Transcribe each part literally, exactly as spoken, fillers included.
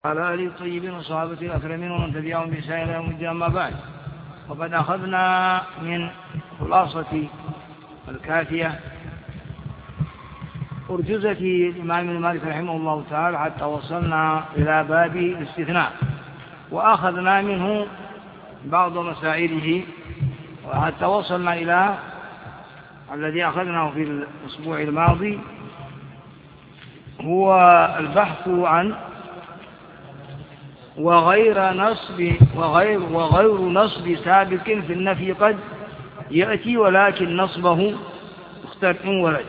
على آله الطيبين وصحابة الأكرمين ومن تبعهم بإحسان إلى يوم الدين. أما بعد، وقد أخذنا من خلاصة الكافية أرجوزة الإمام ابن مالك رحمه الله تعالى حتى وصلنا إلى باب الاستثناء، وأخذنا منه بعض مسائله وحتى وصلنا إلى الذي أخذناه في الأسبوع الماضي، هو البحث عن وغير نصب وغير وغير نصب سابق في النفي قد يأتي ولكن نصبه اختر إن ورد.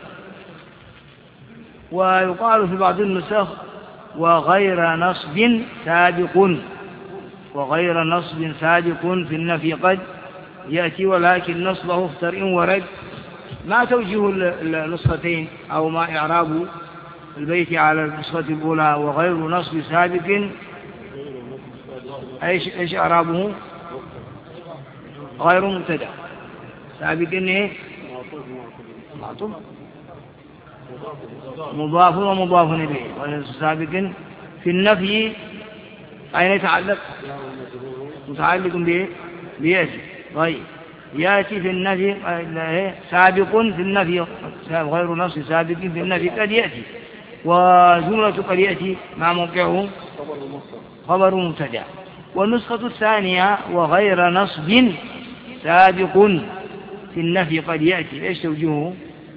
ويقال في بعض النسخ وغير نصب سابق وغير نصب سابق في النفي قد يأتي ولكن نصبه اختر إن ورد. ما توجيه النسختين أو ما إعراب البيت على النسخة الأولى وغير نصب سابق؟ ايش ايش اعرابه؟ غير مبتدا سابق ايه؟ معطوف مضاف ومضاف اليه. غير سابق في النفي اين يتعلق؟ متعلق به بياتي. طيب ياتي في النفي سابق في النفي غير نص سابق في النفي قد ياتي، وجملة قد ياتي مع موقعه خبر مبتدا. والنسخة الثانية وغير نصب سابق في النفي قد يأتي. إيش توجهه؟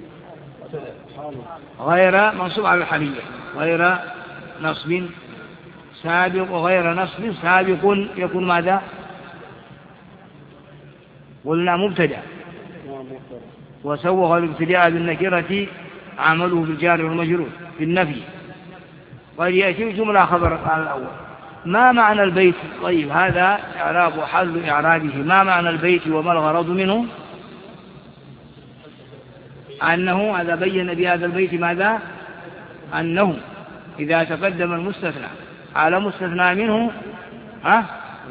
غير منصوب على الحالية، غير نصب سابق وغير نصب سابق يكون ماذا؟ قلنا مبتدا، وسوغ الابتداء بالنكرة عمله بالجار والمجرور في النفي قد يأتي جملة خبر على الأول. ما معنى البيت؟ طيب هذا إعراب وحل إعرابه. ما معنى البيت وما الغرض منه؟ أنه هذا بين بهذا البيت ماذا؟ أنه إذا تقدم المستثنى على مستثنى منه ها؟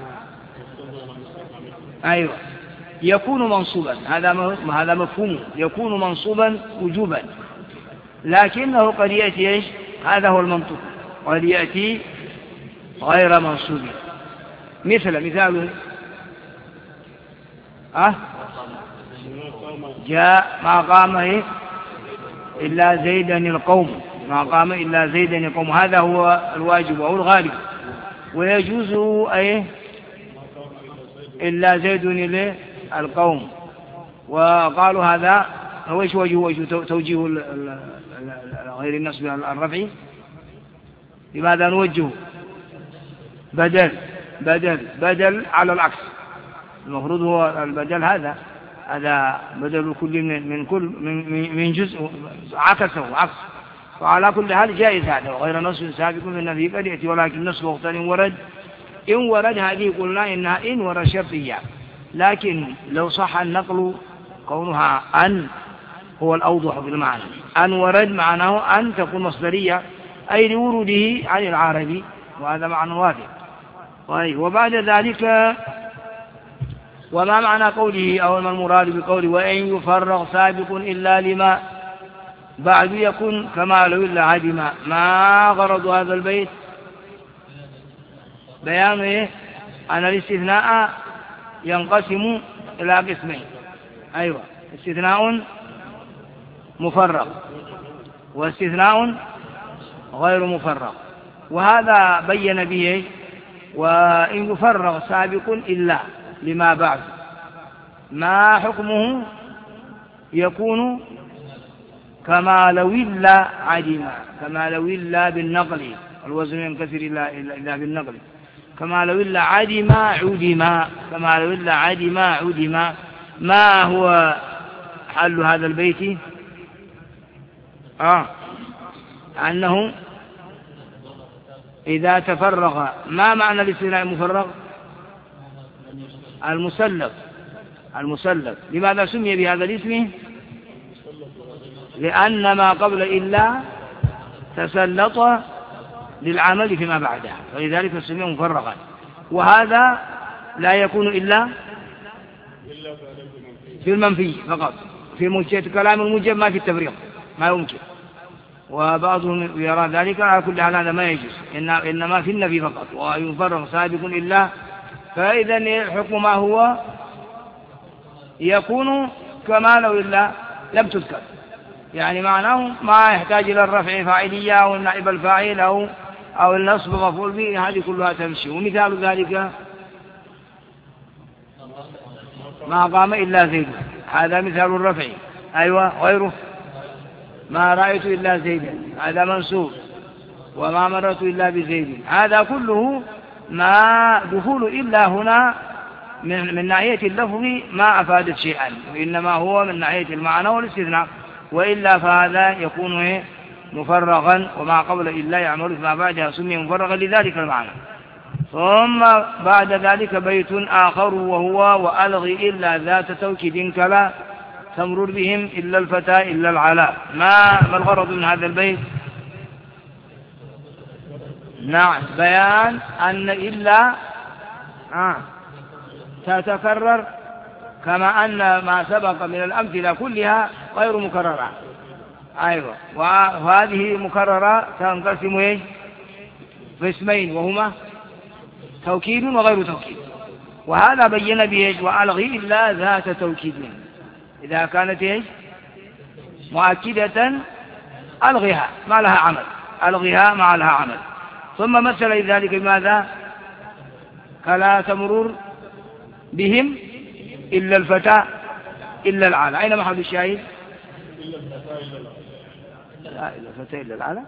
أيوة يكون منصوبا. هذا هذا مفهوم، يكون منصوبا وجوبا، لكنه قد يأتي إيش؟ هذا هو المنطق، قد يأتي غير منصوب. مثل مثاله أه؟ جاء ما قام إيه؟ إلا زيدا القوم، ما قام إلا زيدا القوم، هذا هو الواجب أو الغالب. ويجوز أيه؟ إلا زيد القوم. وقالوا هذا هو إيش وجه وجه توجيه غير النصب الرفعي؟ لماذا نوجهه؟ بدل بدل بدل على العكس. المفروض هو البدل هذا هذا بدل كل من من كل من من جزء عكسه عكس. وعلى كل حال جائز هذا وغير نصب سابق في النفي قد يأتي ولكن نصب مختار إن ورد. إن ورد هذه قلنا إنها إن ورد شرطية، لكن لو صح النقل كونها أن هو الأوضح بالمعنى. أن ورد معناه أن تكون مصدرية أي لوروده عن العربي، وهذا معنى واضح. طيب وبعد ذلك وما معنى قوله أو ما المراد بقوله وإن يفرغ سابق إلا لما بعد يكون كما لو إلا عدم؟ ما غرض هذا البيت؟ بيان إيه؟ أن الاستثناء ينقسم إلى قسمين. أيوة، استثناء مفرغ واستثناء غير مفرغ، وهذا بين به. وإن يفرغ سابق إلا لما بعد ما حكمه؟ يكون كما لو إلا عدم، كما لو إلا بالنقل، الوزن ينكسر إلا, إلا بالنقل. كما لو إلا عدم عدم، كما لو إلا عدم عدم. ما هو حل هذا البيت؟ آه أنه إذا تفرغ. ما معنى الاستثناء المفرغ؟ المسلط، المسلط. لماذا سمي بهذا الاسم؟ لأن ما قبل إلا تسلط للعمل فيما بعدها، فلذلك سمي مفرغا. وهذا لا يكون إلا في المنفي فقط. في كلام الموجب ما في التفريغ، ما يمكن. وبعضهم يرى ذلك. على كل حال هذا ما يجوز، إنما في النفي فقط، ويفرغ سابق إلا. فإذا الحكم ما هو؟ يكون كما لو إلا لم تذكر، يعني معناه ما يحتاج إلى الرفع فاعلية أو النائب الفاعل أو أو النصب مفعول به، هذه كلها تمشي. ومثال ذلك ما قام إلا زيد، هذا مثال الرفع. أيوة. غيره ما رأيت إلا زيدا، هذا منصوب. وما مررت إلا بزيد، هذا كله ما دخول إلا هنا من, من ناحية اللفظ ما أفادت شيئا، وإنما هو من ناحية المعنى والاستثناء. وإلا فهذا يكون مفرغا، وما قبل إلا يعمل ما بعدها سمي مفرغا لذلك المعنى. ثم بعد ذلك بيت آخر وهو وألغي إلا ذات توكيد كلا تمرر بهم إلا الفتى إلا العلاء. ما ما الغرض من هذا البيت؟ نعم، بيان أن إلا آه تتكرر، كما أن ما سبق من الأمثلة كلها غير مكررة. أيوة. وهذه مكررة تنقسم إيه؟ قسمين، وهما توكيد وغير توكيد. وهذا بين به وألغي إلا ذات توكيد، إذا كانت إيه؟ مؤكدة ألغيها ما لها عمل، ألغيها ما لها عمل. ثم مثل ذلك بماذا؟ كلا تمرر بهم إلا الفتى إلا العالى. أين محل الشاهد؟ لا، إلا الفتى إلا العالى.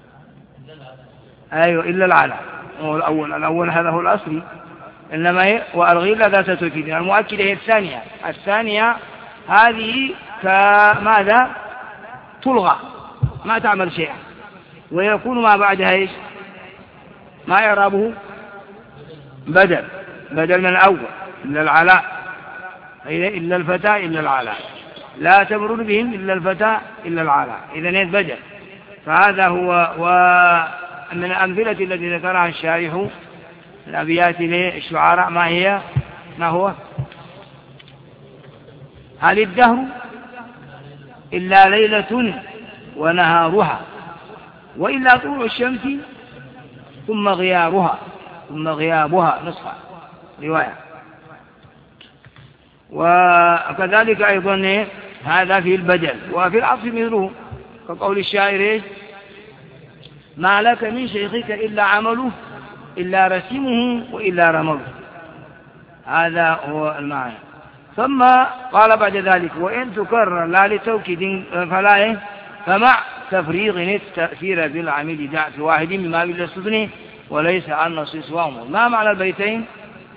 أيوة، إلا العالى هو الأول. الأول هذا هو الأصلي، إنما هي وألغي إلا ذات توكيد. المؤكدة هي الثانية. الثانية هذه كماذا؟ تلغى، ما تعمل شيئا، ويكون ما بعدها إيش؟ ما إعرابه؟ بدل بدل من الأول. إلا العلاء إلا الفتى إلا العلاء، لا تمرر بهم إلا الفتى إلا العلاء، إذن بدل. فهذا هو. ومن الأمثلة التي ذكرها الشارح الأبيات للشعراء ما هي؟ ما هو؟ هل الدهر إلا ليلة ونهارها، وإلا طلوع الشمس ثم غيارها ثم غيابها، نصفا رواية. وكذلك أيضا هذا في البدل. وفي العطف مثله كقول الشاعر: ما لك من شيخك إلا عمله إلا رسمه وإلا رمله. هذا هو المعنى. ثم قال بعد ذلك: وإن تكرر لا لتوكيد فلا إيه؟ فمع تفريغ التأثير بالعمل دع في واحد مما بالسدن وليس عن نصيص وامر. ما معنى البيتين؟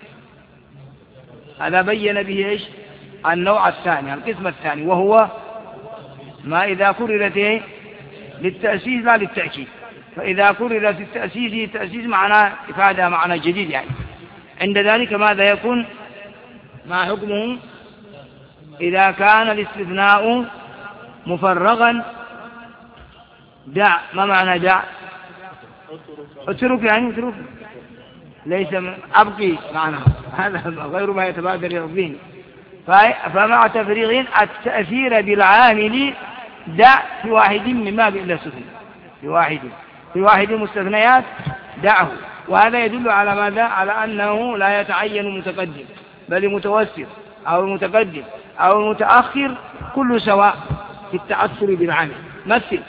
هذا بين به إيش؟ النوع الثاني، القسم الثاني، وهو ما إذا كررت إيه؟ للتأسيس لا للتأكيد. فإذا كررت التأسيس تأسيس معنى إفادة معنى جديد، يعني عند ذلك ماذا يكون؟ ما حكمه؟ إذا كان الاستثناء مفرغا دع. ما معنى دع؟ اترك، يعني اترك، ليس أبقي معناه، هذا غير ما يتبادر الذهن. فمع تفريغ التأثير بالعامل دع في واحد مما بإلا سفن، في واحد في واحد مستثنيات دعه. وهذا يدل على ماذا؟ على أنه لا يتعين متقدم بل متوسط أو المتقدم أو المتأخر كل سواء في التأثر بالعامل. مثل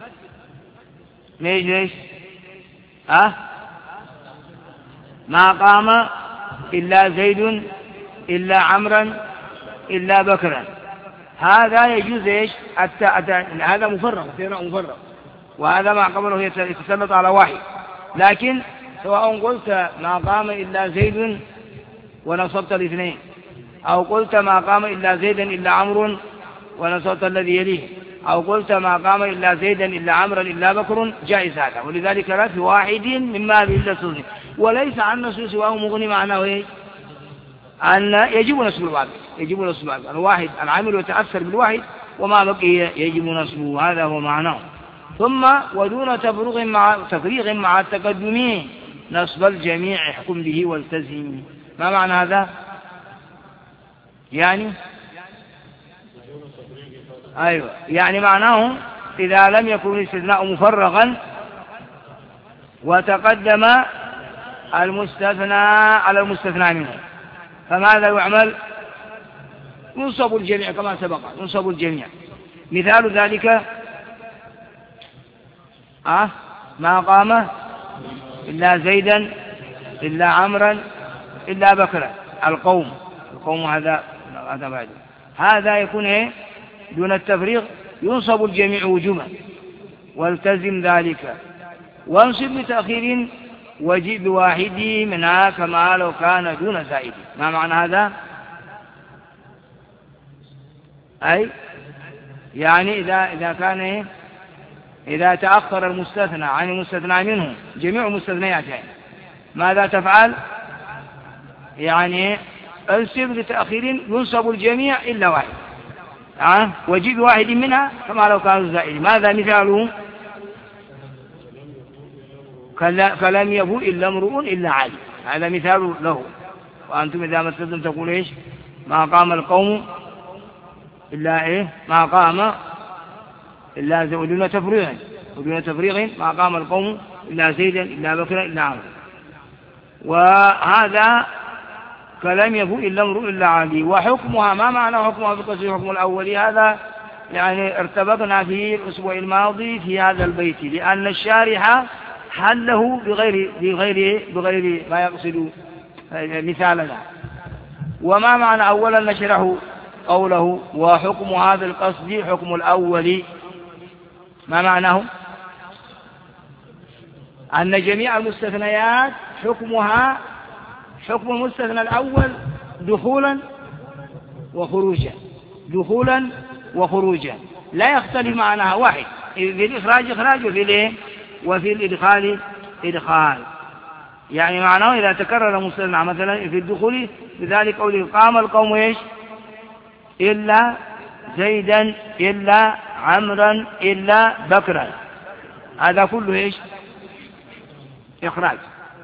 ليش ليش أه؟ ما قام إلا زيد إلا عمرا إلا بكرا، هذا يجوز إيش؟ هذا مفرغ، سيرا مفرغ، وهذا ما قبله يتسلط على واحد. لكن سواء قلت ما قام إلا زيد ونصبت الاثنين، أو قلت ما قام إلا زيدا إلا عمرو ونصبت الذي يليه، أو قلت ما قام إلا زيدا إلا عمرا إلا بكر، جائز هذا. ولذلك لا في واحد مما به إلا سنة، وليس عن نصب سواه مغني. معناه إيه؟ أن يجب نصب الواحد، يجب نصب الواحد، الواحد العامل يتأثر بالواحد وما بقي يجب نصبه، هذا هو معناه. ثم ودون تفريغ مع تفريغ مع التقدم نصب الجميع احكم به والتزم. ما معنى هذا؟ يعني أيوة، يعني معناه إذا لم يكن الاستثناء مفرغا وتقدم المستثنى على المستثنى منه، فماذا يعمل؟ ينصب الجميع كما سبق، ينصب الجميع. مثال ذلك أه ما قام إلا زيدا إلا عمرا إلا بكرا، القوم القوم هذا هذا بعد هذا يكون إيه؟ دون التفريغ ينصب الجميع وجوبا، والتزم ذلك. وانصب بتأخير وجئ بواحد منها كما لو كان دون زائد. ما معنى هذا؟ أي يعني إذا إذا كان إيه؟ إذا تأخر المستثنى عن المستثنى منه جميع المستثنيات ماذا تفعل؟ يعني انصب لتأخير ينصب الجميع إلا واحد، أه؟ وجيب واحد منها كما لو كانوا زائد. ماذا مثاله؟ كلم يبو إلا امرؤ إلا علي، هذا مثال له. وأنتم إذا مثلتم تقول إيش؟ ما قام القوم إلا إيه؟ ما قام إلا زيد، ودون تفريغ ودون تفريغ ما قام القوم إلا زيدا إلا بكرا إلا عمرو. وهذا كلم يبو إلا امرؤ إلا علي. وحكمها ما معنى حكمها بقصد حكم الأول؟ هذا يعني ارتبطنا في الأسبوع الماضي في هذا البيت، لأن الشارح حله بغير بغير بغير ما يقصد مثالنا. وما معنى أولا نشرح قوله وحكم هذا القصد حكم الأول؟ ما معناه؟ أن جميع المستثنيات حكمها حكم المستثنى الأول دخولا وخروجا، دخولا وخروجا، لا يختلف معناها واحد، في الإخراج إخراج وفي الإيه؟ وفي الإدخال إدخال. يعني معناه إذا تكرر مستثنى مثلا في الدخول بذلك قوله قام القوم إيش؟ إلا زيدا إلا عمرا إلا بكرا، هذا كله إيش؟ إخراج.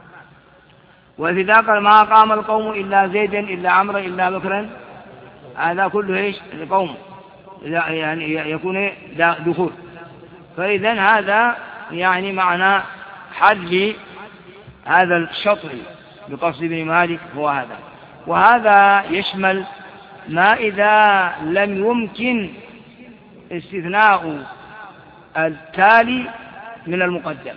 وفي ذاك ما قام القوم إلا زيدا إلا عمرا إلا بكرا، هذا كله إيش؟ القوم يعني يكون دخول. فإذا هذا يعني معنى حل هذا الشطر بقصد ابن مالك هو هذا. وهذا يشمل ما إذا لم يمكن استثناء التالي من المقدم،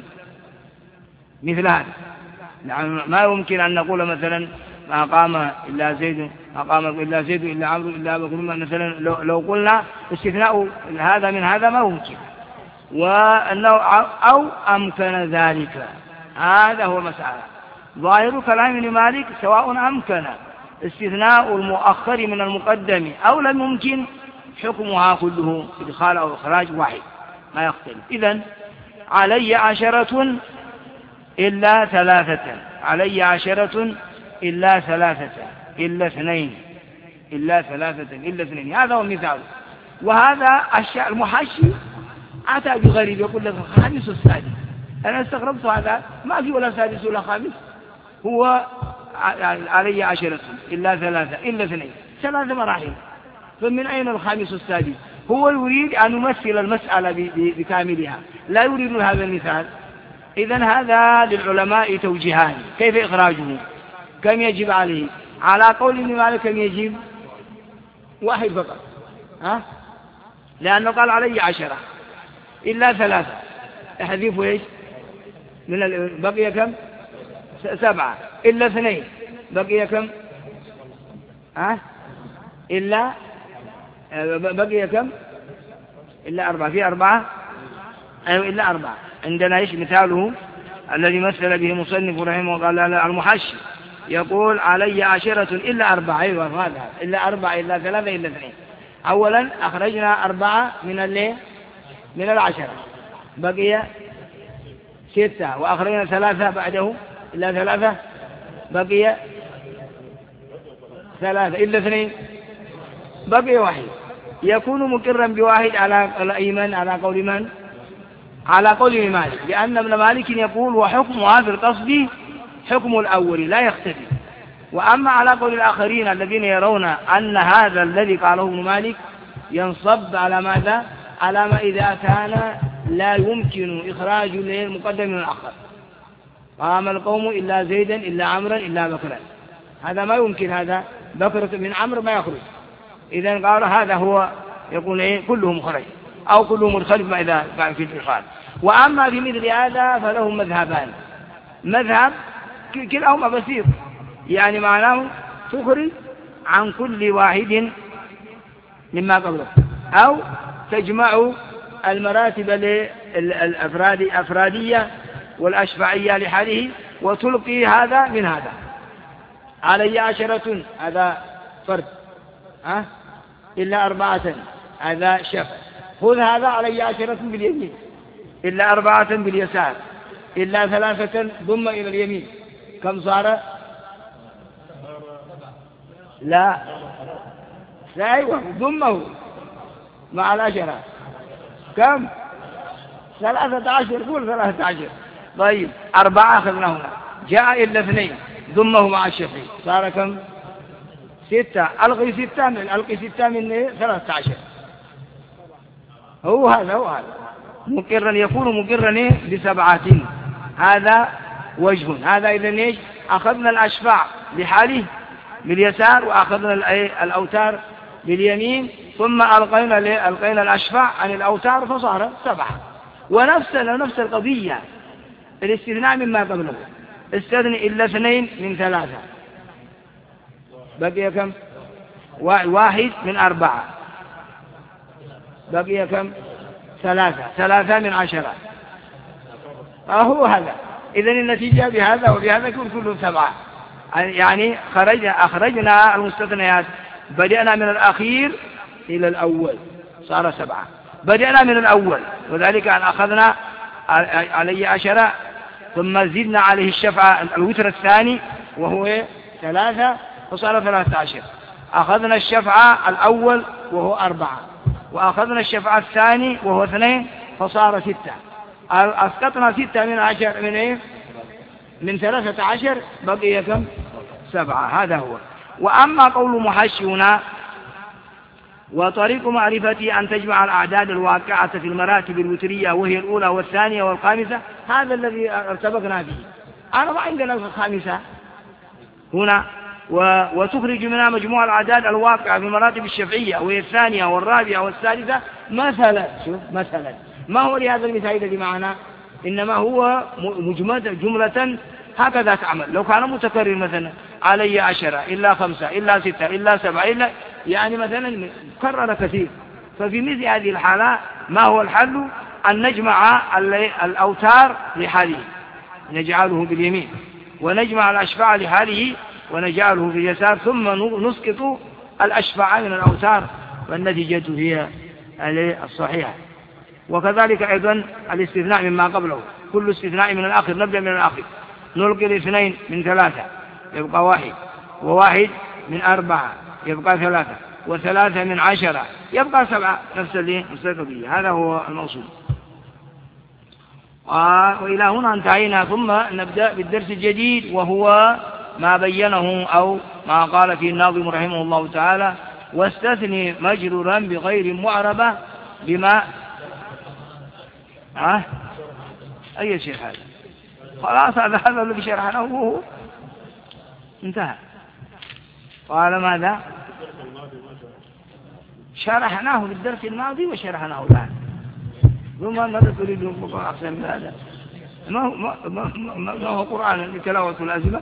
مثل هذا. يعني ما يمكن أن نقول مثلا ما قام إلا زيد ما قام إلا زيد إلا عمرو إلا بكر مثلا، لو, لو قلنا استثناء هذا من هذا ما يمكن، وأنه أو أمكن ذلك، هذا هو مسألة. ظاهر كلام ابن مالك سواء أمكن استثناء المؤخر من المقدم أو لم يمكن حكمها كله إدخال أو إخراج واحد ما يختلف. إذن علي عشرة إلا ثلاثة، علي عشرة إلا ثلاثة إلا اثنين إلا ثلاثة إلا اثنين، هذا هو المثال. وهذا الشيء المحشي أتى بغريب يقول لك الخامس والسادس، أنا استغربت هذا ما في ولا سادس ولا خامس، هو علي عشرة إلا ثلاثة إلا اثنين، ثلاث مراحل، فمن أين الخامس والسادس؟ هو يريد أن يمثل المسألة بكاملها، لا يريد هذا المثال. إذن هذا للعلماء توجيهان، كيف إخراجه؟ كم يجب عليه؟ على قول ابن مالك كم يجب؟ واحد فقط، ها؟ لأنه قال علي عشرة إلا ثلاثة، احذفوا إيش؟ من ال... بقي كم؟ سبعة إلا اثنين بقي كم؟ ها؟ إلا بقي كم؟ إلا أربعة، في أربعة أيوة إلا أربعة. عندنا إيش مثاله الذي مثل به مصنف رحمه قال المحشي يقول علي عشرة إلا أربعة، أيوة هذا إلا أربعة إلا ثلاثة إلا اثنين. أولا أخرجنا أربعة من الليل من العشرة بقي ستة، وأخرجنا ثلاثة بعده إلا ثلاثة بقي ثلاثة إلا اثنين بقي واحد. يكون مقرا بواحد على الأيمن على قول من؟ على قول ابن مالك، لأن ابن مالك يقول وحكم هذا القصد حكم الأول لا يختلف. وأما على قول الآخرين الذين يرون أن هذا الذي قاله ابن مالك ينصب على ماذا؟ على ما إذا كان لا يمكن إخراج المقدم من الآخر. قام القوم إلا زيدا إلا عمرا إلا بكرا، هذا ما يمكن، هذا بكرة من عمرو ما يخرج. إذن قال هذا هو يقول إيه كلهم خرج أو كلهم الخلف ما إذا كان في الإخراج. وأما في مثل هذا فلهم مذهبان. مذهب كلاهما بسيط، يعني معناه تخرج عن كل واحد مما قبله، أو تجمع المراتب الأفرادية والأشفعية لحاله وتلقي هذا من هذا. علي عشرة هذا فرد، أه؟ إلا أربعة هذا شفع. خذ هذا علي عشرة باليمين إلا أربعة باليسار إلا ثلاثة ضم إلى اليمين، كم صار؟ لا أيوة ضمه مع العشرة كم؟ ثلاثة عشر. قول ثلاثة عشر. طيب أربعة أخذنا هنا، جاء إلا اثنين ضمه مع الشفعي صار كم؟ ستة. ألقي ستة من ألقي ستة من ثلاثة عشر. هو هذا هو هذا مقرا يكون مقرا بسبعة. هذا وجه. هذا إذن إيش؟ أخذنا الأشفاع لحاله باليسار وأخذنا الأوتار باليمين، ثم ألقينا ألقينا الأشفاع عن الأوتار فصار سبعة. ونفس نفس القضية الاستثناء مما قبله، استثني إلا اثنين من ثلاثة بقي كم؟ واحد من أربعة بقي كم؟ ثلاثة. ثلاثة من عشرة. أهو هذا. إذن النتيجة بهذا وبهذا كل كله سبعة. يعني خرجنا أخرجنا المستثنيات، بدأنا من الأخير إلى الأول صار سبعة. بدأنا من الأول وذلك أن أخذنا علي عشرة، ثم زدنا عليه الشفعة الوتر الثاني وهو ثلاثة فصار ثلاثة عشر. أخذنا الشفعة الأول وهو أربعة، وأخذنا الشفعة الثاني وهو اثنين فصار ستة. أسقطنا ستة من عشر من إيه؟ من ثلاثة عشر بقي كم؟ سبعة. هذا هو. وأما قول محشينا وطريق معرفتي أن تجمع الأعداد الواقعة في المراتب الوترية وهي الأولى والثانية والخامسة، هذا الذي ارتبقنا فيه. أنا ما عندنا الخامسة هنا، وتخرج منها مجموع الأعداد الواقعة في المراتب الشفعية وهي الثانية والرابعة والثالثة مثلا. شوف مثلا ما هو لهذا المثال الذي معنا، إنما هو جملة هكذا تعمل. لو كان متكرر مثلا علي عشرة إلا خمسة إلا ستة إلا سبعة إلا يعني مثلا كرر كثير، ففي مثل هذه الحالة ما هو الحل؟ أن نجمع الأوتار لحاله نجعله باليمين، ونجمع الأشفاع لحاله ونجعله باليسار، ثم نسقط الأشفاع من الأوتار، والنتيجة هي الصحيحة. وكذلك أيضا الاستثناء مما قبله، كل استثناء من الآخر نبدأ من الآخر، نلقي الاثنين من ثلاثة يبقى واحد، وواحد من أربعة يبقى ثلاثة، وثلاثة من عشرة يبقى سبعة. نفس القضية. هذا هو الموصول. وإلى هنا انتهينا، ثم نبدأ بالدرس الجديد وهو ما بينه أو ما قال فيه الناظم رحمه الله تعالى: واستثني مجرورا بغير معربة بما أه؟ أي شيء هذا؟ خلاص هذا هذا الذي شرحناه هو انتهى. قال ماذا؟ شرحناه في الدرس الماضي وشرحناه الآن. ثم ماذا تريد أن أحسن من هذا؟ ما هو, ما, ما, ما هو قرآن لتلاوة الأزمة.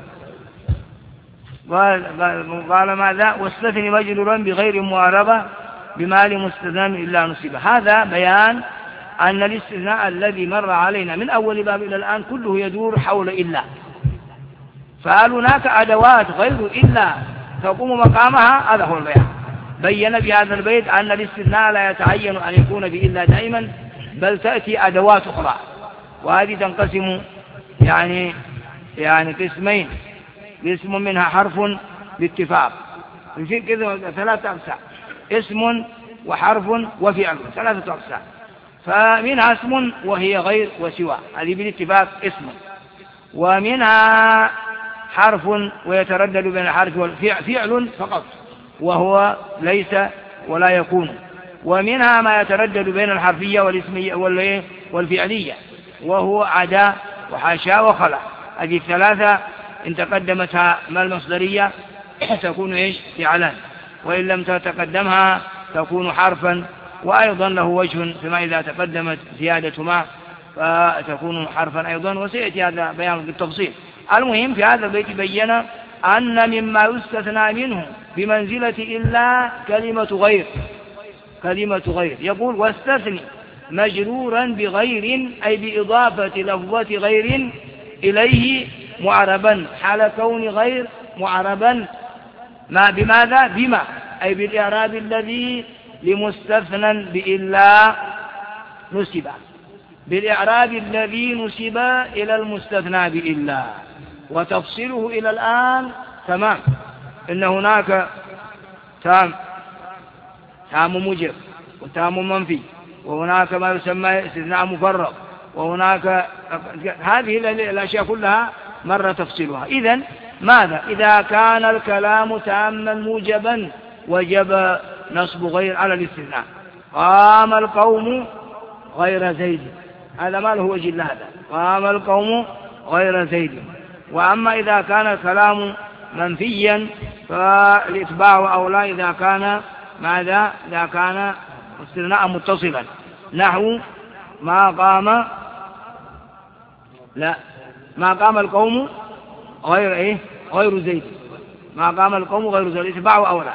قال, قال ماذا؟ واستثني مجرورا بغير معربة بما لمستثنى إلا نصيبه. هذا بيان أن الاستثناء الذي مر علينا من أول باب إلى الآن كله يدور حول إلا، فهل هناك أدوات غير إلا تقوم مقامها؟ هذا هو البيان. بين بهذا البيت أن الاستثناء لا يتعين أن يكون بإلا دائما، بل تأتي أدوات أخرى، وهذه تنقسم يعني يعني قسمين. اسم منها حرف باتفاق، في كذا ثلاثة أقسام: اسم وحرف وفعل، ثلاثة أقسام. فمنها اسم وهي غير وسوى، هذه بالاتفاق اسم. ومنها حرف ويتردد بين الحرف والفعل فعل فقط، وهو ليس ولا يكون. ومنها ما يتردد بين الحرفية والاسمية والفعلية، وهو عدا وحاشا وخلع. هذه الثلاثة إن تقدمتها ما المصدرية تكون إيش فعلا، وإن لم تتقدمها تكون حرفا، وأيضا له وجه فيما إذا تقدمت زيادة ما فتكون حرفا أيضا، وسيأتي هذا بيان بالتفصيل. المهم في هذا البيت بين أن مما يستثنى منه بمنزلة إلا كلمة غير، كلمة غير. يقول واستثني مجرورا بغير أي بإضافة لفظة غير إليه معربا حال كون غير معربا ما بماذا بما أي بالإعراب الذي لمستثنى بإلا نسب، بالإعراب الذي نسب إلى المستثنى بإلا. وتفصيله إلى الآن تمام، إن هناك تام تام موجب وتام منفي، وهناك ما يسمى استثناء مفرغ، وهناك هذه الأشياء كلها مر تفصيلها. إذن ماذا إذا كان الكلام تاما موجبا وجب نصب غير على الاستثناء. قام القوم غير زيد، هذا ما له وجه إلا هذا، قام القوم غير زيد. وأما إذا كان الكلام منفيا فالإتباع أولى إذا كان ماذا إذا كان استثناء متصلا، نحو ما قام لا ما قام القوم غير إيه غير زيد، ما قام القوم غير زيد إتباع أولى.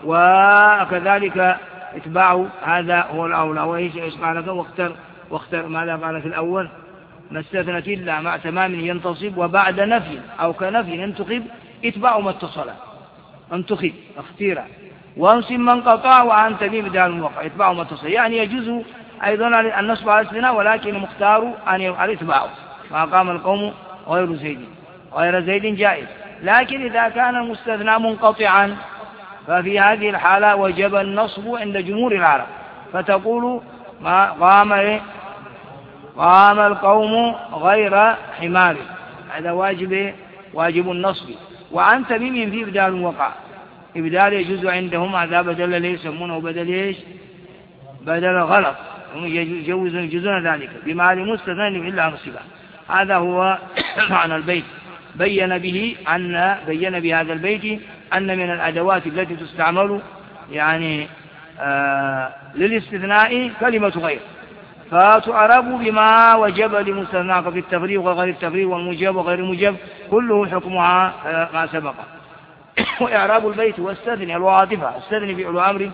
وكذلك إتباع هذا هو الأولى. وإيش إيش قال واختر واختر ماذا قال في الأول ما استثنت إلا مع تمام ينتصب وبعد نفي أو كنفي ينتخب إتباع ما اتصل انتخب اختيرا وانصب من قطع وعن تميم بدال الموقع إتباع ما اتصل. يعني يجوز أيضا النصب على الاستثناء، ولكن مختار أن يفعل إتباعه. ما قام القوم غير زيد غير زيد جائز. لكن إذا كان المستثنى منقطعا ففي هذه الحالة وجب النصب عند جمهور العرب، فتقول ما قام إيه؟ قام القوم غير حمار، هذا واجب واجب النصب. وعن تميم في إبدال وقع، إبدال يجوز عندهم هذا بدل ليه يسمونه بدل إيش بدل غلط، هم يجوزون يجوزون ذلك بما لمستثنى إلا نصبه. هذا هو معنى البيت. بين به أن بين بهذا البيت أن من الأدوات التي تستعمل يعني آه للاستثناء كلمة غير، فتعرب بما وجب لمستثنى في التفريغ وغير التفريغ والموجب وغير الموجب كله حكمها ما سبق. وإعراب البيت واستثني الواطفة استثني فعل أمر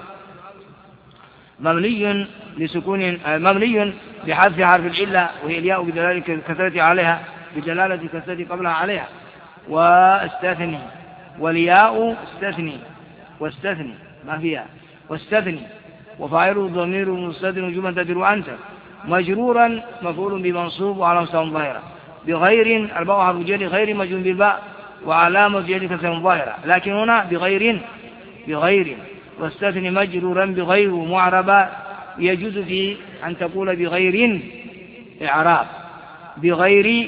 مبني لسكون مبني بحذف حرف العلة وهي الياء بدلالة الكسرة عليها بدلالة الكسرة قبلها عليها. واستثني والياء استثني واستثني ما فيها واستثني وفاعله ضمير مستتر وجوبا تدر أنت مجرورا مفعول بمنصوب وعلامة ظاهرة بغير الباء حرف جر غير مجرور بالباء وعلامة جر كسر ظاهرة. لكن هنا بغير بغير واستثني مجرورا بغير معربا يجوز في أن تقول بغير إعراب بغير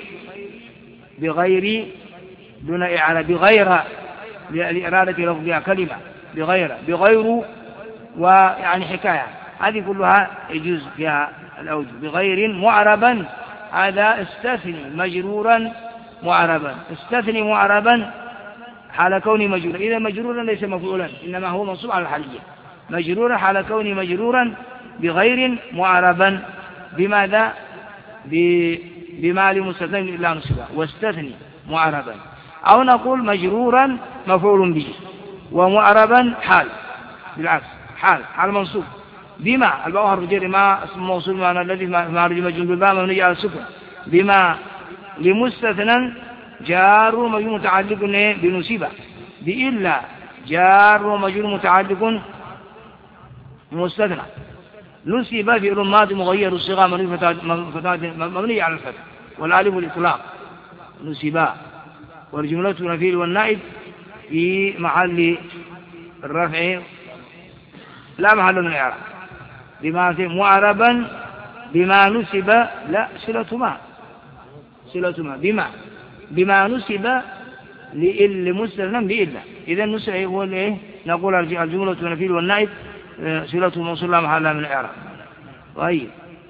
بغير دون إعراب بغير لإرادة لفظها كلمة بغير بغير ويعني حكاية هذه كلها يجوز فيها الأوجه. بغير معربا هذا استثني مجرورا معربا استثني معربا حال كوني مجرورا. إذا مجرورا ليس مفعولا إنما هو منصوب على الحالية مجرورا حال كوني مجرورا بغير معربا بماذا بما لمستثنى إلا نصبه واستثني معربا. أو نقول مجرورا مفعول به ومعربا حال بالعكس حال حال منصوب بما الباء حرف جر ما اسم موصول معنى الذي ما رجل مجرور بالباء مبني على السكون بما لمستثنى جار ومجرور متعلق بنصيبه بإلا جار ومجرور متعلق مستثنى نصب فعل ماضي مغير الصيغه مبني على الفتح والالف الاطلاق نصبا والجملة الفعل والنائب في محل الرفع لا محل من الإعراب بما معربا بما نسب لا صلة ما صلة ما بما بما نسب لمستثنى بإلا. إذا نسب هو الايه نقول الجملة الفعل والنائب صلة موصول لا محل من الإعراب. طيب،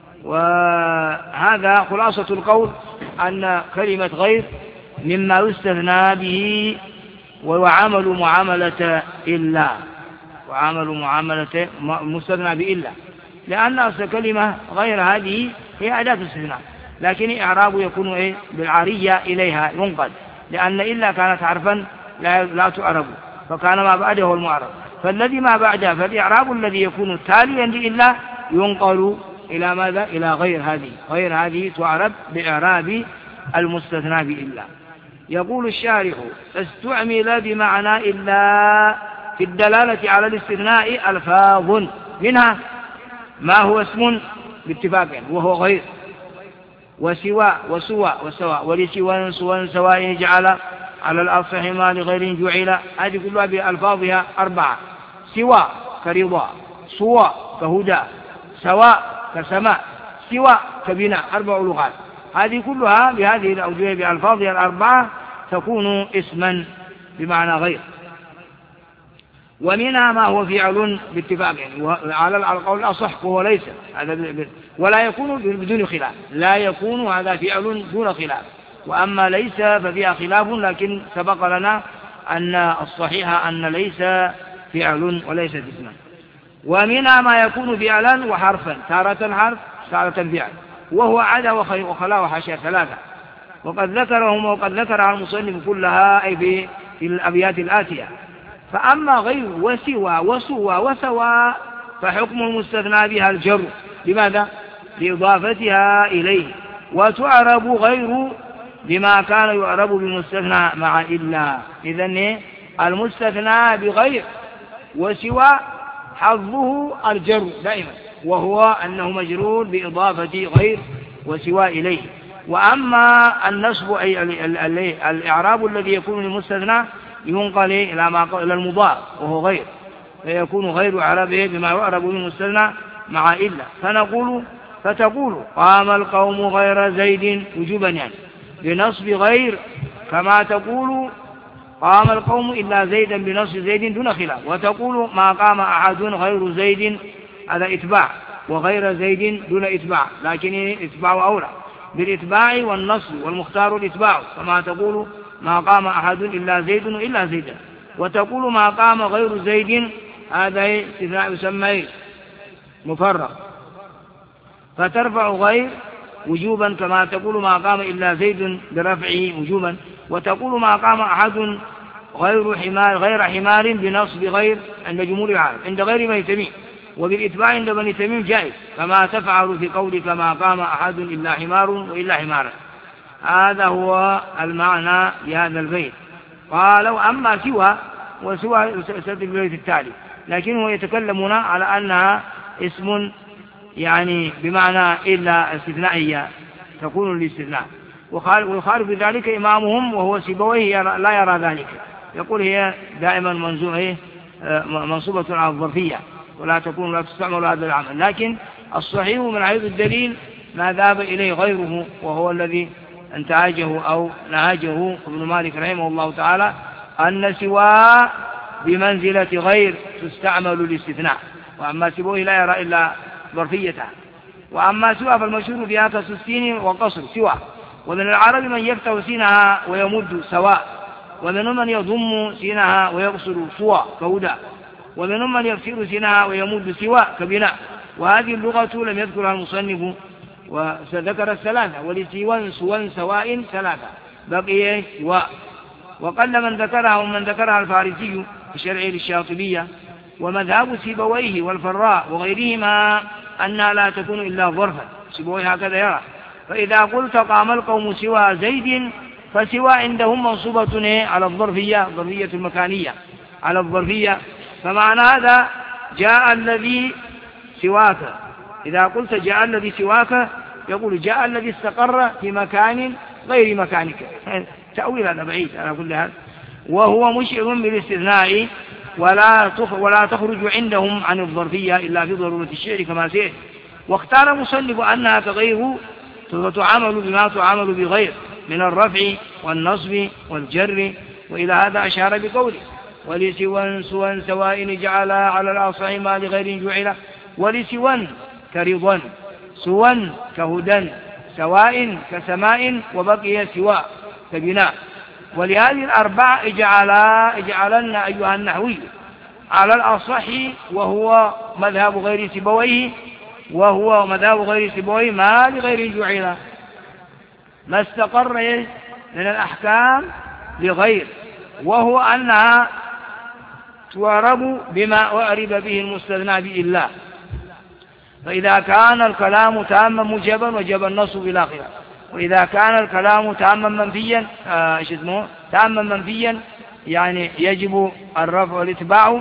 وهذا خلاصة القول أن كلمة غير مما يستثنى به وعمل معاملة إلا، وعمل معاملة مستثنى بإلا، لأن أصل كلمة غير هذه هي أداة استثناء، لكن إعراب يكون إيه بالعارية إليها ينقل، لأن إلا كانت حرفا لا, لا تعرب، فكان ما بعده المعرب، فالذي ما بعده فالإعراب الذي يكون تاليا لإلا ينقل إلى ماذا؟ إلى غير هذه، غير هذه تعرب بإعراب المستثنى بإلا. يقول الشارح: استعمل بمعنى إلا في الدلالة على الاستثناء ألفاظ، منها ما هو اسم باتفاق وهو غير، وسواء وسواء وسواء، ولسواء سواء سواء جعل على الأصح ما لغير جعل، هذه كلها بألفاظها أربعة: سواء كرضا، سواء كهدى، سواء كسماء، سواء كبناء، أربع لغات، هذه كلها بهذه الأوجه بألفاظها الأربعة تكون اسما بمعنى غير. ومنها ما هو فعل باتفاق، يعني على القول الأصح وهو ليس، ولا يكون بدون خلاف، لا يكون هذا فعل دون خلاف، وأما ليس ففيها خلاف، لكن سبق لنا أن الصحيح أن ليس فعل وليس اسما. ومنها ما يكون فعلا وحرفا، تارة حرف تارة فعل، وهو عدا وخلا وحاشا ثلاثة، وقد ذكرهم وقد ذكرها المصنف كلها أي في الأبيات الآتية. فأما غير وسوى وسوى وسوى فحكم المستثنى بها الجر، لماذا؟ لإضافتها إليه، وتعرب غير بما كان يعرب بالمستثنى مع إلا. إذن المستثنى بغير وسوى حظه الجر دائما، وهو أنه مجرور بإضافة غير وسوى إليه. وأما النصب أي الإعراب الذي يكون للمستثنى ينقل إلى ما إلى المضاف وهو غير، فيكون غير إعرابه بما يعرب بالمستثنى مع إلا. فنقول فتقول قام القوم غير زيد وجوبا، يعني بنصب غير، كما تقول قام القوم إلا زيدا بنصب زيد دون خلاف، وتقول ما قام أحد غير زيد، هذا إتباع، وغير زيد دون إتباع، لكن إتباع أولى بالإتباع والنصب، والمختار الإتباع، كما تقول ما قام أحد إلا زيد إلا زيدا، وتقول ما قام غير زيد، هذا استثناء يسمى مفرغ، فترفع غير وجوبا، كما تقول ما قام إلا زيد برفعه وجوبا، وتقول ما قام أحد غير حمار غير حمار بنصب غير عند جمهور العالم، عند غير بني تميم، وبالإتباع عند بني تميم جائز، كما تفعل في قولك ما قام أحد إلا حمار وإلا حمارا. هذا هو المعنى بهذا البيت. قالوا أما سوى وسوى ستأتي في البيت التالي، لكنه يتكلمون على أنها اسم يعني بمعنى إلا استثنائية تكون الاستثناء، ويخالف بذلك إمامهم وهو سيبويه لا يرى ذلك، يقول هي دائما منزوعه منصوبة على الظرفية ولا تكون لا تستعمل هذا العمل. لكن الصحيح من حيث الدليل ما ذهب إليه غيره، وهو الذي انتهجه أو نهجه ابن مالك رحمه الله تعالى، أن سوى بمنزلة غير تستعمل الاستثناء، وأما سواه لا يرى إلا ظرفيتها. وأما سوى فالمشهور فيها كسر السين وقصر سوى، ومن العرب من يفتح سينها ويمد سواء، ومنهم من يضم سينها ويقصر سوى كهدى، ومنهم من يكسر سينها ويمد سوى كبناء. وهذه اللغة لم يذكرها المصنف، وذكر الثلاثة، ولسوى سوى سواء ثلاثة، بقي سوى. وقل من ذكرها ومن ذكرها الفارسي في شرعه للشاطبية. ومذهب سيبويه والفراء وغيرهما أنها لا تكون إلا ظرفا، سيبويه هكذا يرى. فإذا قلت قام القوم سوى زيد فسوى عندهم منصوبة على الظرفية، الظرفية المكانية على الظرفية، فمعنى هذا جاء الذي سواك. إذا قلت جاء الذي سواك يقول جاء الذي استقر في مكان غير مكانك، تأويل هذا بعيد على كل هذا، وهو مشعر بالاستثناء ولا ولا تخرج عندهم عن الظرفية إلا في ضرورة الشعر كما سيئ. واختار المصنف أنها كغيره تعامل بما تعامل بغير من الرفع والنصب والجر، وإلى هذا أشار بقوله ولسوى سوى سواء جعل على الأصح ما لغير جعل. ولسوى كرضا، سوى كهدى، سواء كسماء، وبقي سواء كبناء. ولهذه الأربع اجعلا اجعلن أيها النحوي على الأصح، وهو مذهب غير سيبويه، وهو مذهب غير سيبويه ما لغير جعل، ما استقر من الأحكام لغير، وهو أنها تعرب بما أعرب به المستثنى بإلا. فإذا كان الكلام تاما مجابا وجب النص بلا خلاف، وإذا كان الكلام تاما منفيا آه اسمه تاما منفيا يعني يجب الرفع والاتباع،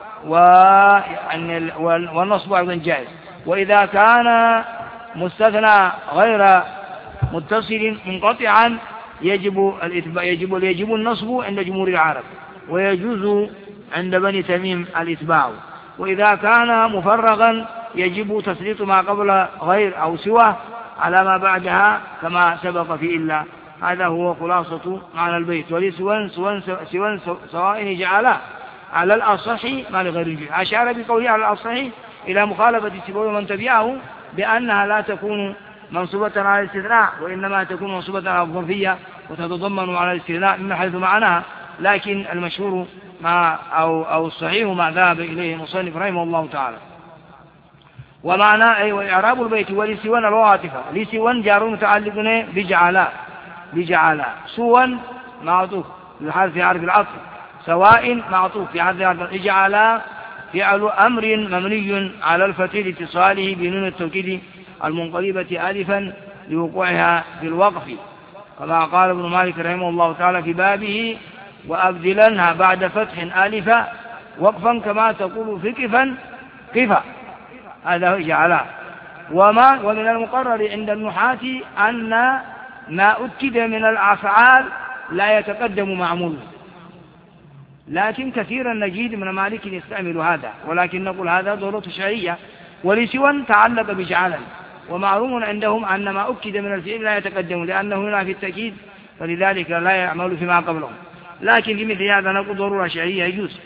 والنصب أيضا جائز. وإذا كان مستثنى غير متصل منقطعا يجب الاتباع، يجب يجب النصب عند جمهور العرب، ويجوز عند بني تميم الاتباع. وإذا كان مفرغا يجب تسليط ما قبل غير أو سوى على ما بعدها كما سبق في إلا. هذا هو خلاصة معنى البيت. ولسوى سوى سوى سواء جعل على الأصح ما لغير الجعل. أشار بقوله على الأصح إلى مخالفة سيبويه ومن تبعه بأنها لا تكون منصوبة على الاستثناء، وإنما تكون منصوبة على الظرفية وتتضمن على الاستثناء من حيث معناها. لكن المشهور ما أو أو الصحيح ما ذهب إليه المصنف رحمه الله تعالى. ومعنى أي وإعراب البيت ولسوى العاطفة. لسوى جار متعلق بجعل بجعل، سوى معطوف بحرف حرف العطف، سواء معطوف في حرف حرف. اجعل فعل أمر مبني على الفتح لاتصاله بنون التوكيد المنقلبة ألفا لوقوعها في الوقف، كما قال ابن مالك رحمه الله تعالى في بابه وأبدلنها بعد فتح ألفا وقفا كما تقول في كفا كفا. هذا جعله. وما ومن المقرر عند النحاة أن ما أكد من الأفعال لا يتقدم معمول، لكن كثيرا نجد من مالك يستعمل هذا، ولكن نقول هذا ضرورة شرعية. ولسوى تعلق بجعلا، ومعلوم عندهم أن ما أكد من الفعل لا يتقدم لأنه هنا في التأكيد، فلذلك لا يعمل فيما قبلهم. لكن في مثل هذا نقول ضرورة شرعية يجوز.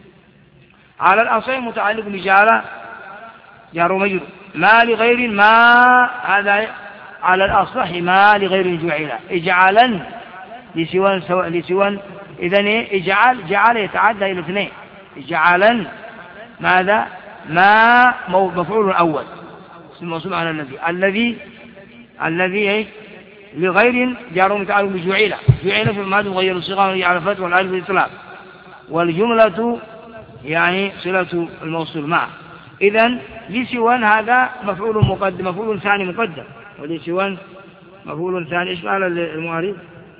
على الأصح متعلق بجعل جار مجرور، ما لغير ما هذا على الأصح ما لغير جعل. اجعلا لسوى سواء لسوى إذن اجعل جعل يتعدى إلى اثنين. اجعلا ماذا ما مفعول أول موصول على الذي الذي الذي لغير جار متعلق بجعل. جعل في الماضي غير الصيغة ويجعل فتح والالف الاطلاق، والجملة يعني صلة الموصول معه. إذن لسوى هذا مفعول مقدم مفعول ثاني مقدم، ولسوى مفعول ثاني. ايش قال المؤرخ؟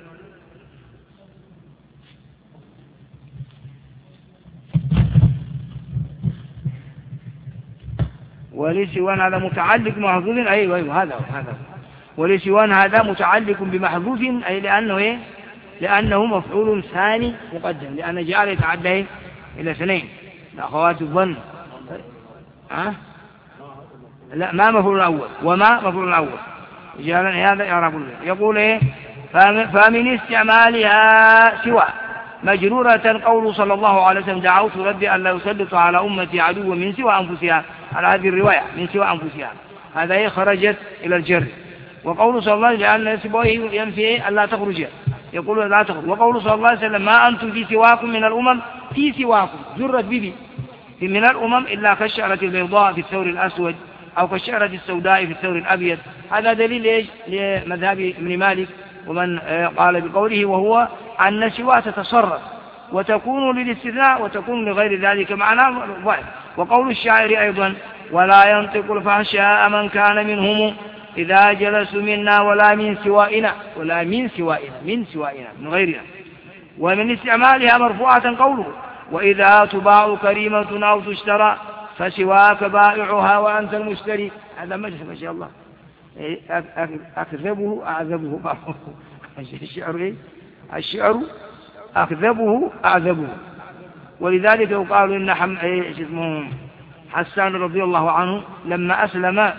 ولسوى هذا متعلق بمحذوف. أيوة أيوة هذا هذا ولسوى هذا متعلق بمحذوف، أي لأنه إيه؟ لأنه مفعول ثاني مقدم، لأن جعل يتعدى إلى اثنين أخوات الظن. أه؟ لا ما مفعول أول، وما مفعول الأول. جعلنا هذا يعرف. يقول إيه؟ فمن استعمالها سوى مجرورة قول صلى الله عليه وسلم دعوت ربي أن لا يسلط على أمتي عدوا من سوى أنفسها، على هذه الرواية من سوى أنفسها، هذا هي خرجت إلى الجر. وقول صلى الله عليه وسلم لأن سبويه ينفي أن لا تخرج، يقول لا تخرج. وقول صلى الله عليه وسلم ما أنتم في سواكم من الأمم في سواكم جرت ببي من الأمم إلا كالشعرة البيضاء في الثور الأسود أو كالشعرة السوداء في الثور الأبيض. هذا دليل إيش لمذهب ابن مالك ومن قال بقوله، وهو أن سوى تتصرف وتكون للاستثناء وتكون لغير ذلك معناه ضعف. وقول الشاعر أيضا ولا ينطق الفحشاء من كان منهم إذا جلسوا منا ولا من سوائنا، ولا من سوائنا من سوائنا من غيرنا. ومن استعمالها مرفوعة قوله وإذا تباع كريمة أو تشترى فسواك بائعها وأنت المشتري. هذا مجلس ما شاء الله أكذبه أعذبه. الشعر إيه؟ الشعر أكذبه أعذبه. ولذلك يقال إن حم... إيه اسمه حسان رضي الله عنه لما أسلم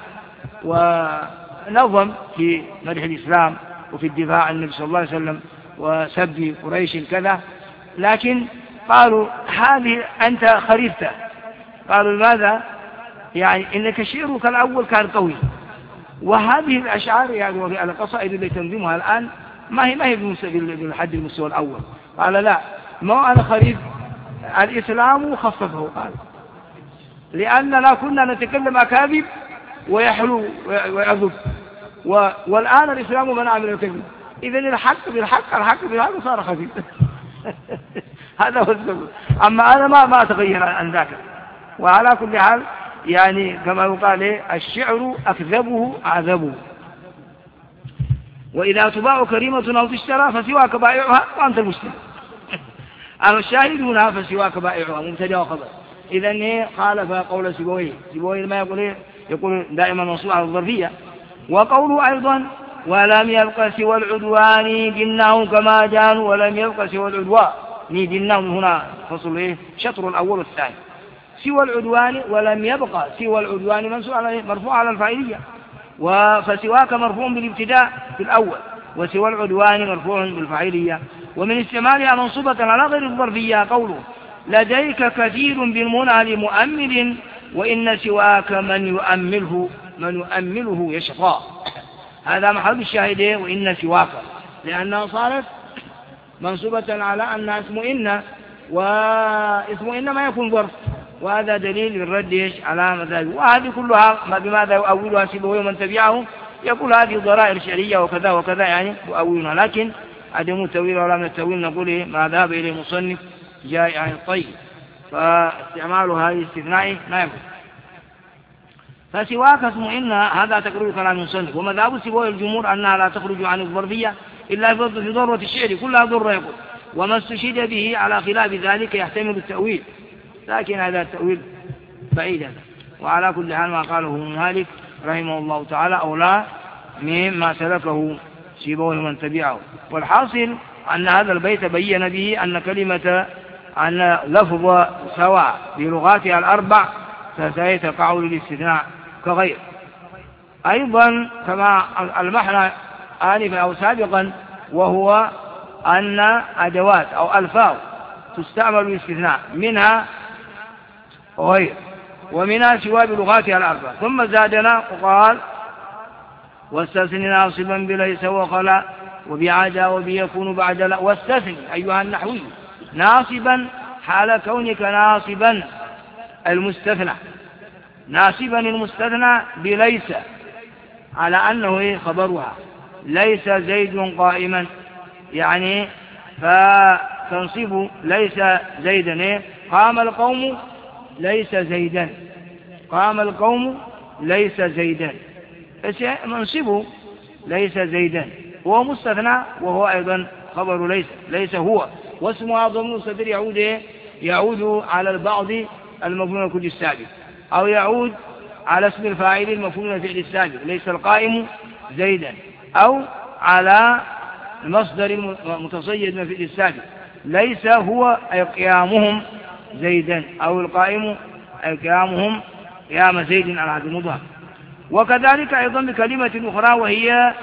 ونظم في مدح الإسلام وفي الدفاع عن النبي صلى الله عليه وسلم وسب قريش كذا، لكن قالوا هذه أنت خريفته. قالوا لماذا؟ يعني إنك شعرك الأول كان قوي، وهذه الأشعار يعني القصائد اللي تنظمها الآن ما هي ما هي بالحد المستوى الأول. قال لا، ما أنا خريف الإسلام خففه. قال لأننا كنا نتكلم أكاذيب ويحلو ويعذب، والآن الإسلام منع من الكذب، إذن الحق بالحق الحق بالحق صار خفيف. هذا هو السبب. أما أنا ما ما أتغير عن ذاك. وعلى كل حال يعني كما يقال الشعر أكذبه أعذبه. وإذا تباع كريمة أو تشترى فسواك بائعها وأنت المشتري. أما الشاهد هنا فسواك بائعها مبتدأ وخبر. إذن خالف قول سيبويه. سيبويه ما يقول إيه؟ يقول دائما منصوب على الظرفية. وقوله أيضا ولم يبق سوى العدوان جناه كما جانوا، ولم يبق سوى العدوان جناه هنا فصل إيه؟ شطر الأول والثاني. سوى العدوان ولم يبق سوى العدوان منصوب على مرفوع على الفاعلية، فسواك مرفوع بالابتداء في الأول، وسوى العدوان مرفوع بالفاعلية. ومن استعمالها منصوبة على غير الظرفية قوله لديك كثير بالمنى لمؤمل، وإن سواك من يؤمله من يؤمله يشقى. هذا محل الشاهدين وإن سواك، لأنها صارت منصوبة على أنها اسم إن، واسم إن ما يكون ظرف، وهذا دليل للرد على مذاهبه. وهذه كلها بماذا يؤولها سيبويه ومن تبعه؟ يقول هذه ضرائر شعرية وكذا وكذا يعني يؤولها، لكن عدم التأويل ولا من التأويل نقول إيه؟ ما ذهب إليه المصنف جاء عن الطيب، فاستعمال هذه استثنائي ما يكون. فسواك اسم إن هذا تقرير كلام المصنف. ومذهب سيبويه الجمهور أنها لا تخرج عن الظرفية إلا في ضرورة الشعر، كلها ضرة يقول. وما استشهد به على خلاف ذلك يحتمل التأويل، لكن هذا التأويل بعيد هذا. وعلى كل حال ما قاله مالك رحمه الله تعالى أولى مما سلكه سيبويه من تبعه. والحاصل أن هذا البيت بين به أن كلمة أن لفظ سواء بلغاتها الأربع ستقع للاستثناء كغير. أيضا كما المعنى آنفا أو سابقا، وهو أن أدوات أو ألفاظ تستعمل للاستثناء منها غير ومنها سوى بلغاتها الأربع. ثم زادنا وقال واستثني ناصبا بليس وخلا وبعدا وبيكون بعد لا. واستثني أيها النحوي ناصبا حال كونك ناصبا المستثنى، ناصبا المستثنى بليس على أنه خبرها ليس زيد قائما، يعني فتنصب ليس زيدا قام القوم ليس زيدا، قام القوم ليس زيدا، منصبه ليس زيدا هو مستثنى، وهو أيضا خبر ليس ليس هو. واسمها ضمن الصدر يعود يعود على البعض المفعول كل السابق، أو يعود على اسم الفاعل المفعول فعل السابق ليس القائم زيدا، أو على المصدر المتصيد من فعل السابق ليس هو أي قيامهم زيدا، أو القائم أي قيامهم قيام زيد على هذا المضاف. وكذلك أيضا بكلمة أخرى وهي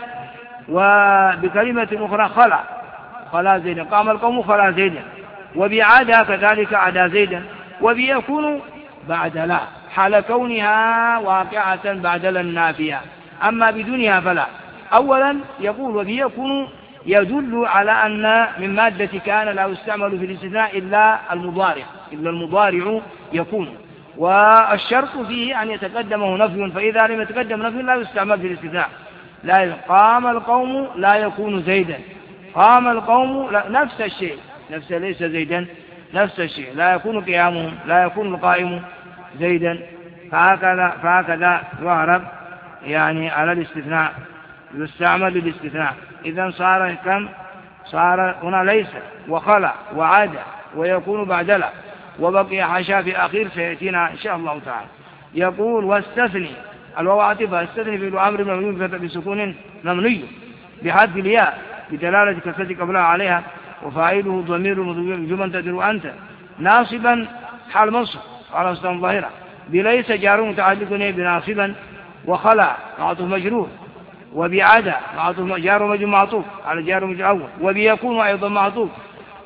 وبكلمة أخرى خلا خلا زيدا، قام القوم خلا زيدا. وبعادها كذلك عدا زيدا. وبيكون بعد لا حال كونها واقعة بعد لا النافية، أما بدونها فلا. أولا يقول وبيكون يدل على أن من مادة كان لا يستعمل في الاستثناء إلا المضارع إلا المضارع يكون، والشرط فيه أن يتقدمه نفي، فإذا لم يتقدم نفي لا يستعمل في الاستثناء. لا قام القوم لا يكون زيدا، قام القوم لا نفس الشيء نفس ليس زيدا نفس الشيء لا يكون قيامهم لا يكون القائم زيدا. فهكذا فهكذا يعرب يعني على الاستثناء يستعمل للاستثناء. إذن صار كم صار هنا ليس وخلع وعاد ويكون بعد لا، وبقي حاشا في أخير سيأتينا إن شاء الله تعالى. يقول واستثني الواو عاطفة استثني في الأمر ممنوع بسكون ممنوع بحذف الياء بدلالة كسرة قبلها عليها، وفاعله ضمير جمل تدر أنت ناصبا حال منصب على مستوى ظاهرة، بليس جار متعلق بناصبا، وخلع معطوف مجرور، وبعدا معطوف جار مجرور معطوف على جار مجرور أول، وبيكون أيضا معطوف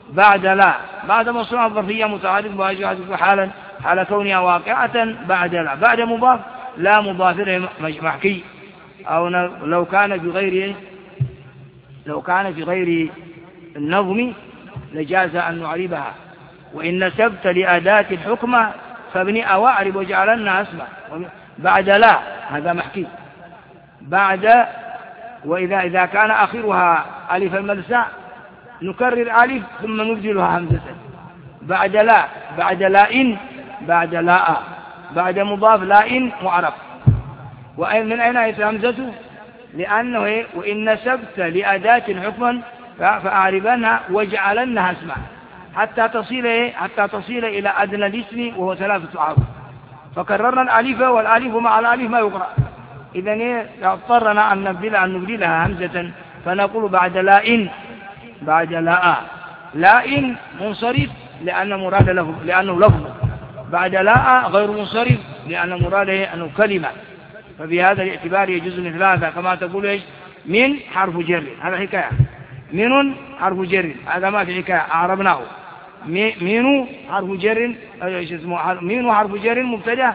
بعد لا، بعد مصنوع ظرفية متعدد مواجهة حالا حال كونها واقعة بعد لا، بعد مضاف لا مضاف إليه محكي، أو لو كان في غير لو كان في غير النظم لجاز أن نعربها. وإن نسبت لأداة الحكمة فابني أو أعرب وجعلنا اسمع. بعد لا هذا محكي. بعد وإذا إذا كان آخرها ألف الملساء نكرر ألف ثم نبدلها همزة. بعد لا، بعد لا إن، بعد لا، بعد مضاف لا إن معرب. ومن أين أتى همزته؟ لأنه وإن نسبت لأداة حكما فأعربنها وجعلنها اسمع حتى تصل حتى تصل إلى أدنى الاسم وهو ثلاثة أعراف. فكررنا الألف والألف مع الألف ما يقرأ. إذن اضطرنا أن نبدل أن نبدلها همزة فنقول بعد لا إن، بعد لا لا إن منصرف لأن مراد له لأنه لفظ، بعد لا غير منصرف لأن مراده أنه كلمة. فبهذا الاعتبار يجوز مثل هذا، كما تقول إيش من حرف جر، هذا حكاية من حرف جر، هذا ما في حكاية أعربناه. من حرف جر ايش اسمه من حرف جر مبتدا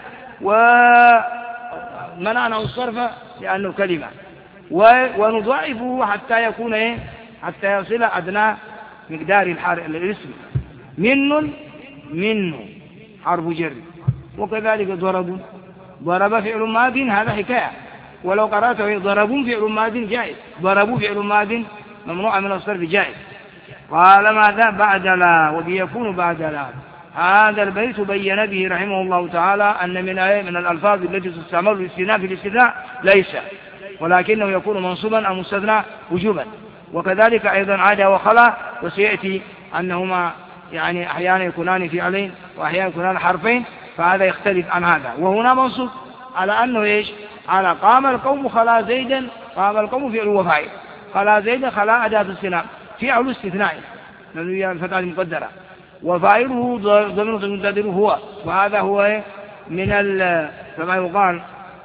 ومنعناه الصرف لأنه كلمة، ونضاعفه حتى يكون ايه حتى يصل أدنى مقدار الاسم. من من حرف جر. وكذلك ضرب، ضرب فعل ماض هذا حكاية، ولو قرأته ضربوا فعل ماض جائز، ضربوا فعل ماض ممنوع من الصرف جائز. قال ماذا بعد لا وبيكون بعد لا. هذا البيت بين به رحمه الله تعالى أن من من الألفاظ التي تستعمل للاستثناء في الاستثناء ليس، ولكنه يكون منصوبا أو مستثنى وجوبا. وكذلك أيضا عاد وخلا، وسيأتي أنهما يعني أحيانا يكونان فعلين وأحيانا يكونان حرفين، فهذا يختلف عن هذا. وهنا منصوب على أنه إيش على قام القوم خلا زيدا، قام القوم فعل وفاعل، خلا زيدا خلا أداة استثناء فعل استثناء مبني الفتحة المقدرة، وفاعله ضمير مقدر هو. وهذا هو من كما يقال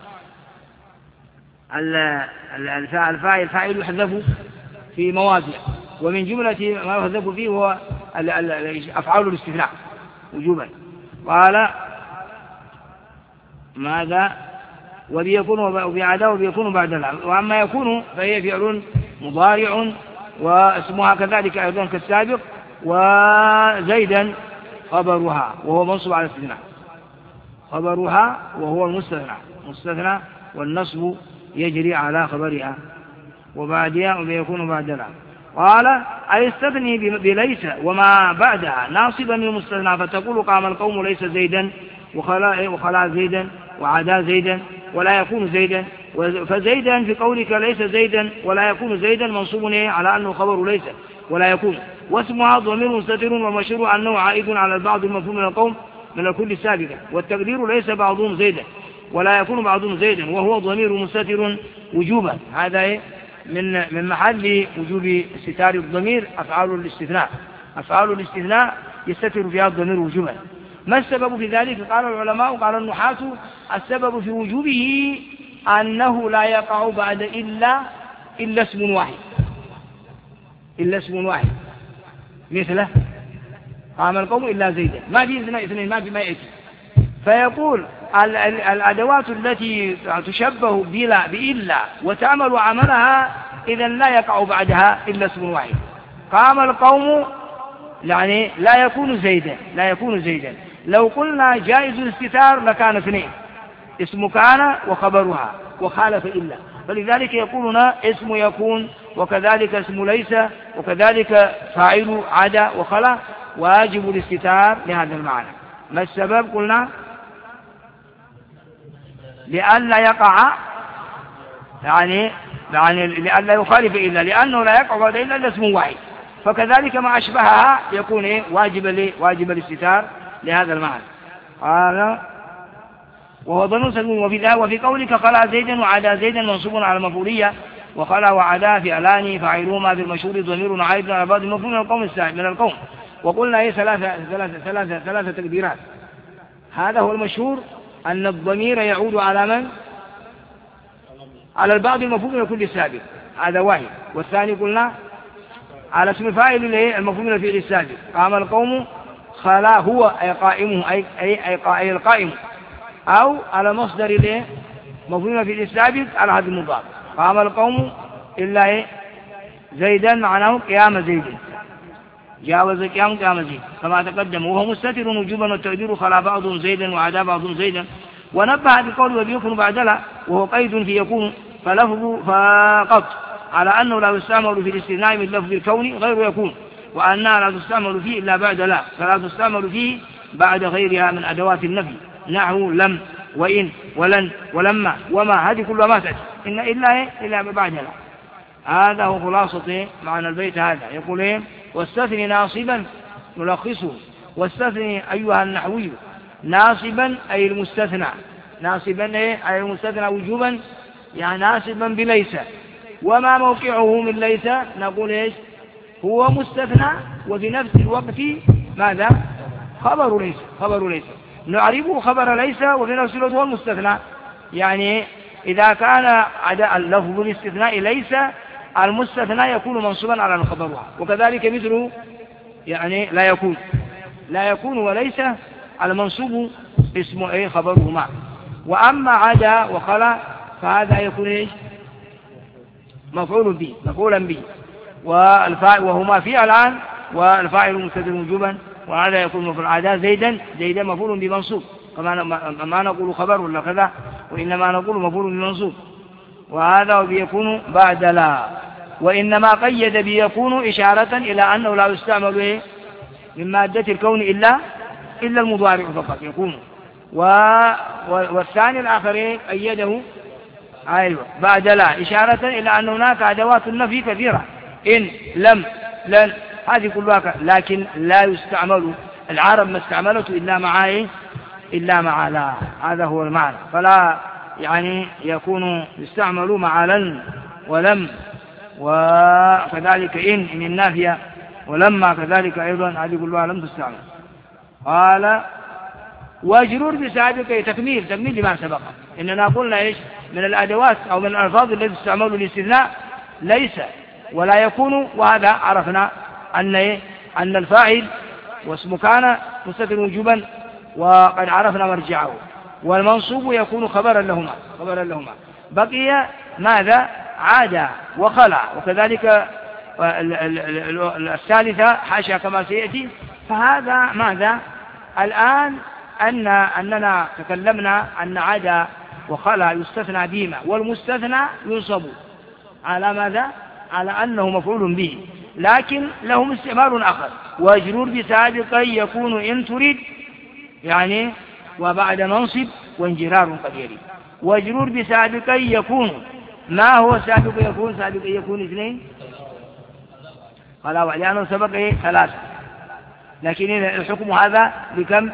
الفاعل فاعل يحذف في مواضع، ومن جملة ما يحذف فيه هو أفعال الاستثناء وجوبا. قال ماذا وبيكون وبعده وبيكون بعد لا. وأما يكون فهي فعل مضارع واسمها كذلك أيضا كالسابق، وزيدا خبرها وهو منصوب على الاستثناء، خبرها وهو المستثنى مستثنى والنصب يجري على خبرها. وبعدها وبيكون بعد لا. قال أي استثني بليس وما بعدها ناصبا للمستثنى، فتقول قام القوم ليس زيدا وخلا وخلا زيدا وعدا زيدا ولا يكون زيدا. فزيدا في قولك ليس زيدا ولا يكون زيدا منصوب على أنه خبر ليس ولا يكون، واسمها ضمير مستتر ومشهور أنه عائد على البعض المفهوم من القوم من الكل السابقة، والتقدير ليس بعضهم زيدا ولا يكون بعضهم زيدا وهو ضمير مستتر وجوبا. هذا من من محل وجوب استتار الضمير أفعال الاستثناء، أفعال الاستثناء يستتر فيها الضمير وجوبا. ما السبب في ذلك؟ قال العلماء قال النحاة السبب في وجوبه أنه لا يقع بعد إلا إلا اسم واحد، إلا اسم واحد مثله قام القوم إلا زيدا، ما في اثنين اثنين ما في ما يأتي. فيقول الأدوات التي تشبه بلا بإلا وتعمل عملها إذا لا يقع بعدها إلا اسم واحد. قام القوم يعني لا يكون زيدا، لا يكون زيدا. لو قلنا جائز الاستتار لكان اثنين، اسم كان وخبرها وخالف إلا، فلذلك يقولنا اسم يكون وكذلك اسم ليس وكذلك فاعل عدا وخلا، واجب الاستتار لهذا المعنى. ما السبب؟ قلنا لئلا يقع يعني يعني لئلا يخالف إلا، لأنه لا يقع بعد إلا اسم واحد، فكذلك ما أشبهها يكون إيه واجب لي واجب الاستتار لهذا المعنى. قال وهو ضمير وفي ذا وفي قولك خلا زيدا وعدا زيدا منصوب على المفعولية، وخلا وعدا فعلان فاعلهما بالمشهور ضمير عائد على بعض المفعول من القوم السائل من القوم. وقلنا ايه ثلاثة ثلاثة ثلاثة ثلاثة تقديرات. هذا هو المشهور أن الضمير يعود على من؟ على البعض المفعول من كل سابق، هذا واحد. والثاني قلنا على اسم فاعل المفعول من الفعل السابق. قام القوم خلا هو أي قائمه أي أي أي القائم، أو على مصدر الايه مفعول من الفعل السابق على هذا المضاف. قام القوم إلا إيه زيدا معناه قيام زيد، جاوز قيام قيام زيد كما تقدم، وهو مستتر وجوبا والتقدير خلا بعضهم زيدا وعدا بعضهم زيدا. ونبه بقول وبيكون بعد لا وهو قيد في يكون فلفظ فقط على أنه لا يستعمل في الاستثناء من لفظ الكون غير يكون، وأنها لا تستعمل فيه إلا بعد لا، فلا تستعمل فيه بعد غيرها من أدوات النفي نحو لم وإن ولن ولما وما، هذه كلها ما تأتي إن إلا إيه إلا بعد لا. هذا هو خلاصة معنى البيت هذا. يقول إيه واستثني ناصبا نلخصه. واستثني أيها النحوي ناصبا أي المستثنى، ناصبا إيه أي المستثنى وجوبا يعني ناصبا بليس، وما موقعه من ليس نقول إيش هو مستثنى وفي نفس الوقت ماذا خبر ليس، خبر ليس نعربه خبر ليس وفي نفس الوقت هو المستثنى. يعني إذا كان عدا اللفظ الاستثناء ليس المستثنى يكون منصوبا على خبرها، وكذلك مثله يعني لا يكون، لا يكون وليس المنصوب اسمه ايه خبرهما. واما عدا وخلا فهذا يكون ايش مفعول به مفعولا به، والفاعل وهما فعلان والفاعل مستتر وجوبا، وهذا يكون مفعول عدا زيدا زيدا مفعول بمنصوب كما ما نقول خبر ولا كذا، وانما نقول مفعول بمنصوب، وهذا بيكون بعد لا. وانما قيد بيكون اشاره الى انه لا يستعمل ايه من مادة الكون إلا إلا المضارع فقط يكون. و... والثاني الآخر أيده أيوة بعد لا إشارة إلى أن هناك أدوات النفي كثيرة إن لم لن هذه كلها، لكن لا يستعمل العرب ما استعملته إلا مع إيه إلا مع لا، هذا هو المعنى. فلا يعني يكون يستعمل مع لن ولم، وكذلك إن إن النافية، ولما كذلك أيضا هذه كلها لم تستعمل. قال واجرور بسابق تكميل تكميل لما سبق. إننا قلنا إيش من الأدوات أو من الألفاظ التي تستعمل الاستثناء ليس ولا يكون، وهذا عرفنا أن إيه أن الفاعل واسم كان مستتر وجوبا وقد عرفنا مرجعه، والمنصوب يكون خبرا لهما خبرا لهما. بقي ماذا عاد وخلع، وكذلك الثالثة حاشا كما سيأتي. فهذا ماذا الآن أن أننا تكلمنا أن عدا وخلا يستثنى بهما، والمستثنى ينصب على ماذا على أنه مفعول به، لكن لهم استعمال آخر. واجرور بسابق يكون إن تريد يعني وبعد منصب وانجرار قد يلي. واجرور بسابق يكون، ما هو سابق يكون؟ سابق يكون اثنين خلا، لأنه سبق إيه ثلاثة، لكن الحكم هذا بكم؟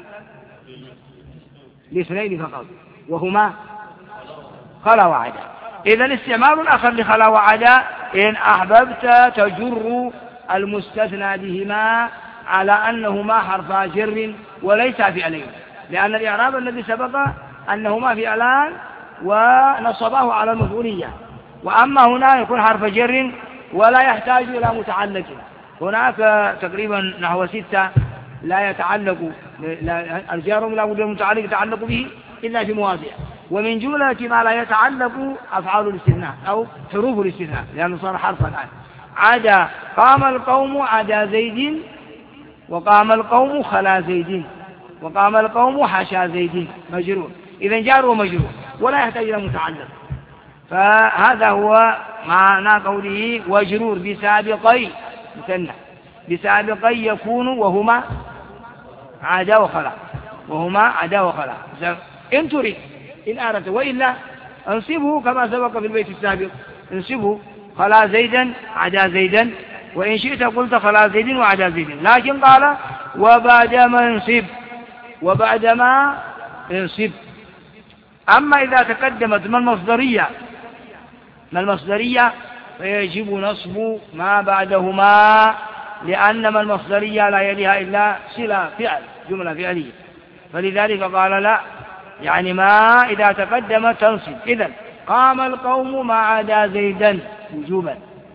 لاثنين فقط، وهما خلا وعدا. إذا استعمال آخر لخلا وعدا إن أحببت تجر المستثنى بهما على أنهما حرفا جر وليس فعلين، لأن الإعراب الذي سبق أنهما فعلان ونصباه على المفعولية، وأما هنا يكون حرف جر ولا يحتاج إلى متعلق. هناك تقريبا نحو ستة لا يتعلق، الجار لا بد من متعلق يتعلق به إلا في مواضع، ومن جملة ما لا يتعلق أفعال الاستثناء أو حروف الاستثناء لأنه صار حرفا الآن. عدا قام القوم عدا زيد، وقام القوم خلا زيد، وقام القوم حاشا زيد مجرور، إذا جار ومجرور ولا يحتاج إلى متعلق. فهذا هو معنى قوله وجرور بسابقي مثنى بسابقي يكون وهما عدا وخلا، وهما عدا وخلا إن تريد إن أردت، وإلا انصبه كما سبق في البيت السابق، انصبه خلا زيدا عدا زيدا، وإن شئت قلت خلا زيد وعدا زيد، لكن قال وبعدما انصب وبعدما انصب. أما إذا تقدمت ما المصدرية ما المصدرية فيجب نصب ما بعدهما، لأن ما المصدرية لا يليها إلا صلة فعل جملة فعلية، فلذلك قال لا يعني ما إذا تقدم تنصب. إذن قام القوم ما عدا زيدا وجوبا،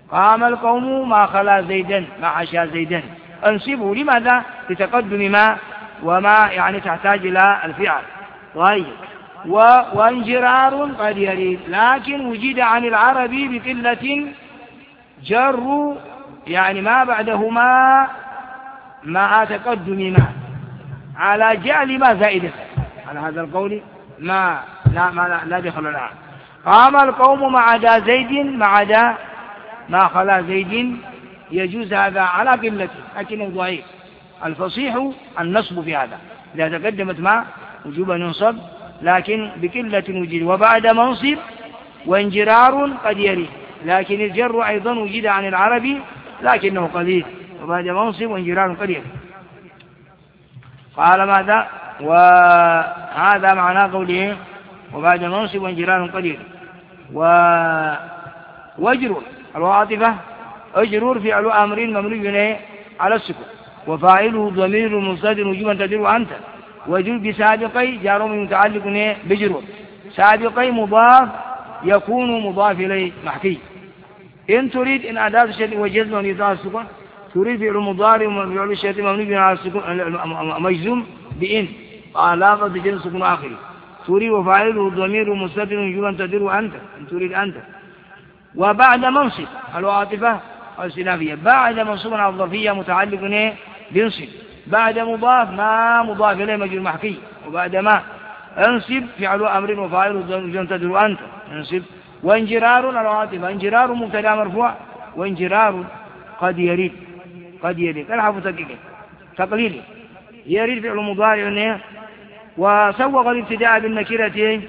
قام القوم ما خلا زيدا ما عشا زيدا انصبه. لماذا؟ لتقدم ما وما يعني تحتاج إلى الفعل. طيب وانجرار قد يريد، لكن وجد عن العربي بقلة جر يعني ما بعدهما مع تقدم ما على جعل ما زائدة على هذا القول ما لا ما لا, لا دخل لها. قام القوم مع دا زيد مع دا ما خلا زيد يجوز هذا على قلة لكنه ضعيف. الفصيح النصب في هذا إذا تقدمت ما وجوب ينصب، لكن بقلة وجد. وبعد منصب وانجرار قد يري، لكن الجر أيضا وجد عن العربي لكنه قليل. وبعد منصب وانجرار قد يري. قال ماذا؟ وهذا معناه قوله وبعد منصب وانجرار قد يري. واجرور الواطفة اجرور فعل أمر ممنوع على السكون، وفاعله ضمير مستتر وجوبا تدير أنت. وجر بسابقي جار متعلق بجرور، سابقي مضاف يكون مضاف إليه محكي. إن تريد إن أداة الشيء وجزم ونطاع السكون، تريد فعل مضارع وفعل الشيء ممنوع على السكون مجزوم بإن علاقة جنس السكون آخره. تريد وفاعله ضمير مستتر وجوبا تدير أنت إن تريد أنت. وبعد منصب العاطفة السلافية بعد منصوب على الظرفية متعلق بانصب. بعد مضاف ما مضاف إليه مجرور محكي. وبعد ما انصب فعل أمر وفاعل ضمير تدل أنت انصب. وانجرار العاطفة انجرار مبتدا مرفوع وانجرار قد يريد قد يريد الحرف تقليل تقليل يريد فعل مضارع. وسوغ الابتداء بالنكرة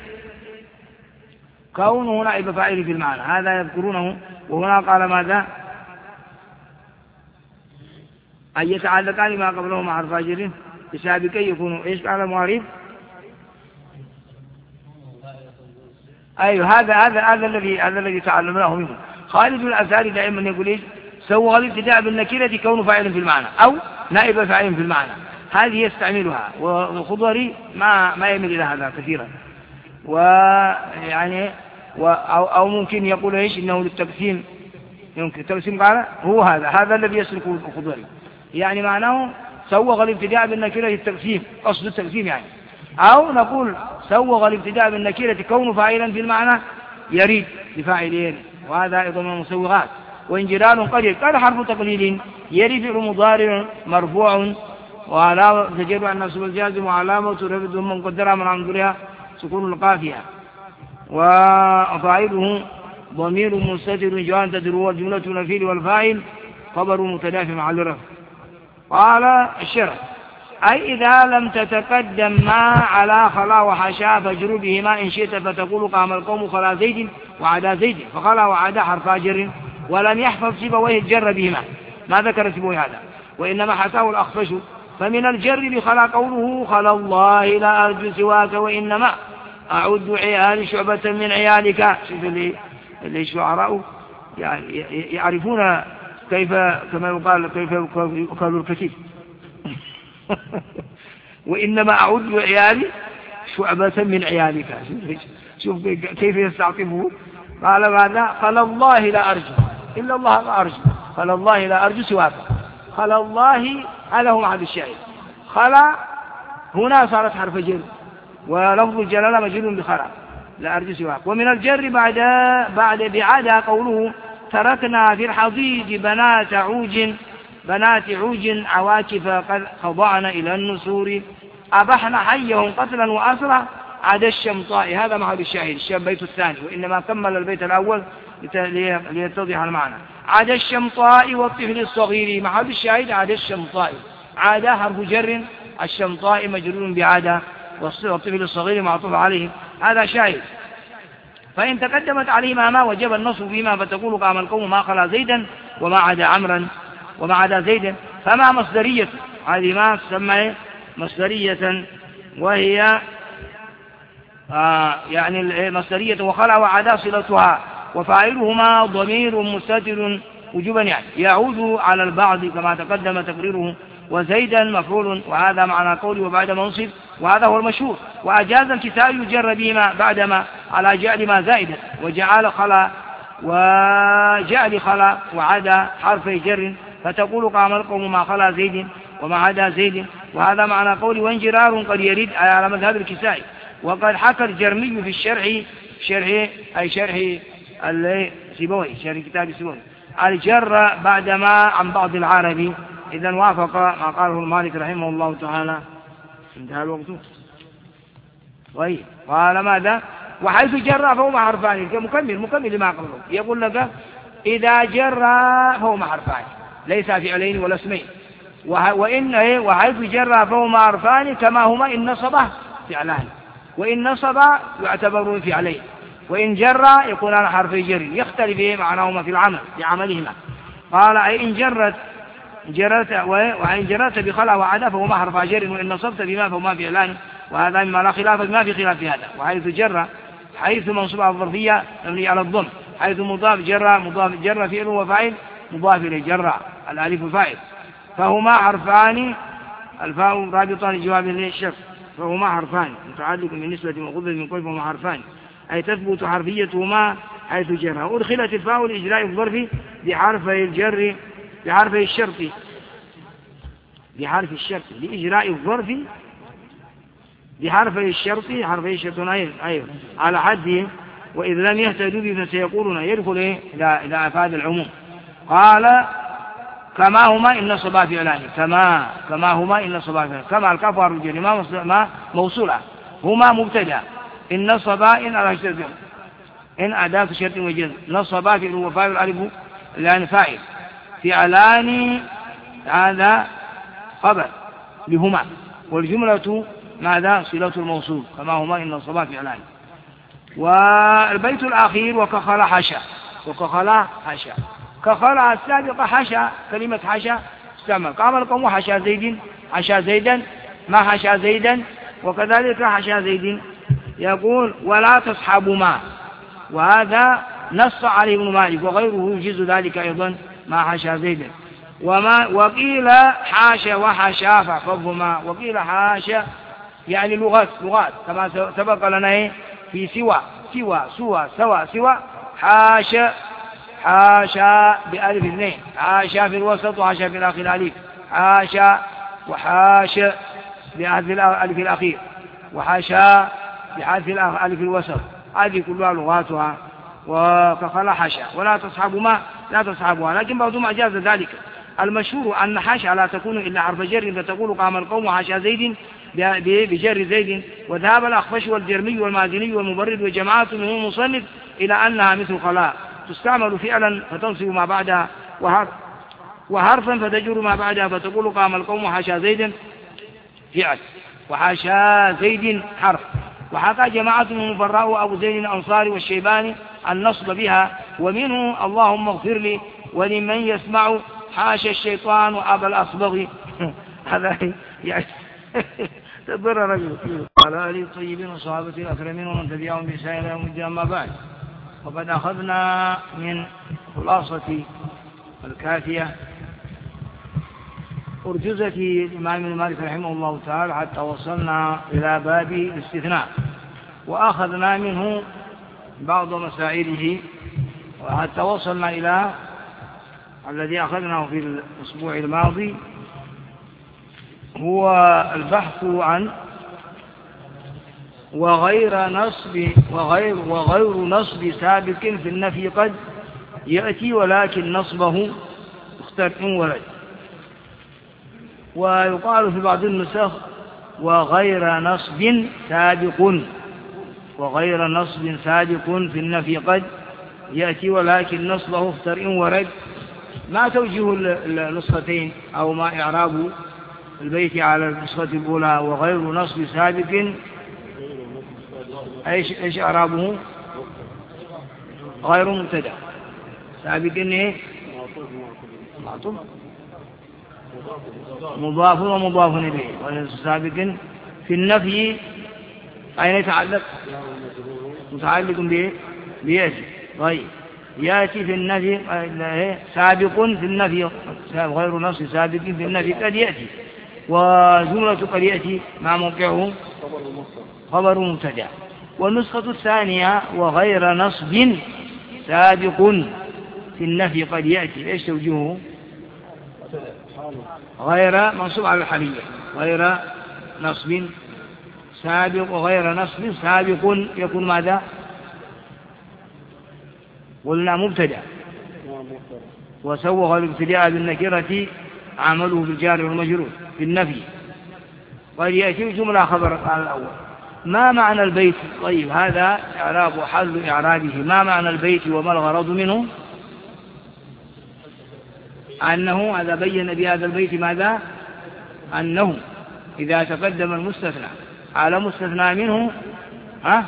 كونه نائب فاعل في المعنى، هذا يذكرونه. وهنا قال ماذا؟ أن يتعلقان ما قبله مع حرف جر بسابقي يكونوا إيش قال المعرف؟ أيوه هذا هذا هذا الذي هذا الذي تعلمناه منه. خالد الأثاري دائما يقول إيش؟ سوغ الابتداء بالنكرة كونه فاعل في المعنى أو نائب فاعل في المعنى، هذه يستعملها. والخضري ما ما يميل إلى هذا كثيرا. ويعني أو, أو ممكن يقول إيش إنه للتقسيم، يمكن التقسيم قال هو هذا هذا الذي يسلك الخضري، يعني معناه سوغ الابتداء بالنكرة التقسيم قصد التقسيم يعني. أو نقول سوغ الابتداء بالنكرة كونه فاعلا في المعنى يريد لفاعلين، وهذا أيضا من المسوغات. وانجرار قليل قال حرف تقليل يريد فعل مضارع مرفوع وعلامة تجر عن نصب الجازم وعلامة رفض مقدرة من عنظرها سكون القافية. وفاعله ضمير مستتر جوان تدر الجملة الفيل والفاعل خبر متدافع مع الرفع. قال الشرع أي إذا لم تتقدم ما على خلا وحشا فاجر بهما إن شئت فتقول قام القوم خلا زيد وعدا زيد فخلا وعدا حرفا جر ولم يحفظ سيبويه الجر بهما ما ذكر سيبويه هذا وإنما حكاه الأخفش. فمن الجر بخلا قوله خلا الله لا أرجو سواك وإنما أعد عيال شعبة من عيالك. شوف اللي اللي الشعراء يعني يعرفون كيف كما يقال كيف يقال الكثير وإنما أعد عيالي شعبة من عيالك. شوف كيف يستعطفه. قال ماذا؟ خلا الله لا أرجو إلا الله لا أرجو خلا الله لا أرجو سواك. خلا الله هذا هو محل الشاهد. خلا هنا صارت حرف جر ولفظ الجلالة مجرور بخلا لا أرجو سواك. ومن الجر بعد بعد بعد قوله تركنا في الحضيض بنات عوج بنات عوج عواكف قد خضعن إلى النسور أبحن حيهم قتلا وأسرا عدا الشمطاء. هذا محل الشاهد البيت الثاني، وإنما كمل البيت الأول ليتضح المعنى. عدا الشمطاء والطفل الصغير محل الشاهد عدا الشمطاء. عدا حرف جر الشمطاء مجرور بعدا والطفل الصغير معطوف عليه هذا شاهد. فإن تقدمت عليهما ما وجب النصب فيما فتقول قام القوم ما خلا زيدا وما عدا عمرا وما عدا زيدا. فما مصدرية هذه ما تسمى مصدرية وهي آه يعني مصدرية وخلا وعدا صلتها وفاعلهما ضمير مستتر وجوبا يعني يعود على البعض كما تقدم تقريره. وزيدا مفعول وهذا معنى قولي وبعد منصب وهذا هو المشهور. وأجاز الكسائي يجر بهما بعدما على جعل ما زائدا وجعل خلا وجاء لخلا وعدا حرفي جر فتقول قام القوم مع خلا زيد ومع عدا زيد، وهذا معنى قولي وانجرار قد يرد على مذهب الكسائي. وقد حكى الجرمي في الشرح شرح أي شرح السيبوي شرح كتاب السيبوي الجر بعدما عن بعض العرب، إذا وافق ما قاله المالك رحمه الله تعالى. انتهى الوقت. طيب قال ماذا؟ وحيث جر فهو حرفان، مكمل مكمل لما قبله، يقول لك إذا جر فهو حرفان ليس فعلين ولا اسمين، وإن وحيث جر فهو حرفان كما هما إن نصبه فعلان، وإن نصب يعتبر فعلين، وإن جر يكونان حرفي جر يختلف معناهما في العمل بعملهما. قال أي إن جرت جرت وإن جرت بخلا وعدا فهما حرف جر، وإن نصبت بما فهما فعلان، وهذا مما لا خلاف بما في خلاف هذا. وحيث جر حيث منصوب على الظرفية مبني على الضم، حيث مضاف جر مضاف جر فعل وفاعل مضاف إليه جر الألف فاعل، فهما حرفان الفاء رابطان لجواب الشرط، فهما حرفان متعلق بالنسبة وغضب من كل فهما حرفان، أي تثبت حرفيتهما حيث جر. أدخلت الفاء لإجراء الظرف بحرفي الجر بحرفي الشرط بحرف الشرط لإجراء الظرف بحرفي الشرط حرفي الشرط أيضا على حده، وإذ لم يهتدوا به فسيقولون يدخل إلى إلى أفاد العموم. قال كما هما إن نصبا فعلان، كما كما هما إن نصبا فعلان، كما الكاف والرجل ما ما موصولة، هما مبتدا إن نصبا إن على شرط إن أداة شرط وجزم، نصبا فعل وفاعل الألف لأن فاعل، فعلان هذا خبر لهما، والجملة ماذا؟ صلة الموصول كما هما إن نصبا فعلان. والبيت الأخير وكخلا حشا، وكخلا حشا كخلا السابقة حشا، كلمة حشا استعمل قام القوم حشا زيد حشا زيدا ما حشا زيدا، وكذلك حشا زيد. يقول ولا تصحب ما، وهذا نص عليه ابن مالك وغيره يجيز ذلك أيضا ما حشا زيدا. وما وقيل حاشا وحشا فاحفظهما، وقيل حاشا يعني لغات لغات كما سبق لنا في سوى سوى سوى سوى سوى حاشا حاشا بألف اثنين، حاشا في الوسط وحاشا في الآخر ألف، حاشا وحاشا بألف الألف الأخير، وحاشا بحذف الألف الوسط، هذه كلها لغاتها. وكخلا حاشا ولا تصحبهما لا تصحبها، لكن بعضهم أجاز ذلك. المشهور أن حاشا لا تكون إلا حرف جر، فتقول قام القوم حاشا زيد بجر زيد. وذهب الأخفش والجرمي والمازني والمبرد وجماعة من المصنف إلى أنها مثل خلاء تستعمل فعلا فتنصب ما بعدها وحرفا فتجر ما بعدها، فتقول قام القوم حاشا زيد فعل وحاشا زيد حرف. وحكى جماعة من المفراء وأبو زيد الأنصاري والشيباني النصب بها، ومنه اللهم اغفر لي ولمن يسمع حاشا الشيطان وأبا الأصبغ. هذا يعني تضر رجل. على آله الطيبين والصحابة الأكرمين ومن تبعهم بإحسان إلى يوم الدين. أما بعد، وقد أخذنا من خلاصة الكافية أرجزة الإمام مالك رحمه الله تعالى حتى وصلنا إلى باب الاستثناء، وأخذنا منه بعض مسائله، وحتى وصلنا إلى الذي أخذناه في الأسبوع الماضي، هو البحث عن وغير نصب وغير وغير نصب سابق في النفي قد يأتي، ولكن نصبه اختر إن ولد. ويقال في بعض النسخ وغير نصب سابق، وغير نصب سابق في النفي قد يأتي، ولكن نصبه اختر إن ورد. ما توجيه النسختين أو ما إعراب البيت على النسخة الأولى وغير نصب سابق؟ ايش ايش اعرابه؟ غير مبتدا سابق ايه؟ معطوف مضاف ومضاف اليه، سابق في النفي اين يتعلق؟ متعلق بايه؟ بياتي. طيب ياتي في النفي سابق في النفي غير نصب سابق في النفي قد ياتي، وجملة قد ياتي مع موقعه خبر مبتدا. والنسخة الثانية وغير نصب سابق في النفي قد يأتي، إيش توجهه؟ غير منصوب على الحالية، غير نصب سابق وغير نصب سابق يكون ماذا؟ قلنا مبتدأ، وسوغ الابتداء بالنكرة عمله بالجار والمجرور في النفي قد يأتي جملة خبر على الأول. ما معنى البيت؟ طيب هذا إعراب وحل إعرابه. ما معنى البيت وما الغرض منه؟ أنه هذا بين بهذا البيت ماذا؟ أنه إذا تقدم المستثنى على مستثنى منه ها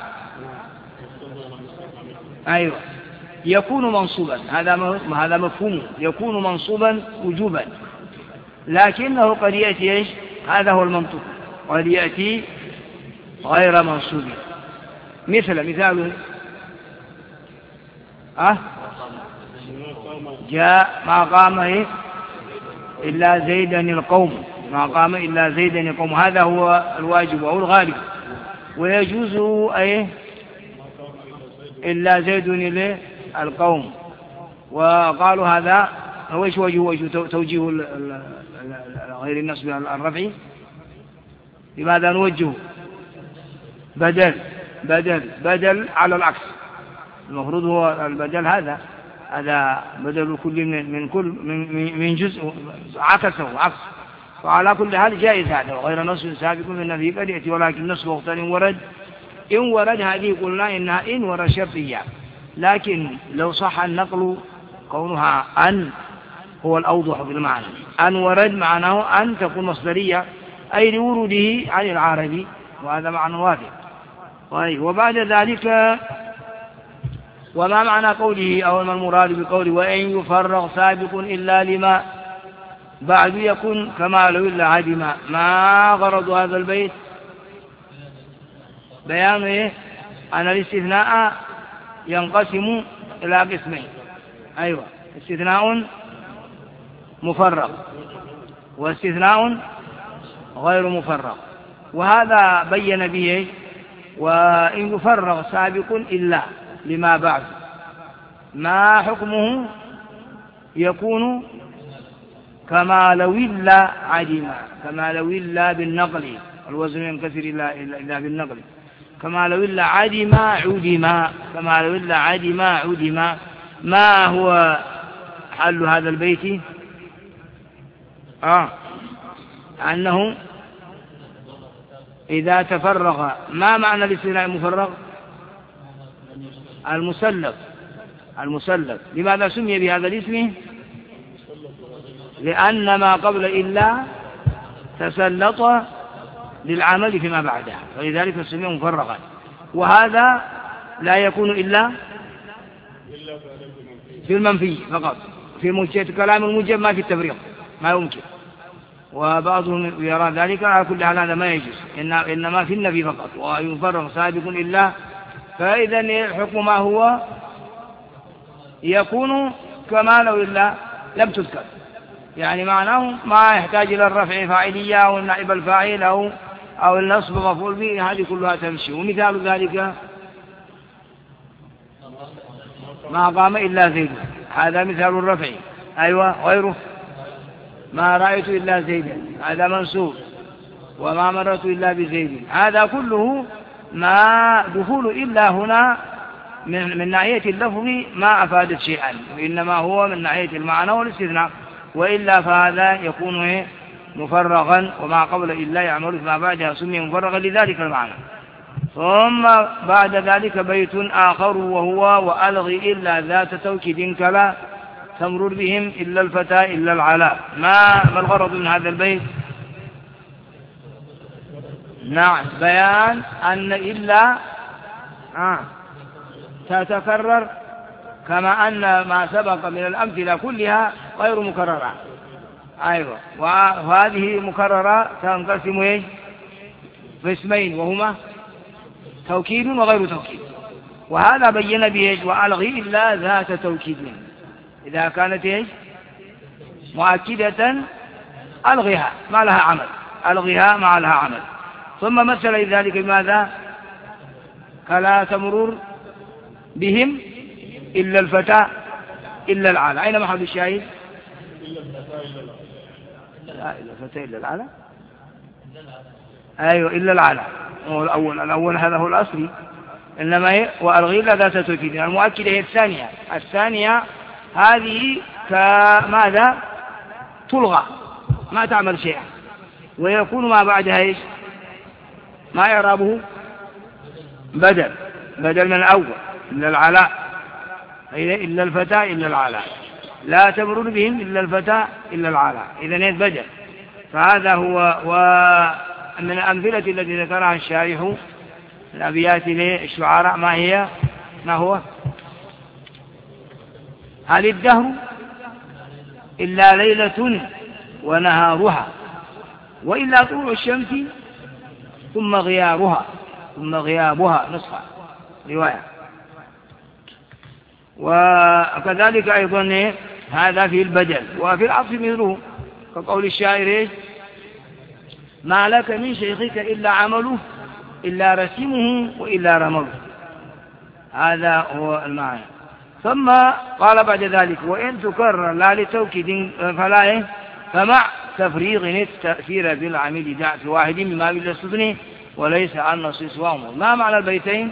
أيوة يكون منصوبا، هذا هذا مفهوم، يكون منصوبا وجوبا، لكنه قد يأتي إيش؟ هذا هو المنطق، قد يأتي غير منصوب. مثل مثال أه جاء ما قام إيه؟ إلا زيدا القوم، ما قام إلا زيدا القوم، هذا هو الواجب أو الغالب. ويجوز أيه إلا زيد القوم. وقالوا هذا هو إيش وجه وجه توجيه غير النصب الرفعي. لماذا نوجه بدل بدل بدل على العكس؟ المفروض هو البدل هذا هذا بدل كل من من كل من من جزء عكسه عكس. وعلى كل حال جائز هذا وغير نصب سابق من النفي قد يأتي، ولكن نصب وقت إن ورد إن ورد هذه قلنا إنها إن ورد شرطية، لكن لو صح النقل كونها أن هو الأوضح بالمعنى. أن ورد معناه أن تكون مصدرية أي لوروده عن العربي، وهذا معنى واضح. طيب وبعد ذلك وما معنى قوله أو ما المراد بقوله وإن يفرغ سابق إلا لما بعد يكون كما لو إلا عدم؟ ما غرض هذا البيت؟ بيان إيه؟ أن الاستثناء ينقسم إلى قسمين. أيوة استثناء مفرغ واستثناء غير مفرغ، وهذا بين به وإن يفرغ سابق إلا لما بعد ما حكمه؟ يكون كما لو إلا عدم، كما لو إلا بالنقل، الوزن ينكسر إلا, إلا بالنقل، كما لو إلا عدم عدم، كما لو إلا عدم عدم. ما هو حل هذا البيت؟ آه أنه إذا تفرغ. ما معنى الاستثناء المفرغ؟ المسلط، المسلط. لماذا سمي بهذا الاسم؟ لأن ما قبل إلا تسلط للعمل فيما بعدها، فلذلك سمي مفرغا. وهذا لا يكون إلا في المنفي فقط، في مجد كلام الموجب ما في التفريق ما يمكن، وبعضهم يرى ذلك. على كل حال هذا ما يجوز، إنما في النفي فقط. ويفرغ سابق إلا، فإذا الحكم ما هو؟ يكون كما لو إلا لم تذكر، يعني معناه ما يحتاج إلى الرفع فاعلية أو النائب الفاعل أو أو النصب مفعول به، هذه كلها تمشي. ومثال ذلك ما قام إلا زيد، هذا مثال الرفع. أيوة غيره ما رأيت إلا زيدا، هذا منصوب. وما مررت إلا بزيد، هذا كله ما دخول إلا هنا من, من ناحية اللفظ ما أفادت شيئا، وإنما هو من ناحية المعنى والاستثناء. وإلا فهذا يكون مفرغا، وما قبل إلا يعمل فيما بعدها سمي مفرغا لذلك المعنى. ثم بعد ذلك بيت آخر وهو وألغي إلا ذات توكيد كلا تمرر بهم إلا الفتى إلا العلاء. ما ما الغرض من هذا البيت؟ نعم بيان أن إلا آه تتكرر، كما أن ما سبق من الأمثلة كلها غير مكررة. أيوة وهذه مكررة تنقسم إيه؟ قسمين، وهما توكيد وغير توكيد. وهذا بين به وألغي إلا ذات توكيد، إذا كانت إيه؟ مؤكدة ألغيها ما لها عمل، ألغيها ما لها عمل. ثم مثل ذلك بماذا؟ كلا تمرر بهم إلا الفتى إلا العالى. أين محل الشاهد؟ لا إلا الفتى إلا العالى. أيوة إلا العالى هو الأول. الأول هذا هو الأصلي، إنما هي والغير لا ذات تأكيد. المؤكدة هي الثانية. الثانية هذه كماذا تلغى ما تعمل شيئا، ويكون ما بعدها إيش؟ ما إعرابه بدل بدل من الأول إلا العلاء، إلا الفتى إلا العلاء، لا تمر بهم إلا الفتى إلا العلاء، إذن بدل. فهذا هو. ومن الأمثلة التي ذكرها الشارح الأبيات للشعراء ما هي؟ ما هو؟ هل الدهر إلا ليلة ونهارها، وإلا طلوع الشمس ثم غيابها ثم غيابها نصفا رواية. وكذلك أيضا هذا في البدل. وفي العطف مثله كقول الشاعر ما لك من شيخك إلا عمله إلا رسمه وإلا رمله. هذا هو المعنى. ثم قال بعد ذلك وإن تكرر لا لتوكيد فلا فمع تفريغ التأثير بالعميل دع في واحد مما بالسدن وليس عن نصيص وامر. ما معنى البيتين؟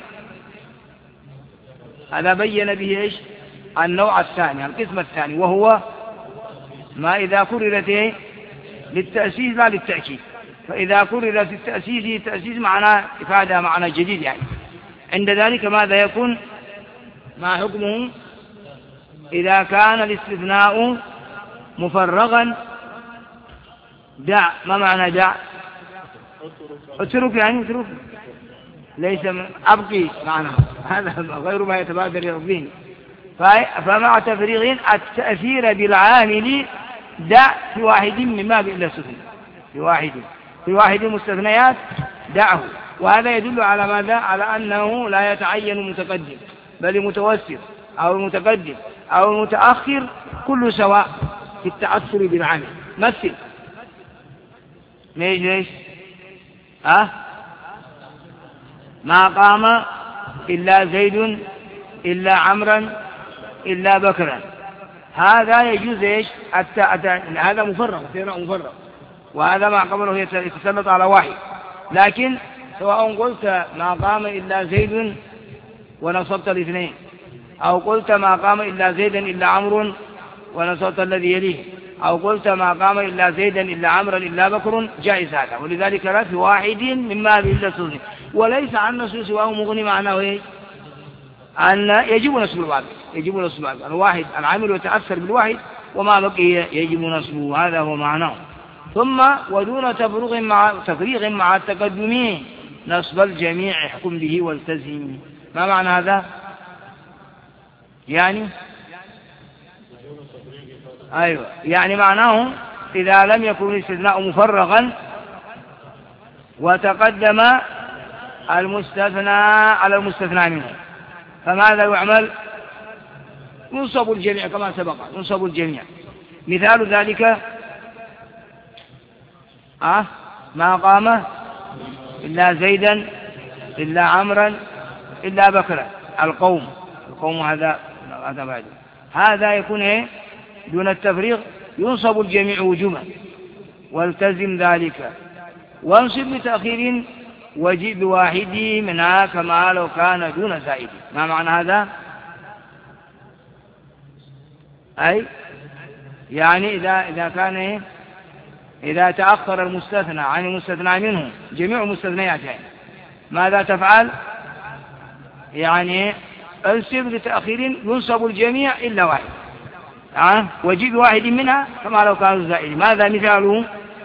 هذا بين به إيش؟ النوع الثاني القسم الثاني، وهو ما إذا كررت للتأسيس لا للتأكيد. فإذا كررت التأسيس تأسيس معنى إفادة معنى جديد يعني. عند ذلك ماذا يكون؟ ما حكمه؟ إذا كان الاستثناء مفرغا دع. ما معنى دع؟ اترك يعني اترك ليس من أبقي معناه، هذا غير ما يتبادر الذهن. فمع تفريغ التأثير بالعامل دع في واحد مما إلا سفن في واحد في واحد مستثنيات دعه. وهذا يدل على ماذا؟ على أنه لا يتعين متقدم بل متوسط أو المتقدم أو المتأخر كل سواء في التأثر بالعامل. مثل ليش ليش أه؟ ما قام إلا زيد إلا عمرا إلا بكرا. هذا يجوز إيش؟ هذا مفرغ مفرغ وهذا ما قبله يتسلط على واحد. لكن سواء قلت ما قام إلا زيد ونصبت الاثنين، أو قلت ما قام إلا زيدا إلا عمرو ونصبت الذي يليه، أو قلت ما قام إلا زيدا إلا عمرا إلا بكر، جائز هذا. ولذلك لا في واحد مما إلا سنة. وليس عن نصب سواه مغني معناه إيه؟ أن يجب نصب الواحد يجب نصب الواحد الواحد العامل يتأثر بالواحد وما بقي يجب نصبه. هذا هو معناه. ثم ودون تفريغ مع تفريغ مع التقدم نصب الجميع احكم به والتزم. ما معنى هذا؟ يعني أيوة يعني معناه إذا لم يكن الاستثناء مفرغا وتقدم المستثنى على المستثنى منه فماذا يعمل؟ ينصب الجميع كما سبق ينصب الجميع. مثال ذلك أه ما قام إلا زيدا إلا عمرا إلا بكرا القوم القوم هذا هذا بعد هذا يكون إيه؟ دون التفريغ ينصب الجميع وجوبا والتزم ذلك وانصب بتأخير وجيء بواحد منها كما لو كان دون زائد. ما معنى هذا؟ أي يعني إذا إذا كان إيه؟ إذا تأخر المستثنى عن المستثنى منه جميع مستثنياته يعني. ماذا تفعل؟ يعني انصب لتأخير ينصب الجميع إلا واحد أه؟ وجيب واحد منها كما لو كان زائد. ماذا مثاله؟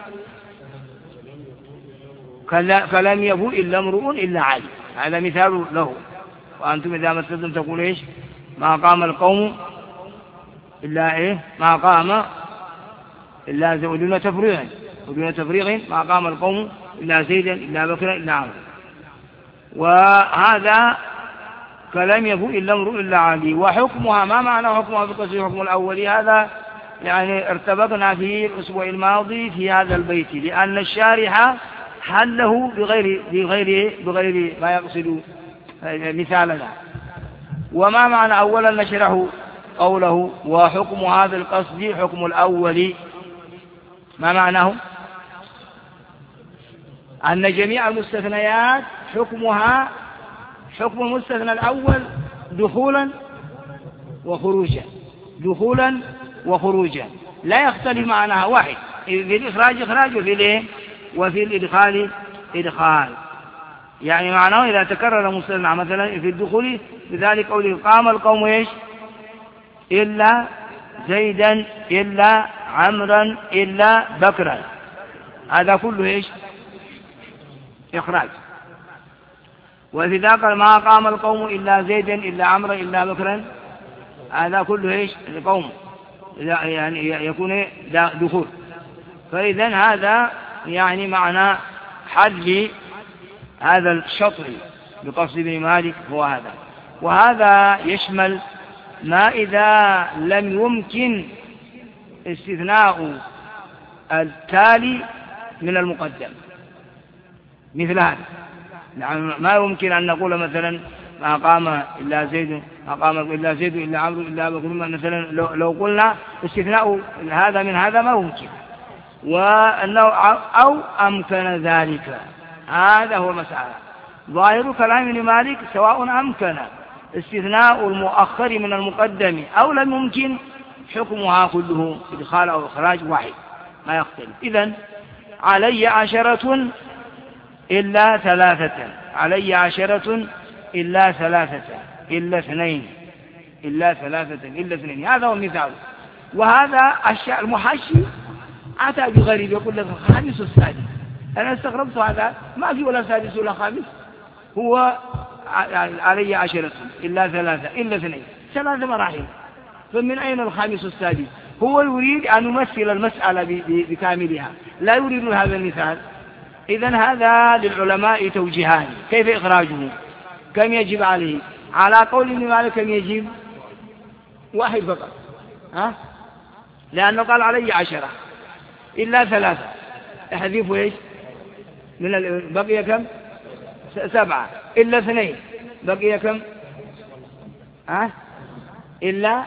كلام يبو إلا امرؤ إلا علي. هذا مثال له. وأنتم إذا مثلتم تقول إيش؟ ما قام القوم إلا إيه؟ ما قام إلا زيد ودون تفريغ ودون تفريغ ما قام القوم إلا زيدا إلا بكرا إلا عمرو. وهذا كلام يبو إلا امرؤ إلا علي. وحكمها ما معنى حكمها في قصة حكم الأول؟ هذا يعني ارتبطنا في الأسبوع الماضي في هذا البيت لأن الشارح حله بغير بغير بغير ما يقصد مثالنا. وما معنى أولا نشرح قوله وحكم هذا القصد حكم الأول؟ ما معناه؟ أن جميع المستثنيات حكمها حكم المستثنى الأول دخولا وخروجا، دخولا وخروجا، لا يختلف معناها واحد، في الإخراج إخراج وفي الإيه وفي الإدخال إدخال. يعني معناه إذا تكرر مستثنى مثلا في الدخول بذلك قوله قام القوم إيش إلا زيدا إلا عمرا إلا بكرا، هذا كله إيش إخراج. وفي ذاك ما قام القوم إلا زيدا إلا عمرا إلا بكرا، هذا كله إيش القوم يعني يكون دخول. فإذا هذا يعني معنى حل هذا الشطر بقصد ابن مالك هو هذا. وهذا يشمل ما إذا لم يمكن استثناء التالي من المقدم، مثل هذا. يعني ما يمكن أن نقول مثلا ما قام إلا زيد ما قام إلا زيد إلا عمرو إلا بكر مثلا، لو, لو قلنا استثناء هذا من هذا ما يمكن، وأنه أو أمكن ذلك، هذا هو المسألة. ظاهر كلام ابن مالك سواء أمكن استثناء المؤخر من المقدم أو لم يمكن حكمها كله إدخال أو إخراج واحد ما يختلف. إذن علي عشرة إلا ثلاثة، علي عشرة إلا ثلاثة إلا اثنين إلا ثلاثة إلا اثنين، هذا هو المثال. وهذا الشيء المحشي أتى بغريب يقول لك الخامس السادس، أنا استغربت هذا ما في ولا سادس ولا خامس، هو علي عشرة إلا ثلاثة إلا اثنين، ثلاث مراحل، فمن أين الخامس السادس؟ هو يريد أن يمثل المسألة بكاملها، لا يريد هذا المثال. إذن هذا للعلماء توجيهان، كيف إخراجه؟ كم يجب عليه؟ على قول ابن مالك كم يجب؟ واحد فقط، ها؟ لأنه قال علي عشرة إلا ثلاثة، احذفوا إيش؟ من ال... بقي كم؟ سبعة إلا اثنين بقي كم؟ ها؟ إلا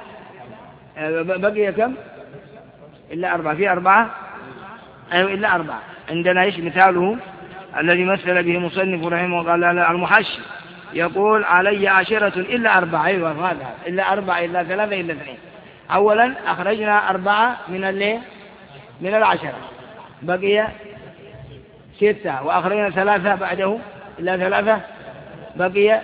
بقي كم؟ إلا أربعة، في أربعة أيوة إلا أربعة. عندنا إيش مثاله الذي مثل به مصنف رحمه قال المحشي يقول علي عشرة إلا أربعة، أيوة هذا إلا أربعة إلا ثلاثة إلا اثنين. أولا أخرجنا أربعة من الليل من العشرة، بقي ستة، وأخرجنا ثلاثة بعده إلا ثلاثة، بقي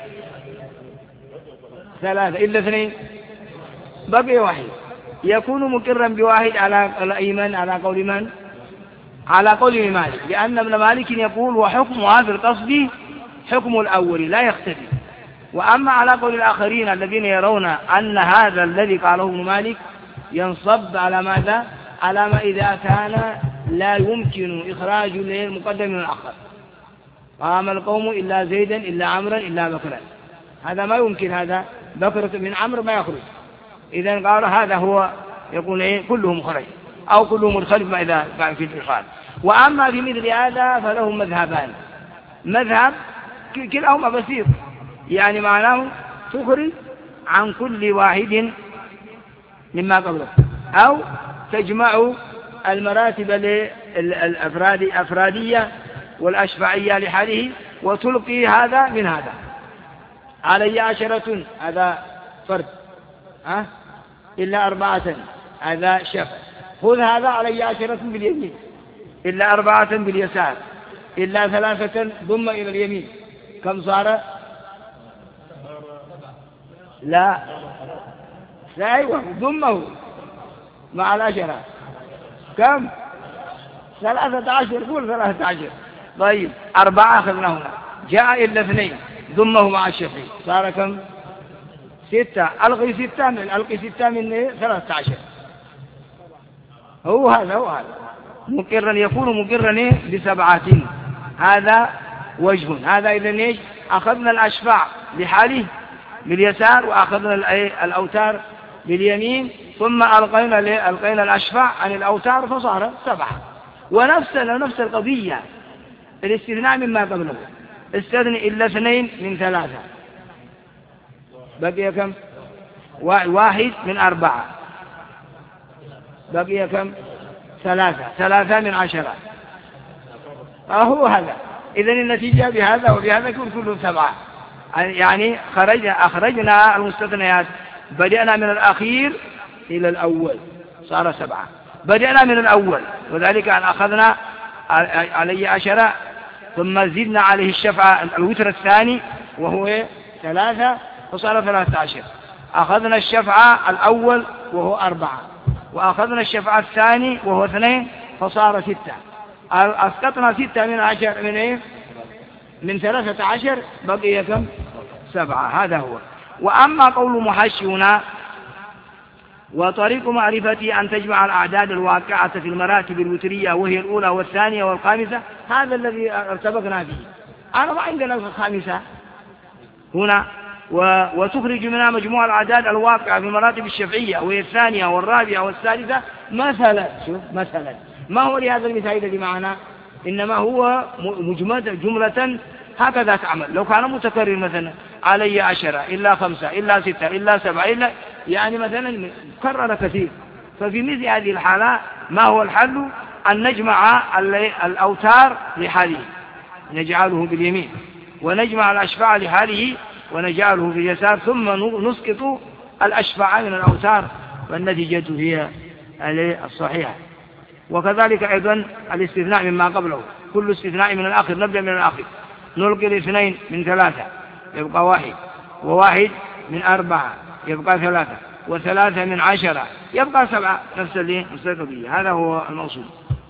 ثلاثة إلا اثنين، بقي واحد. يكون مقرا بواحد على الأيمن على قول من؟ على قول ابن مالك، لأن ابن مالك يقول وحكم هذا القصد حكم الأول لا يختلف. وأما على قول الآخرين الذين يرون أن هذا الذي قاله ابن مالك ينصب على ماذا؟ على ما إذا كان لا يمكن إخراج المقدم من الآخر، قام القوم إلا زيدا إلا عمرا إلا بكرا، هذا ما يمكن، هذا بكرة من عمرو ما يخرج. إذن قال هذا هو يقول إيه كله مخرج أو كله مختلف ما إذا كان في الإخراج. وأما في مثل هذا فلهم مذهبان، مذهب كلاهما بسيط، يعني معناه تخرج عن كل واحد مما قبله، أو تجمع المراتب الأفرادية والأشفعية لحاله وتلقي هذا من هذا. علي عشرة هذا فرد، ها؟ إلا أربعة هذا شفع، خذ هذا علي عشرة باليمين إلا أربعة باليسار إلا ثلاثة ضم إلى اليمين، كم صار؟ لا لا أيوة ضمه مع العشرة كم؟ ثلاثة عشر، قول ثلاثة عشر. طيب أربعة أخذنا هنا، جاء إلا اثنين ضمه مع الشفعي صار كم؟ ستة، ألغي ستة من ألغي ستة من ثلاثة عشر. هو هذا هو هذا مقرا، يكون مقرا بسبعة، هذا وجه. هذا إذن إيش؟ أخذنا الأشفاع لحاله باليسار وأخذنا الأوتار باليمين، ثم ألقينا ألقينا الأشفاع عن الأوتار فصار سبعة. ونفس نفس القضية الاستثناء مما قبله، استثني إلا اثنين من ثلاثة، بقي كم؟ واحد من أربعة. بقي كم؟ ثلاثة. ثلاثة من عشرة. هو هذا. إذن النتيجة بهذا وبهذا يكون كله سبعة. يعني خرجنا أخرجنا المستثنيات، بدأنا من الأخير إلى الأول صار سبعة. بدأنا من الأول وذلك أن أخذنا عليه عشرة، ثم زدنا عليه الشفعة الوتر الثاني وهو ثلاثة فصار ثلاثة عشر. أخذنا الشفعة الأول وهو أربعة، وأخذنا الشفعة الثاني وهو اثنين فصار ستة. أسقطنا ستة من عشر من إيه؟ من ثلاثة عشر، بقي كم؟ سبعة. هذا هو. وأما قول محشينا وطريق معرفتي أن تجمع الأعداد الواقعة في المراتب الوترية وهي الأولى والثانية والخامسة، هذا الذي ارتبطنا به. أنا ما عندنا الخامسة هنا، وتخرج منها مجموع الأعداد الواقعة في المراتب الشفعية وهي الثانية والرابعة والثالثة مثلا. شوف مثلا، ما هو لهذا المثال الذي معنا؟ إنما هو جملة هكذا تعمل. لو كان متكرر مثلا علي عشرة إلا خمسة إلا ستة إلا سبعة إلا يعني مثلا كرر كثير، ففي مثل هذه الحالة ما هو الحل؟ أن نجمع الأوتار لحاله نجعله باليمين، ونجمع الأشفاع لحاله ونجعله في اليسار، ثم نسقط الأشفاع من الأوتار، والنتيجة هي الصحيحة. وكذلك أيضا الاستثناء مما قبله، كل استثناء من الآخر نبدأ من الآخر، نلقي الاثنين من ثلاثة يبقى واحد، وواحد من أربعة يبقى ثلاثة، وثلاثة من عشرة يبقى سبعة، نفس اللي مستقبلية. هذا هو الموصول.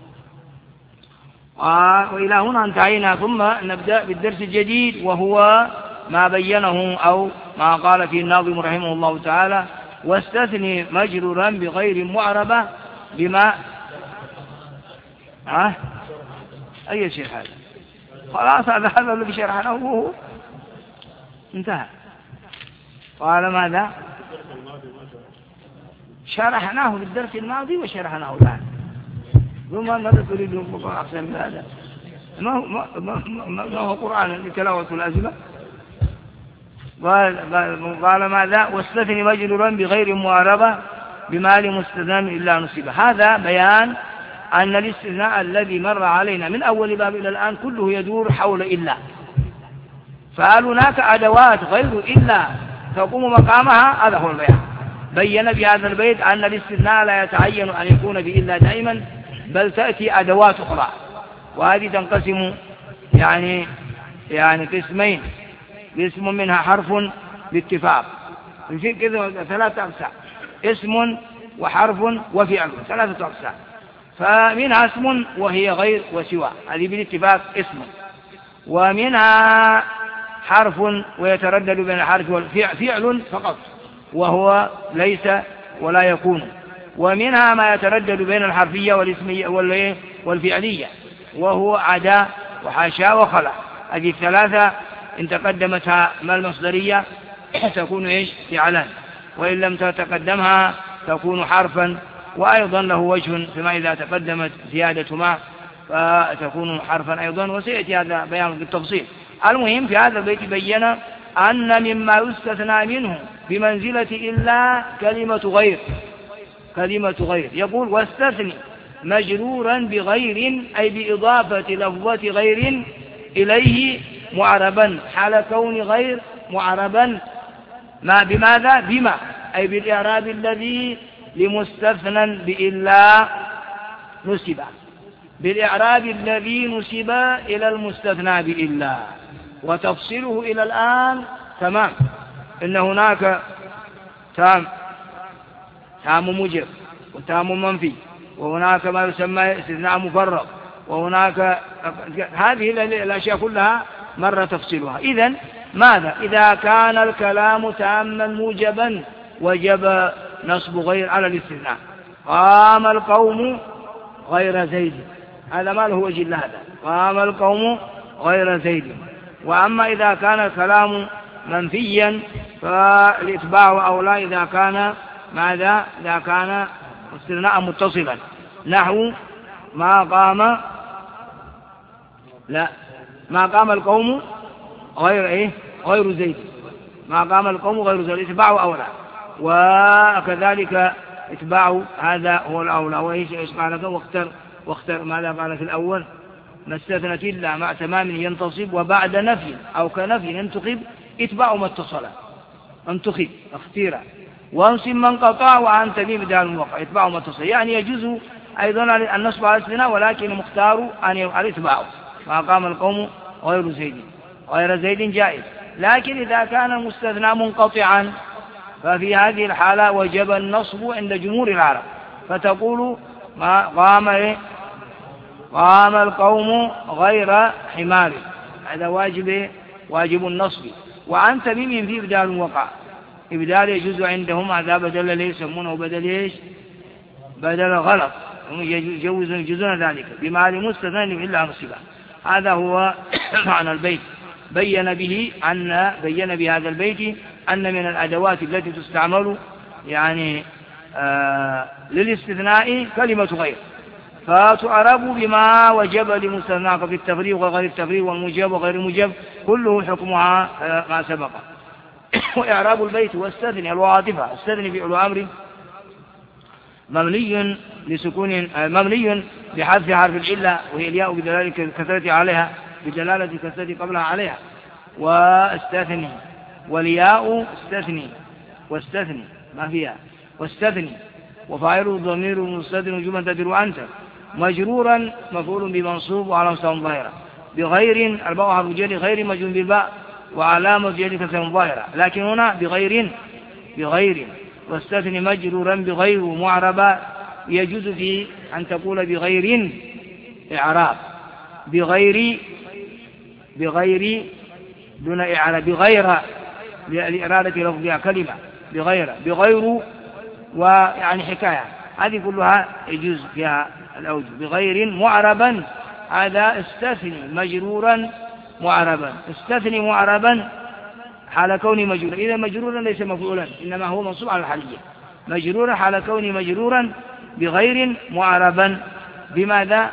وإلى هنا انتهينا، ثم نبدأ بالدرس الجديد وهو ما بينه أو ما قال فيه الناظم رحمه الله تعالى: واستثني مجرورا بغير معربة بما أه؟ أي شيء هذا؟ خلاص هذا هذا الذي شرحناه انتهى. قال ماذا؟ شرحناه في الدرس الماضي وشرحناه الآن. ثم ماذا تريدون بقى أحسن من هذا؟ ما هو, ما, ما, ما, ما هو قرآن لتلاوة الأزمة. قال, قال, قال ماذا؟ واستثني مجرورا بغير معربة بما لمستثنى إلا نصيبه. هذا بيان أن الاستثناء الذي مر علينا من أول باب إلى الآن كله يدور حول إلا، فهل هناك أدوات غير إلا تقوم مقامها؟ هذا هو البيان. بين بهذا البيت أن الاستثناء لا يتعين أن يكون بإلا دائما، بل تأتي أدوات أخرى، وهذه تنقسم يعني يعني قسمين. اسم منها حرف باتفاق، في كذا ثلاثة أقسام: اسم وحرف وفعل، ثلاثة أقسام. فمنها اسم وهي غير وسوى، هذه بالاتفاق اسم. ومنها حرف ويتردد بين الحرف والفعل فقط، وهو ليس ولا يكون. ومنها ما يتردد بين الحرفية والاسمية والفعلية، وهو عدا وحاشا وخلا. هذه الثلاثة إن تقدمتها ما المصدرية تكون إيش؟ فعلان، وإن لم تتقدمها تكون حرفا. وأيضا له وجه فيما إذا تقدمت زيادة ما فتكون حرفا أيضا، وسيأتي هذا بيان بالتفصيل. المهم في هذا البيت بين أن مما يستثنى منه بمنزلة إلا كلمة غير. كلمة غير يقول: واستثني مجرورا بغير، أي بإضافة لفظة غير إليه معربا، حال كون غير معربا ما بماذا؟ بما، أي بالإعراب الذي لمستثنى بإلا نسب، بالإعراب الذي نسب إلى المستثنى بإلا. وتفصيله إلى الآن تمام، إن هناك تام تام موجب وتام منفي، وهناك ما يسمى استثناء مفرغ، وهناك هذه الأشياء كلها مر تفصيلها. إذن ماذا؟ إذا كان الكلام تاما موجبا وجب نصب غير على الاستثناء. قام القوم غير زيد، هذا ما له وجه إلا هذا، قام القوم غير زيد. وأما إذا كان الكلام منفيا فالإتباع أولى إذا كان ماذا؟ إذا كان استثناء متصلا، نحو ما قام لا ما قام القوم غير إيه؟ غير زيد. ما قام القوم غير زيد اتباعه أولى، وكذلك اتباعه هذا هو الأولى. وإيش قال واختر واختر ماذا قال في الأول؟ ما استثنت إلا مع تمام ينتصب وبعد نفي أو كنفي ينتخب اتباع ما اتصل انتخب اختيرا وانصب من قطع وعن تميم دار الوقع اتباع ما اتصل، يعني يجوز أيضا النصب على الاستثناء ولكن مختار أن الاتباع ما قام القوم غير زيد غير زيد جائز. لكن إذا كان المستثنى منقطعا ففي هذه الحالة وجب النصب عند جمهور العرب، فتقول ما قام قام القوم غير حمار، هذا واجب واجب النصب. وعن تميم في إبدال وقع، إبدال يجوز عندهم هذا بدل اللي يسمونه بدل إيش؟ بدل غلط، هم يجوزون يجوزون ذلك بما لمستثنى إلا نصبه. هذا هو معنى البيت. بين به أن بين بهذا البيت أن من الأدوات التي تستعمل يعني آه للاستثناء كلمة غير، فتعرب بما وجب لمستثنى في التفريغ وغير التفريغ والمجاب وغير المجاب كله حكمها ما سبق. وإعراب البيت واستثني الواطفة استثني فعل أمر مبني لسكون مبني بحذف حرف العلة وهي الياء بدلالة الكسرة عليها بدلالة الكسرة قبلها عليها، واستثني والياء استثني واستثني ما فيها واستثني وفاعله ضمير مستتر جملة تدر أنت مجرورا مفعول بمنصوب وعلى مستوى ظاهرة بغير الباء حرف جر غير مجرور بالباء وعلامة جر كسر ظاهرة، لكن هنا بغير بغير واستثني مجرورا بغير معربا يجوز في أن تقول بغير إعراب بغير بغير دون إعراب بغير لإرادة لفظها كلمة بغير بغير ويعني حكاية، هذه كلها يجوز فيها الأوجه. بغير معربا هذا استثني مجرورا معربا استثني معربا حال كوني مجرورا، إذا مجرورا ليس مفعولا إنما هو منصوب على الحالية مجرورا حال كوني مجرورا بغير معربا بماذا؟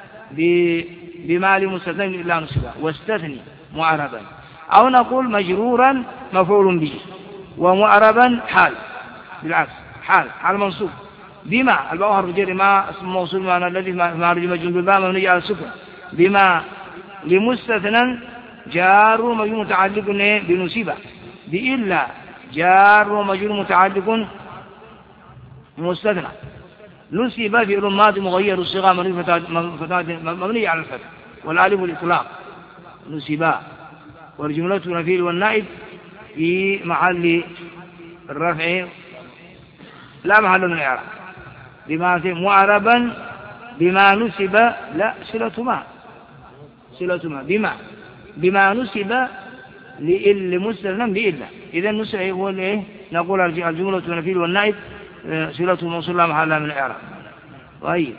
بما لمستثنى إلا نصبه واستثني معربا، أو نقول مجرورا مفعول به ومعربا حال بالعكس حال حال منصوب بما الباء حرف جر ما اسم موصول معنى الذي ما رجل مجرور بالباء مبني على السكون بما لمستثنى جار ومجرور متعلق بنصيبه بإلا جار ومجرور متعلق بمستثنى نصب فعل ماضي مغير الصيغه مبني على الفتح والالف الاطلاق نصبا والجملة الفعل والنائب في محل الرفع لا محل من الإعراب بما معربا بما نسب لا صلة ما صلة ما بما بما نسب لمستثنى بإلا، إذا النسب هو الايه نقول الجملة الفعل والنائب صلة موصول لا محل من الإعراب. طيب،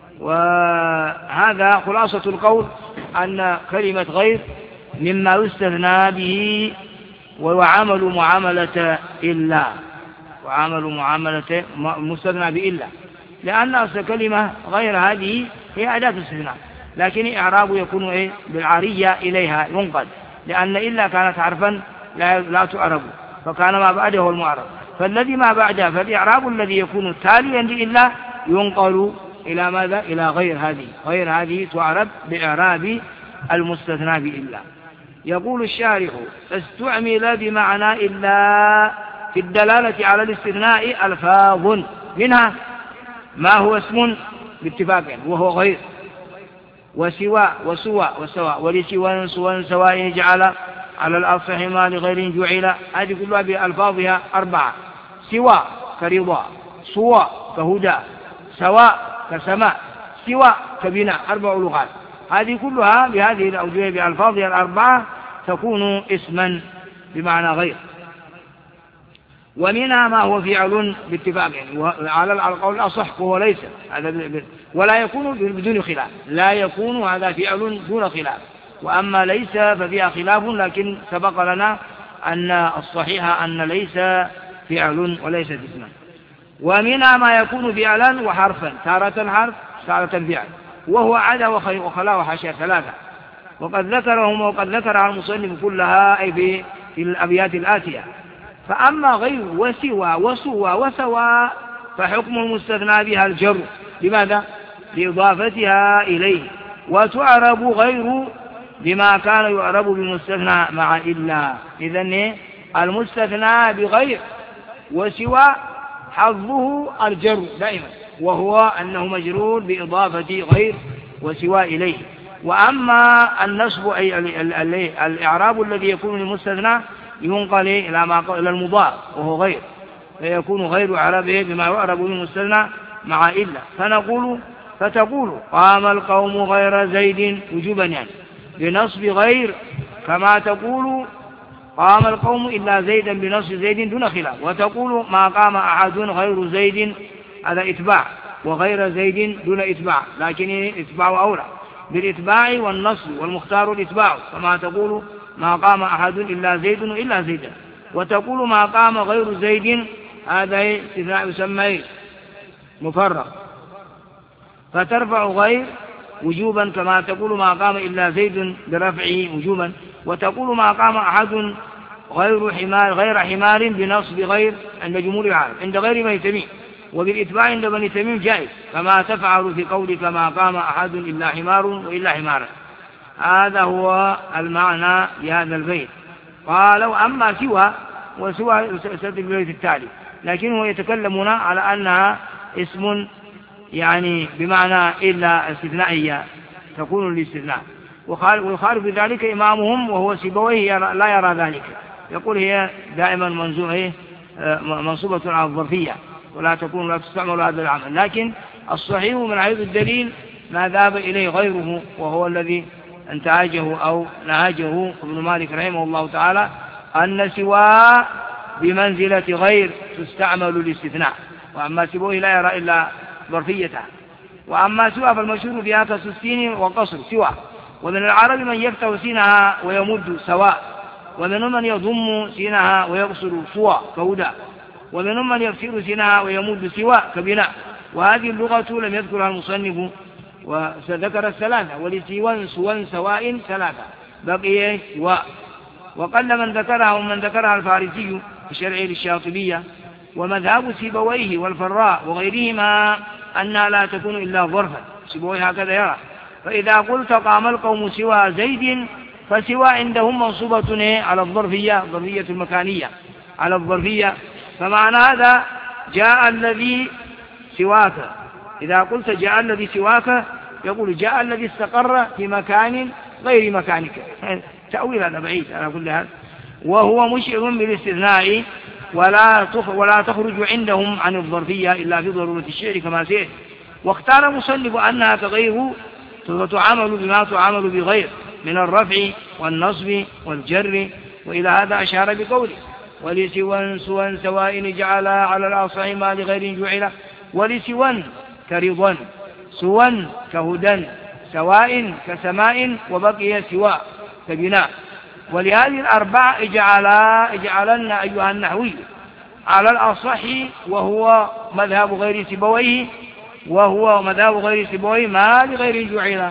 وهذا خلاصة القول أن كلمة غير مما يستثنى به وعمل معاملة إلا وعمل معاملة مستثنى بإلا، لأن أصل كلمة غير هذه هي أداة استثناء، لكن إعراب يكون إيه بالعارية إليها ينقل، لأن إلا كانت حرفا لا, لا تعرب فكان ما بعده هو المعرب، فالذي ما بعده فالإعراب الذي يكون تاليا لإلا ينقل إلى ماذا؟ إلى غير هذه غير هذه تعرب بإعراب المستثنى بإلا. يقول الشارح استعمل بمعنى إلا في الدلالة على الاستثناء ألفاظ منها ما هو اسم باتفاق وهو غير وسوى وسوى وسواء ولسوى سوى سواء جعل على الأصح ما لغير جعل، هذه كلها بألفاظها أربعة: سوى كرضا، سوى كهدى، سواء كسماء، سوى كبناء، أربع لغات، هذه كلها بهذه الأوجه بألفاظها الأربعة تكون اسما بمعنى غير. ومنها ما هو فعل باتفاق على القول الأصح وهو ليس هذا ولا يكون بدون خلاف، لا يكون هذا فعل دون خلاف، وأما ليس ففيها خلاف، لكن سبق لنا أن الصحيح أن ليس فعل وليس اسما. ومنها ما يكون فعلا وحرفا، تارة حرف تارة فعل، وهو عدا وخلا وحاشا ثلاثة، وقد ذكرهم وقد ذكرها المصنف كلها أي في في الأبيات الآتية. فأما غير وسوى وسوى وسوى فحكم المستثنى بها الجر. لماذا؟ لإضافتها إليه. وتعرب غير بما كان يعرب بالمستثنى مع إلا. إذن المستثنى بغير وسوى حظه الجر دائما، وهو أنه مجرور بإضافة غير وسوى إليه. وأما النصب أي الإعراب الذي يكون للمستثنى ينقل إلى ما إلى المضاف وهو غير، فيكون غير إعرابه بما يعرب بالمستثنى مع إلا. فنقول فتقول قام القوم غير زيد وجوبا، يعني بنصب غير، كما تقول قام القوم إلا زيدا بنصب زيد دون خلاف. وتقول ما قام أحد غير زيد، هذا إتباع، وغير زيد دون إتباع، لكن إتباع أولى بالإتباع والنصب، والمختار الإتباع، كما تقول ما قام أحد إلا زيد إلا زيدا. وتقول ما قام غير زيد، هذا استثناء يسمى مفرغ، فترفع غير وجوبا، كما تقول ما قام إلا زيد برفعه وجوبا. وتقول ما قام أحد غير حمار غير حمار بنصب غير عند جمهور العالم، عند غير بني تميم، وبالإتباع عند بني تميم جائز، كما تفعل في قولك ما قام أحد إلا حمار وإلا حمارا. هذا هو المعنى لهذا البيت. قالوا أما سوى، وسوى ستأتي البيت التالي، لكنه يتكلمون على أنها اسم يعني بمعنى إلا استثنائية تكون للاستثناء. ويخالف بذلك إمامهم وهو سيبويه لا يرى ذلك، يقول هي دائما منصوبة على الظرفية ولا تكون لا تستعمل هذا العمل. لكن الصحيح من حيث الدليل ما ذهب إليه غيره، وهو الذي انتهجه أو نهجه ابن مالك رحمه الله تعالى، أن سوى بمنزلة غير تستعمل للاستثناء، وأما سيبويه لا يرى إلا ظرفيتها. وأما سوى فالمشهور بها كالسين وقصر سوى. ومن العرب من يفتح سينها ويمد سواء، ومن من يضم سينها ويقصر سوى كهدى، ومن من يفتح سينها ويمد سواء كبناء. وهذه اللغة لم يذكرها المصنف، وذكر الثلاثة، ولسوى سوى سواء ثلاثة، بقي سواء. وقل من ذكرها ومن ذكرها الفارسي في شرعه للشاطبية. ومذهب سيبويه والفراء وغيرهما أنها لا تكون إلا ظرفا، سيبويه هكذا يرى. فإذا قلت قام القوم سوى زيد، فسوى عندهم منصوبة على الظرفية، الظرفية المكانية على الظرفية. فمعنى هذا جاء الذي سواك. إذا قلت جاء الذي سواك، يقول جاء الذي استقر في مكان غير مكانك، تأويل هذا بعيد على كل هذا. وهو مشعر بالاستثناء، ولا ولا تخرج عندهم عن الظرفية إلا في ضرورة الشعر كما سيأتي. واختار مصنف أنها كغيره تعامل بما تعامل بغير من الرفع والنصب والجر. وإلى هذا أشار بقوله ولسوى سوى سواء جعل على الأصح ما لغير جعل. ولسوى كرضا، سوى كهدى، سواء كسماء، وبقي سواء كبناء. ولهذه الأربع اجعلا اجعلن أيها النحوي على الأصح، وهو مذهب غير سيبويه، وهو مذهب غير سيبويه ما لغير جعل،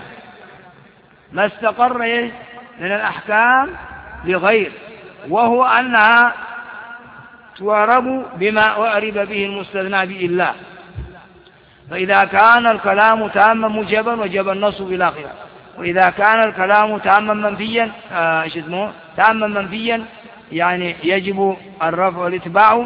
ما استقر من الأحكام لغير، وهو أنها تعرب بما أعرب به المستثنى بإلا. فإذا كان الكلام تاما مجابا وجب النص بلا خلاف، وإذا كان الكلام تاما منفيا آه اسمه تاما منفيا يعني يجب الرفع والاتباع،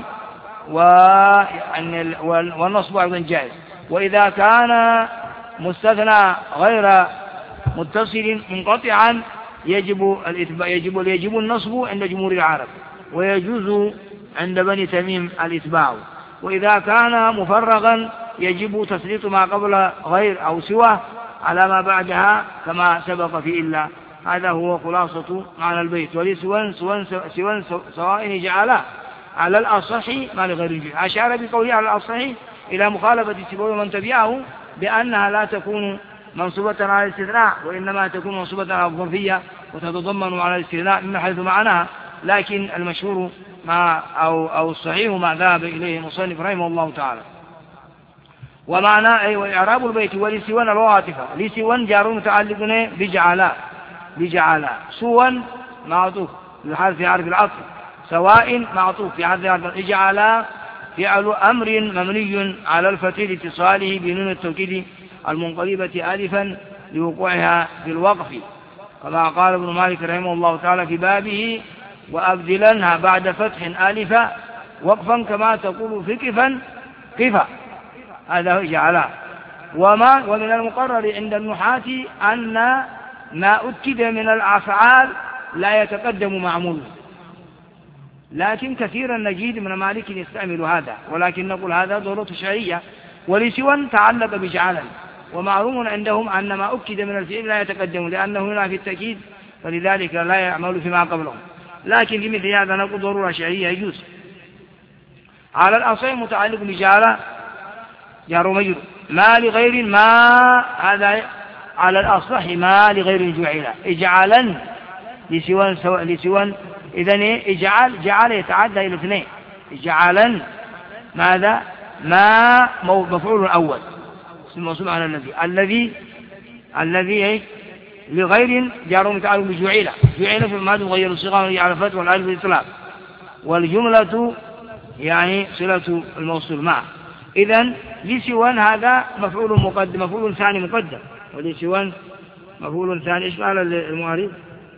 والنصب أيضا جائز. وإذا كان مستثنى غير متصل منقطعا يجب الاتباع، يجب يجب النصب عند جمهور العرب، ويجوز عند بني تميم الاتباع. وإذا كان مفرغا يجب تسليط ما قبل غير أو سوى على ما بعدها كما سبق في إلا. هذا هو خلاصة معنى البيت. ولسوى سوى سواء جعلا على الأصح ما لغير الجيل. أشار بقوله على الأصح إلى مخالفة سيبويه ومن تبعه بأنها لا تكون منصوبة على الاستثناء، وإنما تكون منصوبة على الظرفية وتتضمن على الاستثناء من حيث معناها. لكن المشهور ما أو, أو الصحيح ما ذهب إليه المصنف رحمه الله تعالى. ومعنى أي وإعراب البيت ولسوى الواطفة، لسوى جار متعلق بجعلا بجعلا، سوى معطوف في حرف في حرف العطف، سواء معطوف في حرف العطف. اجعل فعل أمر مبني على الفتح لاتصاله بنون التوكيد المنقلبة ألفا لوقوعها في الوقف، كما قال ابن مالك رحمه الله تعالى في بابه: وأبدلنها بعد فتح ألفا وقفا كما تقول في كفا كفا. هذا هو جعلها. وما ومن المقرر عند النحاة أن ما أكد من الأفعال لا يتقدم معموله، لكن كثيرا نجد من مالك يستعمل هذا، ولكن نقول هذا ضرورة شرعية ولسوى تعلق بجعلا. ومعلوم عندهم أن ما أكد من الفعل لا يتقدم، لأنه هنا في التأكيد، فلذلك لا يعمل فيما قبله. لكن في مثل هذا نقول ضرورة شرعية يجوز. على الأصل متعلق بجعل جار ومجرور، ما لغير ما، هذا على الأصح ما لغير جعل، اجعلا لسوى سواء لسوى. إذن اجعل جعل يتعدى إلى اثنين، اجعلا ماذا؟ ما مفعول أول اسم على الذي الذي الذي لغير جار متعلق بجعل، جعل في ما تغير الصيغة على الفتح والالف والإطلاق، والجملة يعني صلة الموصول معه. إذن لسوى هذا مفعول مقدم، مفعول ثاني مقدم، ولسوى مفعول ثاني. ايش قال المؤرخ؟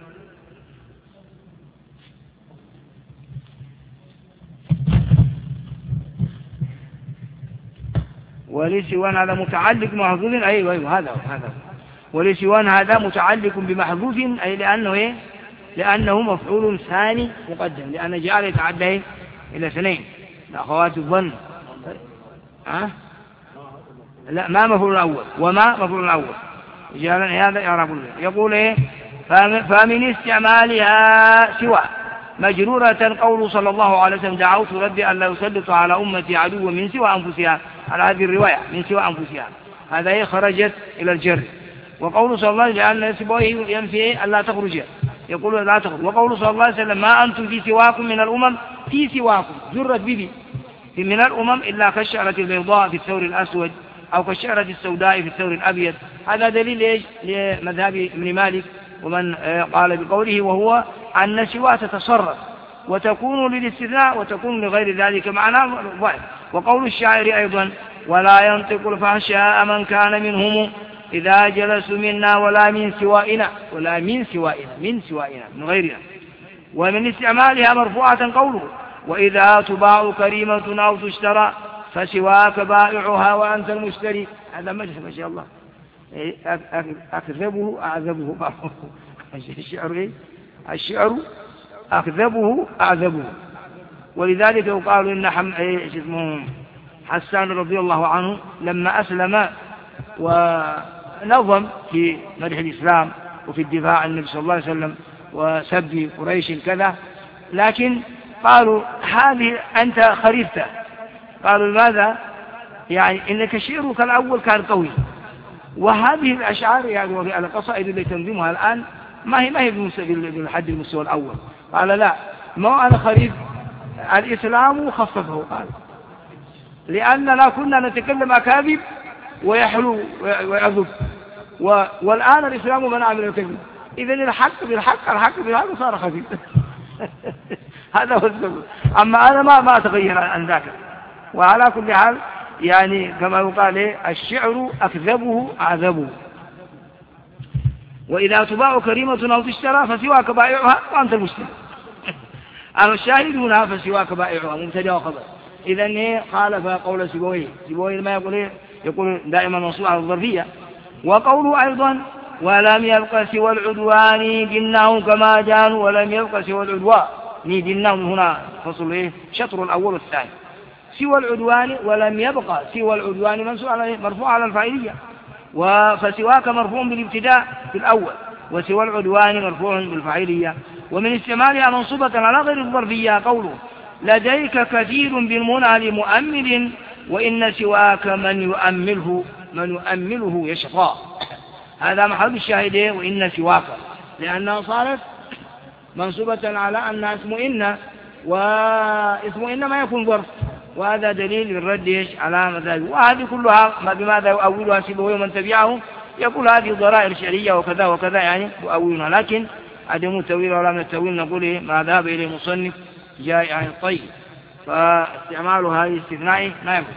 ولسوى هذا متعلق بمحذوف، أيوة أيوة هذا هذا ولسوى هذا متعلق بمحذوف، أي لأنه إيه؟ لأنه مفعول ثاني مقدم، لأن جعل يتعدى إلى اثنين. أخوات الظن أه؟ لا، ما مفعول أول، وما مفعول أول. جعل هذا يعرف. يقول إيه؟ فمن استعمالها سوى مجرورة قول صلى الله عليه وسلم: دعوت ربي أن لا يسلط على أمتي عدوا من سوى أنفسها، على هذه الرواية من سوى أنفسها، هذا هي خرجت إلى الجر. وقول صلى الله عليه وسلم: لأن سواه ينفي أن لا تخرج، يقول لا تخرج. وقول صلى الله عليه وسلم: ما أنتم في سواكم من الأمم، في سواكم جرت بذي من الأمم إلا كالشعرة البيضاء في الثور الأسود، أو كالشعرة السوداء في الثور الأبيض. هذا دليل إيش؟ لمذهب ابن مالك ومن قال بقوله، وهو أن سواه تتصرف وتكون للاستثناء وتكون لغير ذلك معناه واحد. وقول الشاعر أيضا: ولا ينطق الفحشاء من كان منهم إذا جلسوا منا ولا من سوائنا، ولا من سوائنا، من سوائنا من غيرنا. ومن استعمالها مرفوعة قوله: وإذا تباع كريمة أو تشترى فسواك بائعها وأنت المشتري. هذا مجلس ما شاء الله، أكذبه أعذبه. الشعر إيه؟ الشعر أكذبه أعذبه. ولذلك يقال إن حم... اسمه حسان رضي الله عنه لما أسلم ونظم في مدح الإسلام وفي الدفاع عن النبي صلى الله عليه وسلم وسب قريش كذا، لكن قالوا: هذه أنت خريفته. قالوا: لماذا؟ يعني إنك شعرك الأول كان قوي، وهذه الأشعار يعني القصائد التي تنظمها الآن ما هي ما هي بالحد المستوى الأول. قال: لا، ما أنا خريف الإسلام خففه. قال: لأننا كنا نتكلم أكاذيب ويحلو ويعذب، والآن الإسلام منع من الكذب، إذن الحق بالحق الحق بالحق صار خفيف. هذا هو السبب. أما أنا ما ما أتغير عن ذاك. وعلى كل حال يعني كما يقال: الشعر أكذبه أعذبه. وإذا تباع كريمة أو تشترى فسواك بائعها وأنت المشتري. أما الشاهد هنا فسواك بائعها مبتدأ وخبر. إذن خالف قول سيبويه. سيبويه ما يقول إيه؟ يقول دائما منصوب على الظرفية. وقوله أيضا: ولم يبق سوى العدوان دينهم كما جانوا، ولم يبق سوى العدوان دينهم. هنا فصل إيه؟ شطر الأول والثاني. سوى العدوان ولم يبق سوى العدوان منصوب على مرفوع على الفاعلية، فسواك مرفوع بالابتداء في الأول، وسوى العدوان مرفوع بالفاعلية. ومن استعمالها منصوبة على غير الظرفية قوله: لديك كثير بالمنى لمؤمل، وإن سواك من يؤمله من يؤمله يشقى. هذا محل الشاهدين، وإن سواك، لأنها صارت منصوبة على أنها اسم إن، واسم إن ما يكون ظرف، وهذا دليل للرد على مذاهبه. وهذه كلها ما بماذا يؤولها سيبويه ومن تبعه، يقول هذه ضرائر شرعية وكذا وكذا يعني يؤولونها. لكن عدم التأويل ولا من التأويل نقول إيه ما ذهب إليه المصنف جاء عن الطيب، فاستعمال هذه استثنائي ما يكون.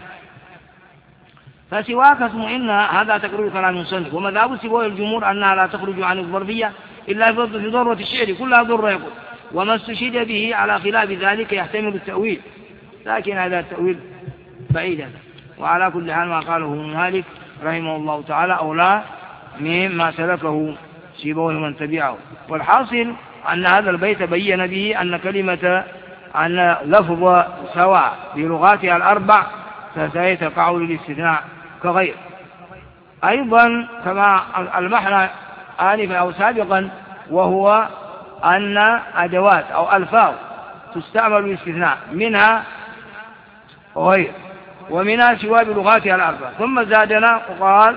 فسواك اسم إن هذا تقرير كلام المصنف، ومذهب سواه الجمهور أنها لا تخرج عن الظرفية إلا في ضرورة الشعر كلها ضرة يقول، وما استشهد به على خلاف ذلك يحتمل التأويل، لكن هذا التأويل بعيد. وعلى كل حال ما قاله مالك رحمه الله تعالى أولى مما سلكه سيبويه من تبعه. والحاصل أن هذا البيت بين به أن كلمة أن لفظ سواء بلغاتها الأربع ستقع للاستثناء كغير. أيضا كما المحنى آنفا أو سابقا، وهو أن أدوات أو ألفاظ تستعمل للاستثناء منها غير ومنها سوى بلغاتها الأربع. ثم زادنا وقال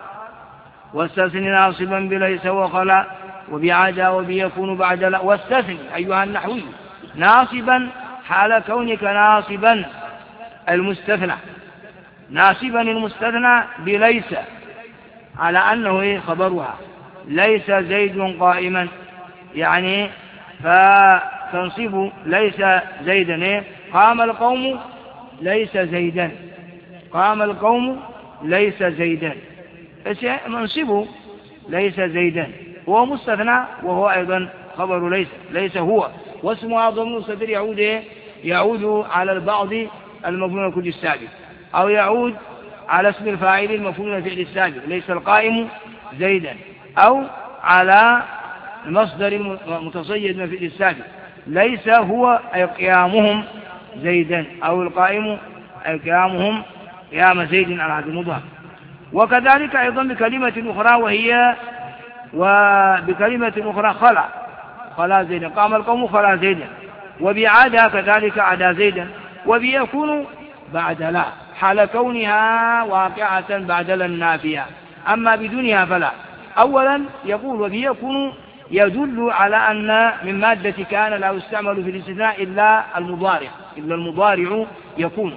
واستثني ناصبا بليس وخلا وبعدا وبيكون بعد لا. واستثني أيها النحوي ناصبا حال كونك ناصبا المستثنى، ناصبا المستثنى بليس على أنه خبرها ليس زيد قائما، يعني فتنصب ليس زيدا قام القوم ليس زيدا، قام القوم ليس زيدا، منصبه ليس زيدا هو مستثنى وهو أيضا خبر ليس، ليس هو واسمها ضمن صدر يعود يعود على البعض المفعول كل السابق، أو يعود على اسم الفاعل المفعول فعل السابق ليس القائم زيدا، أو على المصدر المتصيد من فعل السابق ليس هو أي قيامهم زيدا، أو القائم أي قيامهم قيام زيد على هذا المضاف. وكذلك أيضا بكلمة أخرى وهي وبكلمة أخرى خلا خلا زيدا، قام القوم خلا زيدا، وبعدا كذلك عدا زيدا، وبيكون بعد لا حال كونها واقعة بعد لا النافية، أما بدونها فلا. أولا يقول وبيكون يدل على أن من مادة كان لا يستعمل في الاستثناء إلا المضارع، إلا المضارع يكون،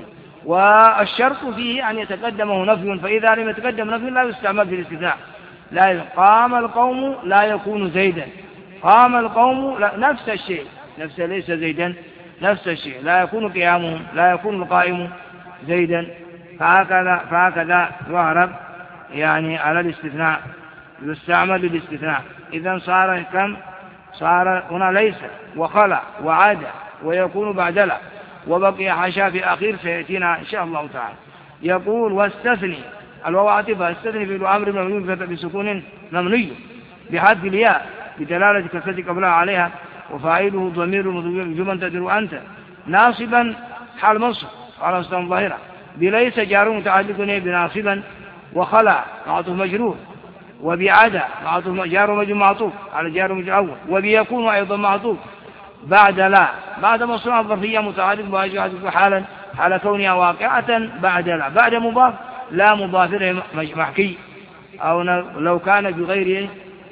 والشرط فيه أن يتقدمه نفي، فإذا لم يتقدم نفي لا يستعمل في الاستثناء. لا قام القوم لا يكون زيدا، قام القوم لا نفس الشيء، نفس ليس زيدا نفس الشيء، لا يكون قيامهم لا يكون القائم زيدا. فهكذا فهكذا يعرب يعني على الاستثناء، يستعمل للاستثناء. إذن صار كم؟ صار هنا ليس وخلا وعاد ويكون بعد لا، وبقي حاشا في أخير سيأتينا إن شاء الله تعالى. يقول واستثني الواو عاطفة، استثني في الأمر مبني بسكون ممني بحذف الياء بدلالة كسرة قبلها عليها، وفاعله ضمير جمل تدر أنت ناصبا حال منصب على مستوى ظاهرة، بليس جار متعلق بناصبا، وخلا معطوف مجرور، وبعدا معطوف جار مجرور معطوف على جار مجرور أول، وبيكون أيضا معطوف بعد لا بعد مصنوع الظرفية متعلق بواجهة حالا حال كونها واقعة بعد لا، بعد مضاف لا مضاف إليه محكي، أو لو كان بغير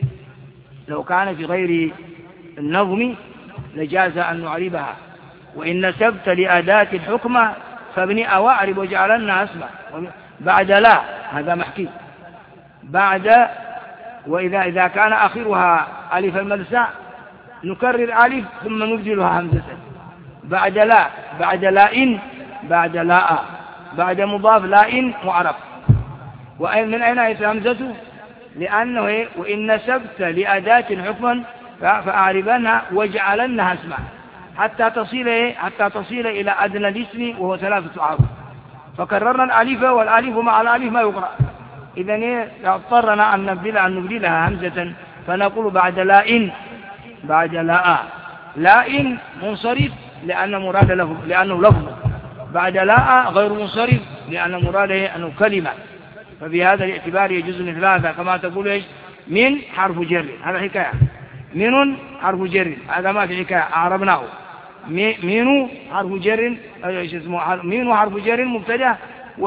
لو كان في غير النظم لجاز أن نعربها. وإن نسبت لأداة الحكمة فابني أو أعرب وجعلنا اسمع بعد لا هذا محكي بعد. وإذا إذا كان آخرها ألف الملساء نكرر ألف ثم نبدلها همزة بعد لا بعد لا إن بعد لا بعد مضاف لا إن معرب. ومن أين أتى همزته؟ لأنه وإن نسبت لأداة حكما فأعربنها واجعلنها اسمع حتى تصل حتى تصل إلى أدنى الاسم وهو ثلاثة أعراب، فكررنا الألف والألف مع الألف ما يقرأ. إذن اضطرنا أن نبدل أن نبدلها همزة فنقول بعد لا إن بعد لا لا إن منصرف لأن مراد له لأنه لفظ، بعد لا غير منصرف لأن مراده أنه كلمة. فبهذا الاعتبار يجوز مثل هذا، كما تقول إيش من حرف جر، هذا حكاية من حرف جر، هذا ما في حكاية أعربناه. من حرف جر ايش اسمه من حرف جر مبتدأ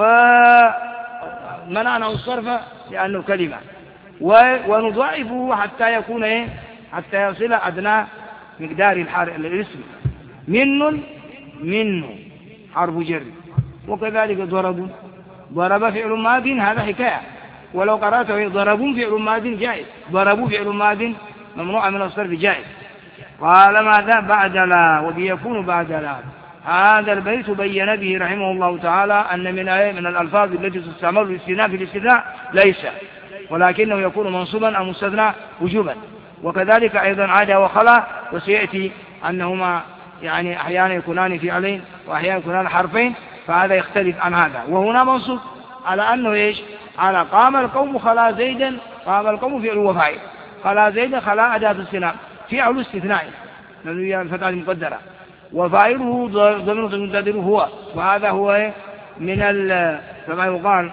ومنعنا الصرف لأنه كلمة، ونضاعفه حتى يكون إيه حتى يصل أدنى مقدار الاسم. من من حرف جر، وكذلك ضرب ضرب فعل ماض هذا حكاية، ولو قرأته ضربوا فعل ماض جائز، ضربوا فعل ماض ممنوع من الصرف جائز. قال ماذا بعد لا وبيكون بعد لا. هذا البيت بين به رحمه الله تعالى أن من من الألفاظ التي تستعمل للاستثناء في الاستثناء ليس، ولكنه يكون منصوبا أو مستثنى وجوبا. وكذلك أيضا عدا وخلا، وسيأتي أنهما يعني أحيانا يكونان فعلين وأحيانا يكونان حرفين، فهذا يختلف عن هذا. وهنا منصوب على أنه إيش؟ على قام القوم خلا زيدا، قام القوم فعل وفاعل، خلا زيدا خلا أداة استثناء فعل استثناء لأنه الفتاة المقدرة، وفاعله ضمير مقدر هو. وهذا هو من كما يقال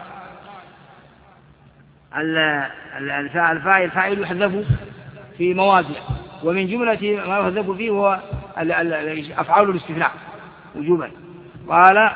الفاعل فاعل يحذف في مواضع، ومن جملة ما يحذف فيه هو أفعال الاستثناء وجوبا. قال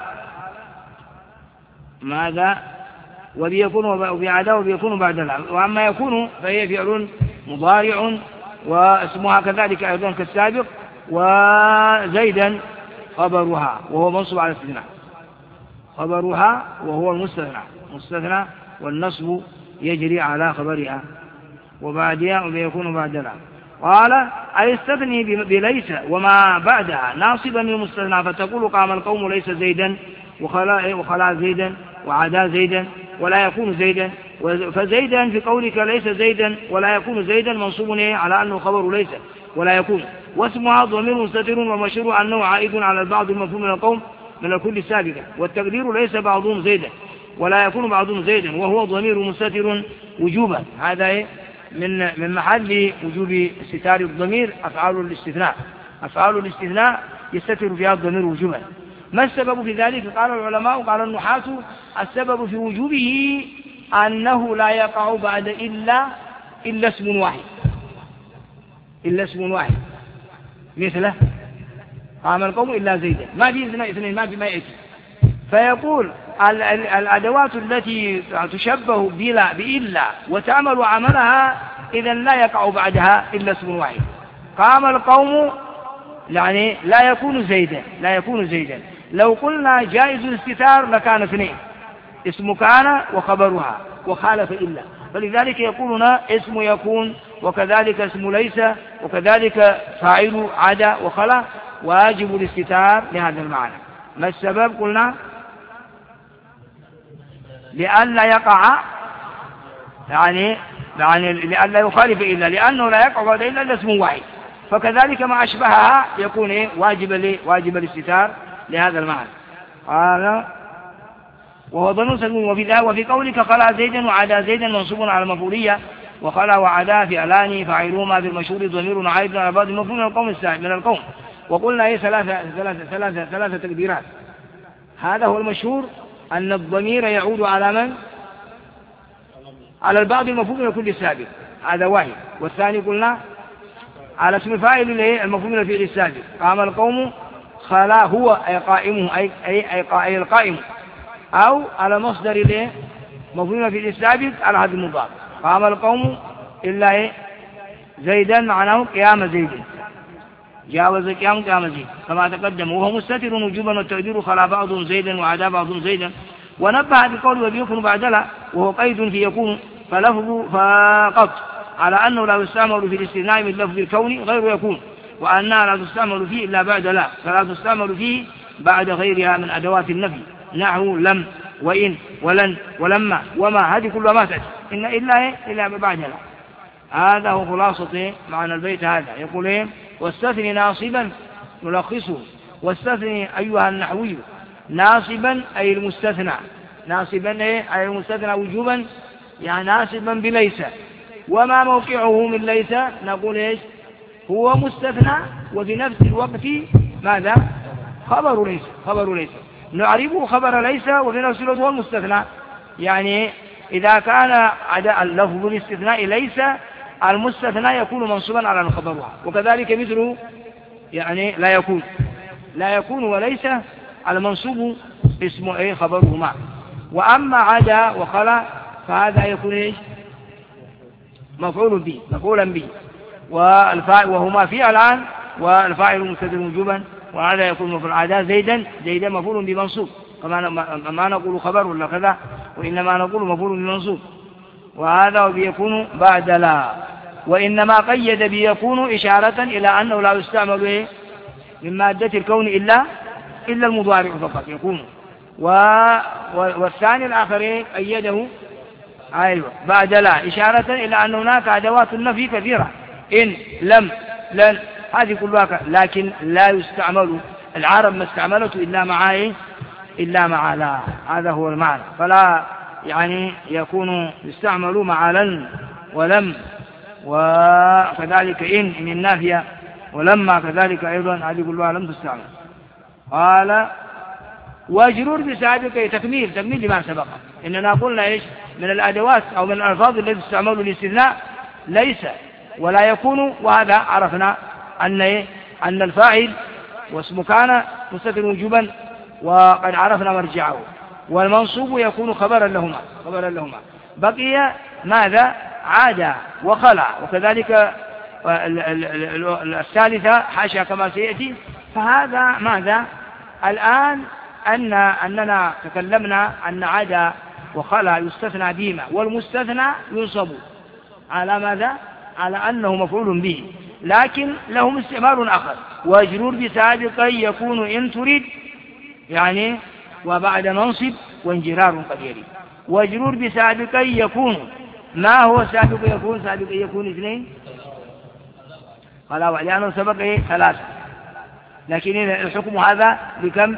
ماذا وبيكون وبعدا وبيكون بعد العام. وأما يكون فهي فعل مضارع واسمها كذلك أيضا كالسابق، وزيدا خبرها وهو منصوب على الاستثناء، خبرها وهو المستثنى مستثنى والنصب يجري على خبرها وبعدها وبيكون بعد العام. قال أي استثني بليس وما بعدها ناصبا للمستثنى، فتقول قام القوم ليس زيدا وخلا وخلا زيدا وعدا زيدا ولا يكون زيدا. فزيدا في قولك ليس زيدا ولا يكون زيدا منصوب على أنه خبر ليس ولا يكون، واسمها ضمير مستتر ومشهور أنه عائد على البعض المفهوم من القوم من الكل السابقة، والتقدير ليس بعضهم زيدا ولا يكون بعضهم زيدا وهو ضمير مستتر وجوبا. هذا من من محل وجوب استتار الضمير أفعال الاستثناء، أفعال الاستثناء يستتر فيها الضمير وجوبا. ما السبب في ذلك؟ قال العلماء قال النحاة السبب في وجوبه أنه لا يقع بعد إلا إلا اسم واحد، إلا اسم واحد مثله قام القوم إلا زيدا، ما في اثنين ما في ما يأتي. فيقول الأدوات التي تشبه بلا بإلا وتعمل عملها إذا لا يقع بعدها إلا اسم واحد. قام القوم يعني لا يكون زيدا، لا يكون زيدا. لو قلنا جائز الاستتار لكان اثنين، اسم كان وخبرها وخالف إلا، فلذلك يقولون اسم يكون وكذلك اسم ليس وكذلك فاعل عدا وخلا، واجب الاستتار لهذا المعنى. ما السبب؟ قلنا لئلا يقع يعني يعني لئلا يخالف إلا، لأنه لا يقع بعد إلا اسم واحد، فكذلك ما أشبهها يكون إيه؟ واجب واجب الاستتار لهذا المعنى. قال وهو ضمير وفي وفي قولك خلا زيدا وعدا زيدا منصوب على المفعولية، وخلا وعدا فعلان فاعلهما في المشهور ضمير عائد على بعض المفعول من القوم من القوم. وقلنا هي ثلاثة ثلاثة ثلاثة ثلاثة تقديرات. هذا هو المشهور أن الضمير يعود على من؟ على البعض المفعول من كل سابق، هذا واحد. والثاني قلنا على اسم فاعل المفعول من الفعل السابق، قام القوم خلا هو أي قائمه أي أي أي القائم، أو على مصدر الايه مفعول في السابق على هذا المضاف، قام القوم إلا إيه زيدا معناه قيام زيد، جاوز قيام قيام زيد كما تقدم، وهو مستتر وجوبا والتقدير خلا بعضهم زيدا وعدا بعضهم زيدا. ونبه بقوله وبيكون بعدلا وهو قيد في يكون فلفظ فقط على أنه لا يستعمل في الاستثناء من لفظ الكون غير يكون، وأنها لا تستعمل فيه إلا بعد لا، فلا تستعمل فيه بعد غيرها من أدوات النفي نحو لم وإن ولن ولما وما، هذه كلها ما تأتي إن إلا إيه إلا بعد لا. هذا هو خلاصة معنى البيت. هذا يقول إيه واستثني ناصبا نلخصه، واستثني أيها النحوي ناصبا أي المستثنى، ناصبا إيه أي المستثنى وجوبا يعني ناصبا بليس، وما موقعه من ليس نقول إيش هو مستثنى وفي نفس الوقت ماذا خبر ليس، خبر ليس نعرفه خبر ليس وفي نفس الوقت هو المستثنى. يعني إذا كان عدا اللفظ الاستثناء ليس المستثنى يكون منصوبا على خبرها، وكذلك مثله يعني لا يكون، لا يكون وليس المنصوب اسمه ايه خبرهما. وأما عدا وخلا فهذا يكون ايش مفعول به مفعولا به، والفاعل وهما فعلان والفاعل مستتر وجوبا، وهذا يكون مفعول عدا زيدا زيدا مفعول بمنصوب كما ما نقول خبر ولا كذا، وإنما نقول مفعول بمنصوب، وهذا وبيكون بعد لا. وإنما قيد بيكون إشارة إلى أنه لا يستعمل إيه؟ من مادة الكون إلا إلا المضارع فقط يكون. و... والثاني الآخر إيه؟ قيده أيوة بعد لا إشارة إلى أن هناك أدوات النفي كثيرة، إن لم لن هذه كلها، لكن لا يستعمل العرب ما استعملته إلا مع إيه؟ إلا مع لا، هذا هو المعنى. فلا يعني يكون يستعمل مع لن ولم، وكذلك إن إن النافية، ولما كذلك أيضا هذه كلها لم تستعمل. قال واجرور بسابق تكميل تكميل لما سبق. إننا قلنا إيش من الأدوات أو من الألفاظ التي تستعمل للاستثناء ليس ولا يكون، وهذا عرفنا أن إيه؟ أن الفاعل واسم كان مستتر وجوبا وقد عرفنا مرجعه، والمنصوب يكون خبرا لهما خبرا لهما بقي ماذا؟ عاد وخلع، وكذلك الثالثة حاشا كما سيأتي. فهذا ماذا الآن أن أننا تكلمنا أن عاد وخلع يستثنى بهما، والمستثنى ينصب على ماذا؟ على أنه مفعول به، لكن لهم استعمال آخر. واجرور بسابق يكون إن تريد يعني وبعد منصب وانجرار قد يلي. واجرور بسابق يكون، ما هو سابق يكون؟ سابق يكون اثنين خلا، لأنه سبق إيه؟ ثلاثة، لكن الحكم هذا بكم؟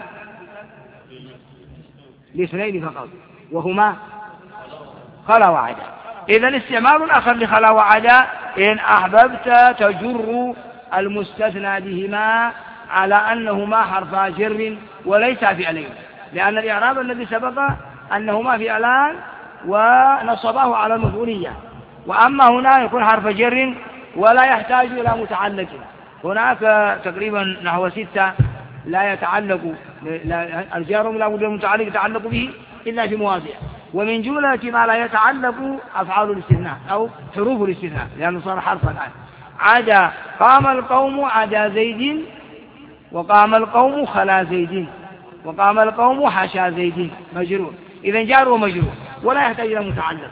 لاثنين فقط، وهما خلا وعدا. إذا استعمال آخر لخلا وعدا إن أحببت تجر المستثنى بهما على أنهما حرفا جر وليس فعلين، لأن الإعراب الذي سبق أنهما فعلان ونصباه على المفعولية، وأما هنا يكون حرف جر ولا يحتاج إلى متعلق. هناك تقريبا نحو ستة لا يتعلق، الجار لا بد المتعلق يتعلق به إلا في مواضع، ومن جملة ما لا يتعلق أفعال الاستثناء أو حروف الاستثناء لأنه صار حرفا الآن. عدا قام القوم عدا زيد، وقام القوم خلا زيد، وقام القوم حاشا زيد مجرور. إذا جار ومجرور ولا يحتاج إلى متعلق.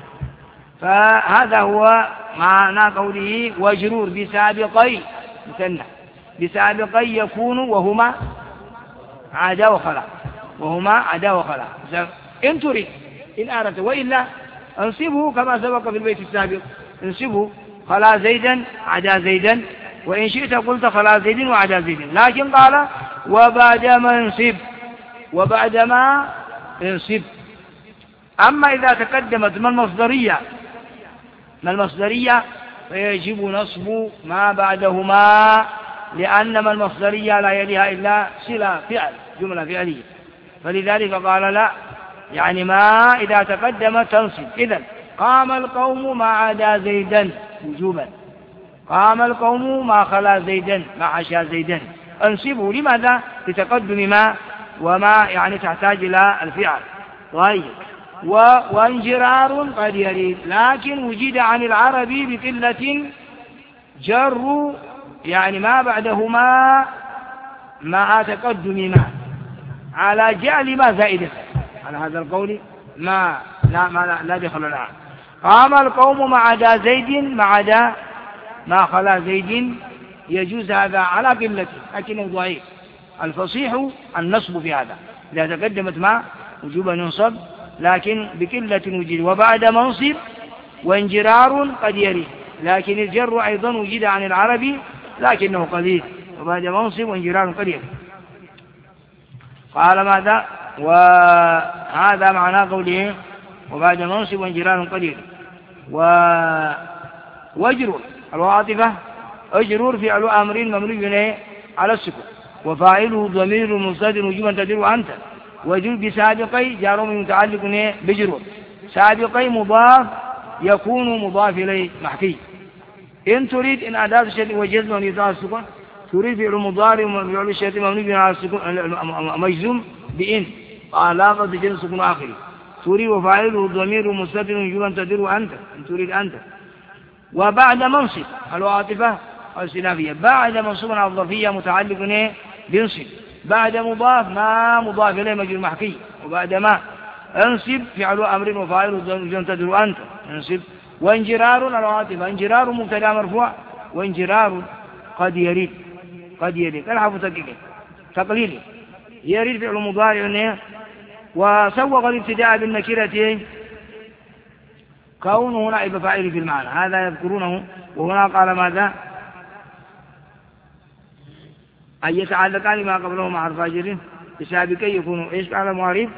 فهذا هو معنى قوله وجرور بسابقي مثنى بسابقي يكون، وهما عدا وخلا، وهما عدا وخلا إن تريد إن أردت، وإلا انصبه كما سبق في البيت السابق، انصبه خلا زيدا عدا زيدا، وإن شئت قلت خلا زيد وعدا زيد. لكن قال وبعدما انصب، وبعدما انصب. أما إذا تقدمت ما المصدرية ما المصدرية فيجب نصب ما بعدهما، لأن ما المصدرية لا يليها إلا صلة فعل جملة فعلية، فلذلك قال لا، يعني ما إذا تقدم تنصب. إذن قام القوم ما عدا زيدا وجوبا، قام القوم ما خلا زيدا ما حشا زيدا، انصبه. لماذا؟ لتقدم ما، وما يعني تحتاج إلى الفعل. طيب وانجرار قد يريد، لكن وجد عن العربي بقلة جر يعني ما بعدهما مع تقدم ما على جعل ما زائدة على هذا القول ما لا ما لا, لا دخل لها. قام القوم ما عدا زيد ما عدا ما خلا زيد، يجوز هذا على قلة لكنه ضعيف. الفصيح النصب في هذا إذا تقدمت ما وجوبا ينصب، لكن بقلة وجد. وبعد منصب وانجرار قد يري، لكن الجر أيضا وجد عن العربي لكنه قليل. وبعد منصب وانجرار قد يري. قال ماذا؟ وهذا معنى قوله وبعد منصب وانجرار قد يري. واجرور العاطفة اجرور فعل أمر مبني على السكون، وفاعله ضمير مستتر وجوبا تدر أنت. وجر بسابقي جار متعلق بجرور، سابقي مضاف يكون مضاف إليه محكي. إن تريد إن أداة الشيء وجزم ونزاع السكون، تريد فعل مضارع وفعل الشيء مبني على السكون مجزوم بإن علاقة بجنس سكون آخره. تريد وفاعله ضمير مستتر وجوبا تدر أنت إن تريد أنت. وبعد منصب العاطفة السلافية بعد منصوب على الظرفية متعلق بانصب، بعد مضاف ما مضاف إليه مجرور محكي. وبعد ما انصب فعل أمر وفاعل وجوبا تدر أنت انصب وانجرار العاطفة انجرار مبتدا مرفوع، وانجرار قد يريد قد يريد الحرف تقليلي تقليلي يريد فعل مضارع. وسوغ الابتداء بالنكرة كونه نائب فاعل في المعنى، هذا يذكرونه. وهنا قال ماذا؟ أن يتعلقان ما قبله مع حرف جر بسابقين يكونوا إيش قال المعرب؟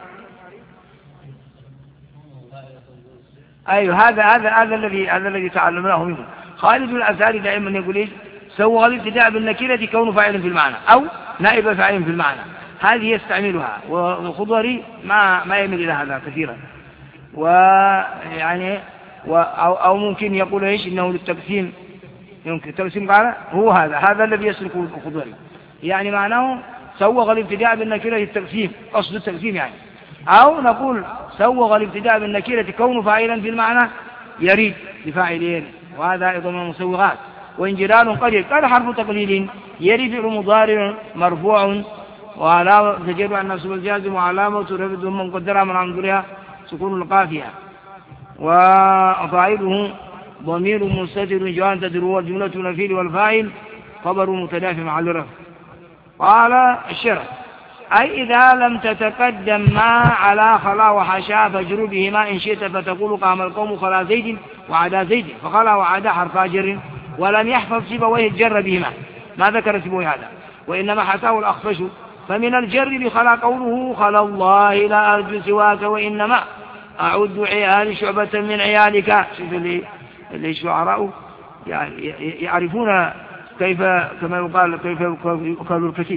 أيوه هذا هذا هذا الذي هذا الذي تعلمناه منه. خالد الأثاري دائما يقول إيش؟ سوغ الابتداء بالنكرة كونه فاعل في المعنى أو نائب فاعل في المعنى، هذه يستعملها. والخضري ما ما يميل إلى هذا كثيرا. ويعني أو, أو ممكن يقول إيش إنه للتقسيم، يمكن التقسيم قال هو هذا هذا الذي يسلك الخضري، يعني معناه سوغ الابتداء بالنكرة التقسيم، قصد التقسيم يعني. أو نقول سوغ الابتداء بالنكرة كونه فاعلا في المعنى يريد بفاعلين، وهذا أيضا من المسوغات. وانجرار قريب قال حرف تقليل يريد فعل مضارع مرفوع وعلامة تجر عن نفس الجازم وعلامة رفض مقدرة من عنظرها سكون القافية. وفاعله ضمير مستتر جوان تدرو الجملة الفيل والفاعل خبر متدافع مع الرفع. قال الشرع أي إذا لم تتقدم ما على خلا وحشا فاجر بهما إن شئت فتقول قام القوم خلا زيد وعدا زيد، فخلا وعدا حرفا جر ولم يحفظ سيبويه الجر بهما، ما ذكر سيبويه هذا، وإنما حكاه الأخفش. فمن الجر بخلا قوله خلا الله لا أرجو سواك وإنما أعد عيال شعبة من عيالك. شوف اللي اللي الشعراء يعني يعرفون كيف كما يقال كيف يقال الكثير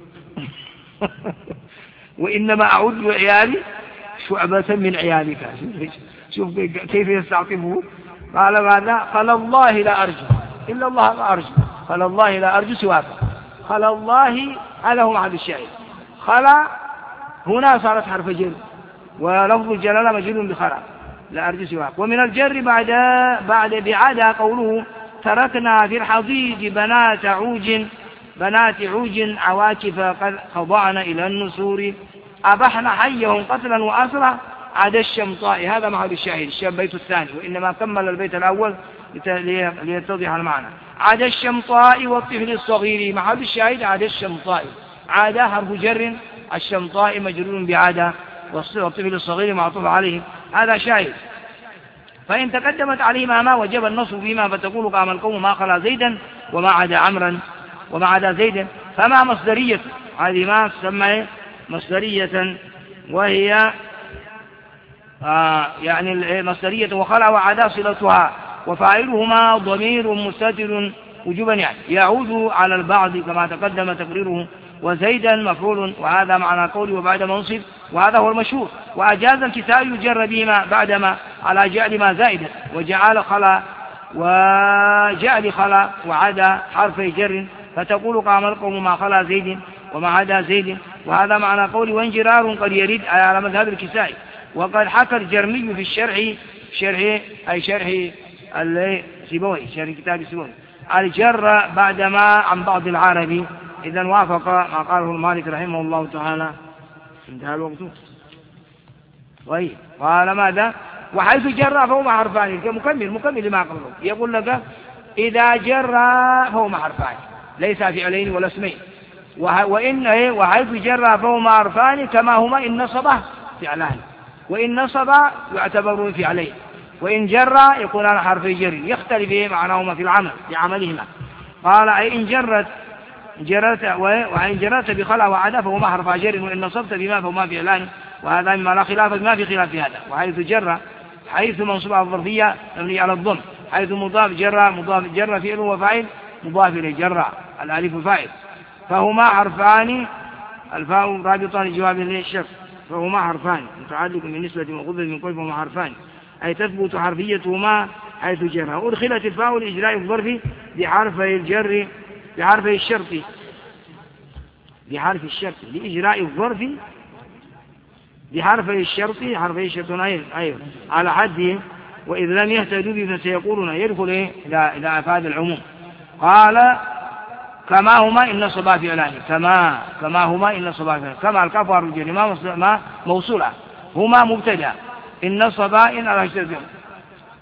وإنما أعد عيالي شعبة من عيالك. شوف كيف يستعطفه. قال ماذا؟ خلا الله لا أرجو إلا الله لا أرجو، خلا الله لا أرجو سواك. خلا الله هذا هو محل الشاهد. خلا هنا صارت حرف جر ولفظ الجلالة مجرور بخلا لا أرجو سواك. ومن الجر بعد بعد بعد قوله تركنا في الحضيض بنات عوج بنات عوج عواكف قد خضعن إلى النسور أبحن حيهم قتلا وأسرا عدا الشمطاء. هذا محل الشاهد البيت الثاني، وإنما كمل البيت الأول ليتضح المعنى. عدا الشمطاء والطفل الصغير محل الشاهد عدا الشمطاء. عدا حرف جر، الشمطاء مجرور بعدا، والطفل الصغير معطوف عليه، هذا شاهد. فإن تقدمت عليهما ما وجب النصب فيما فتقول قام القوم ما خلا زيدا وما عدا عمرا وما عدا زيدا. فما مصدرية، هذه ما تسمى مصدرية، وهي آه يعني مصدرية وخلا وعدا صلتها، وفاعلهما ضمير مستتر وجوبا يعني يعود على البعض كما تقدم تقريره. وزيدا مفعول، وهذا معنى قولي وبعد منصب، وهذا هو المشهور. وأجاز الكسائي يجر بهما بعدما على جعل ما زائدا، وجعل خلا وجعل خلا وعدا حرفي جر فتقول قام القوم ما خلا زيد وما عدا زيد، وهذا معنى قولي. وانجرار قد يريد على مذهب الكسائي. وقد حكى الجرمي في الشرح شرح أي شرح سيبوي شرح كتاب سيبوي الجر بعدما عن بعض العربي. إذا وافق ما قاله المالك رحمه الله تعالى. انتهى الوقت. طيب قال ماذا؟ وحيث جر فهو حرفان، مكمل مكمل لما قبله. يقول لك إذا جر فهو حرفان ليس فعلين ولا اسمين. وإن وحيث جر فهو حرفان كما هما إن نصبه فعلان، وإن نصب يعتبر فعلين، وإن جر يكونان حرفي جر يختلف معناهما في العمل بعملهما. قال أي إن جرت جرت وإن جرت بخلا وعدا فهما حرف جر، وإن نصبت بما فهما فعلان، وهذا مما لا خلاف ما في خلاف في هذا. وحيث جر حيث منصوب على الظرفية مبني على الضم، حيث مضاف جر مضاف جر فعل وفاعل مضاف إليه جر الألف فاعل، فهما حرفان الفاء رابطان لجواب الشرط، فهما حرفان متعلق بالنسبة وخذ من كل فهما حرفان أي تثبت حرفيتهما حيث جر. وأدخلت الفاء لإجراء الظرف بحرف الجر بحرف الشرط بحرف الشرط لإجراء الظرف بحرف الشرط حرف الشرط أيضا على حده. وإذ لم يهتدوا به فسيقولون يدخل إيه إلى إلى أفاد العموم. قال كما هما إن صبا فعلان، كما كما هما إن صبا فعلان، كما الكاف والرجل ما ما موصولة، هما مبتدا إن صبا إن على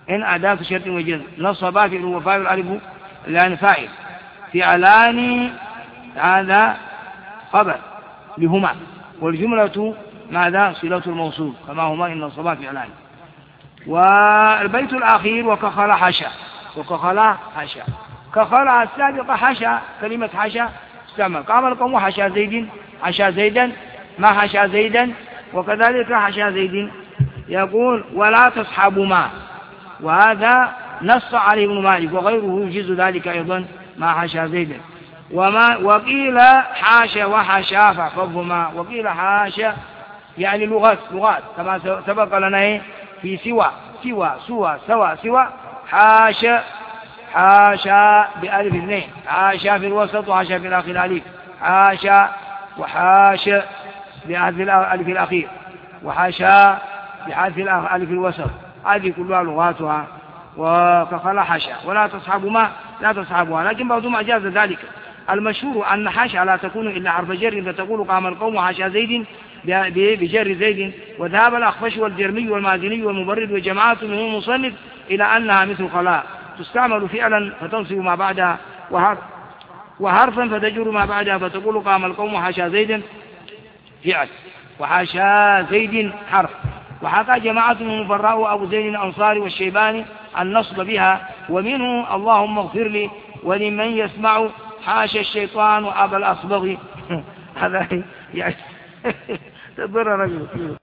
إن أداة شرط وجزم نصب فعل وفاعل ألف لأن فاعل فعلان هذا خبر لهما والجملة ماذا صلة الموصول كما هما إن نصبا فعلان. والبيت الأخير وكخلا حشا وكخلا حشا كخلا السابقة حشا كلمة حشا استعمل قام القوم حشا زيد حشا زيدا ما حشا زيدا وكذلك حشا زيد. يقول ولا تصحب ما وهذا نص عليه ابن مالك وغيره يجيز ذلك أيضا ما حشا زيدا. وما وقيل حاشا وحشا فاحفظهما وقيل حاشا يعني لغات لغات كما سبق لنا في سوى سوى سوى سوى سوى حاشا حاشا بألف اثنين حاشا في الوسط وحاشا في الآخر ألف حاشا وحاشا بألف الألف الأخير وحاشا بحذف الألف الوسط هذه كلها لغاتها. وكخلا حاشا ولا تصحب ما لا تصحبها لكن بعضهم أجاز ذلك. المشهور أن حاشا لا تكون إلا حرف جر فتقول قام القوم حاشا زيد بجر زيد. وذهب الأخفش والجرمي والمازني والمبرد وجماعة من المصنف إلى أنها مثل خلاء تستعمل فعلا فتنصب ما بعدها وحرفا فتجر ما بعدها فتقول قام القوم حاشا زيد فعل وحاشا زيد حرف. وحكى جماعة من المفراء وأبو زيد الأنصاري والشيباني النصب بها ومنه اللهم اغفر لي ولمن يسمع حاشا الشيطان وأبا الأصبغ هذا يعني تضر رجل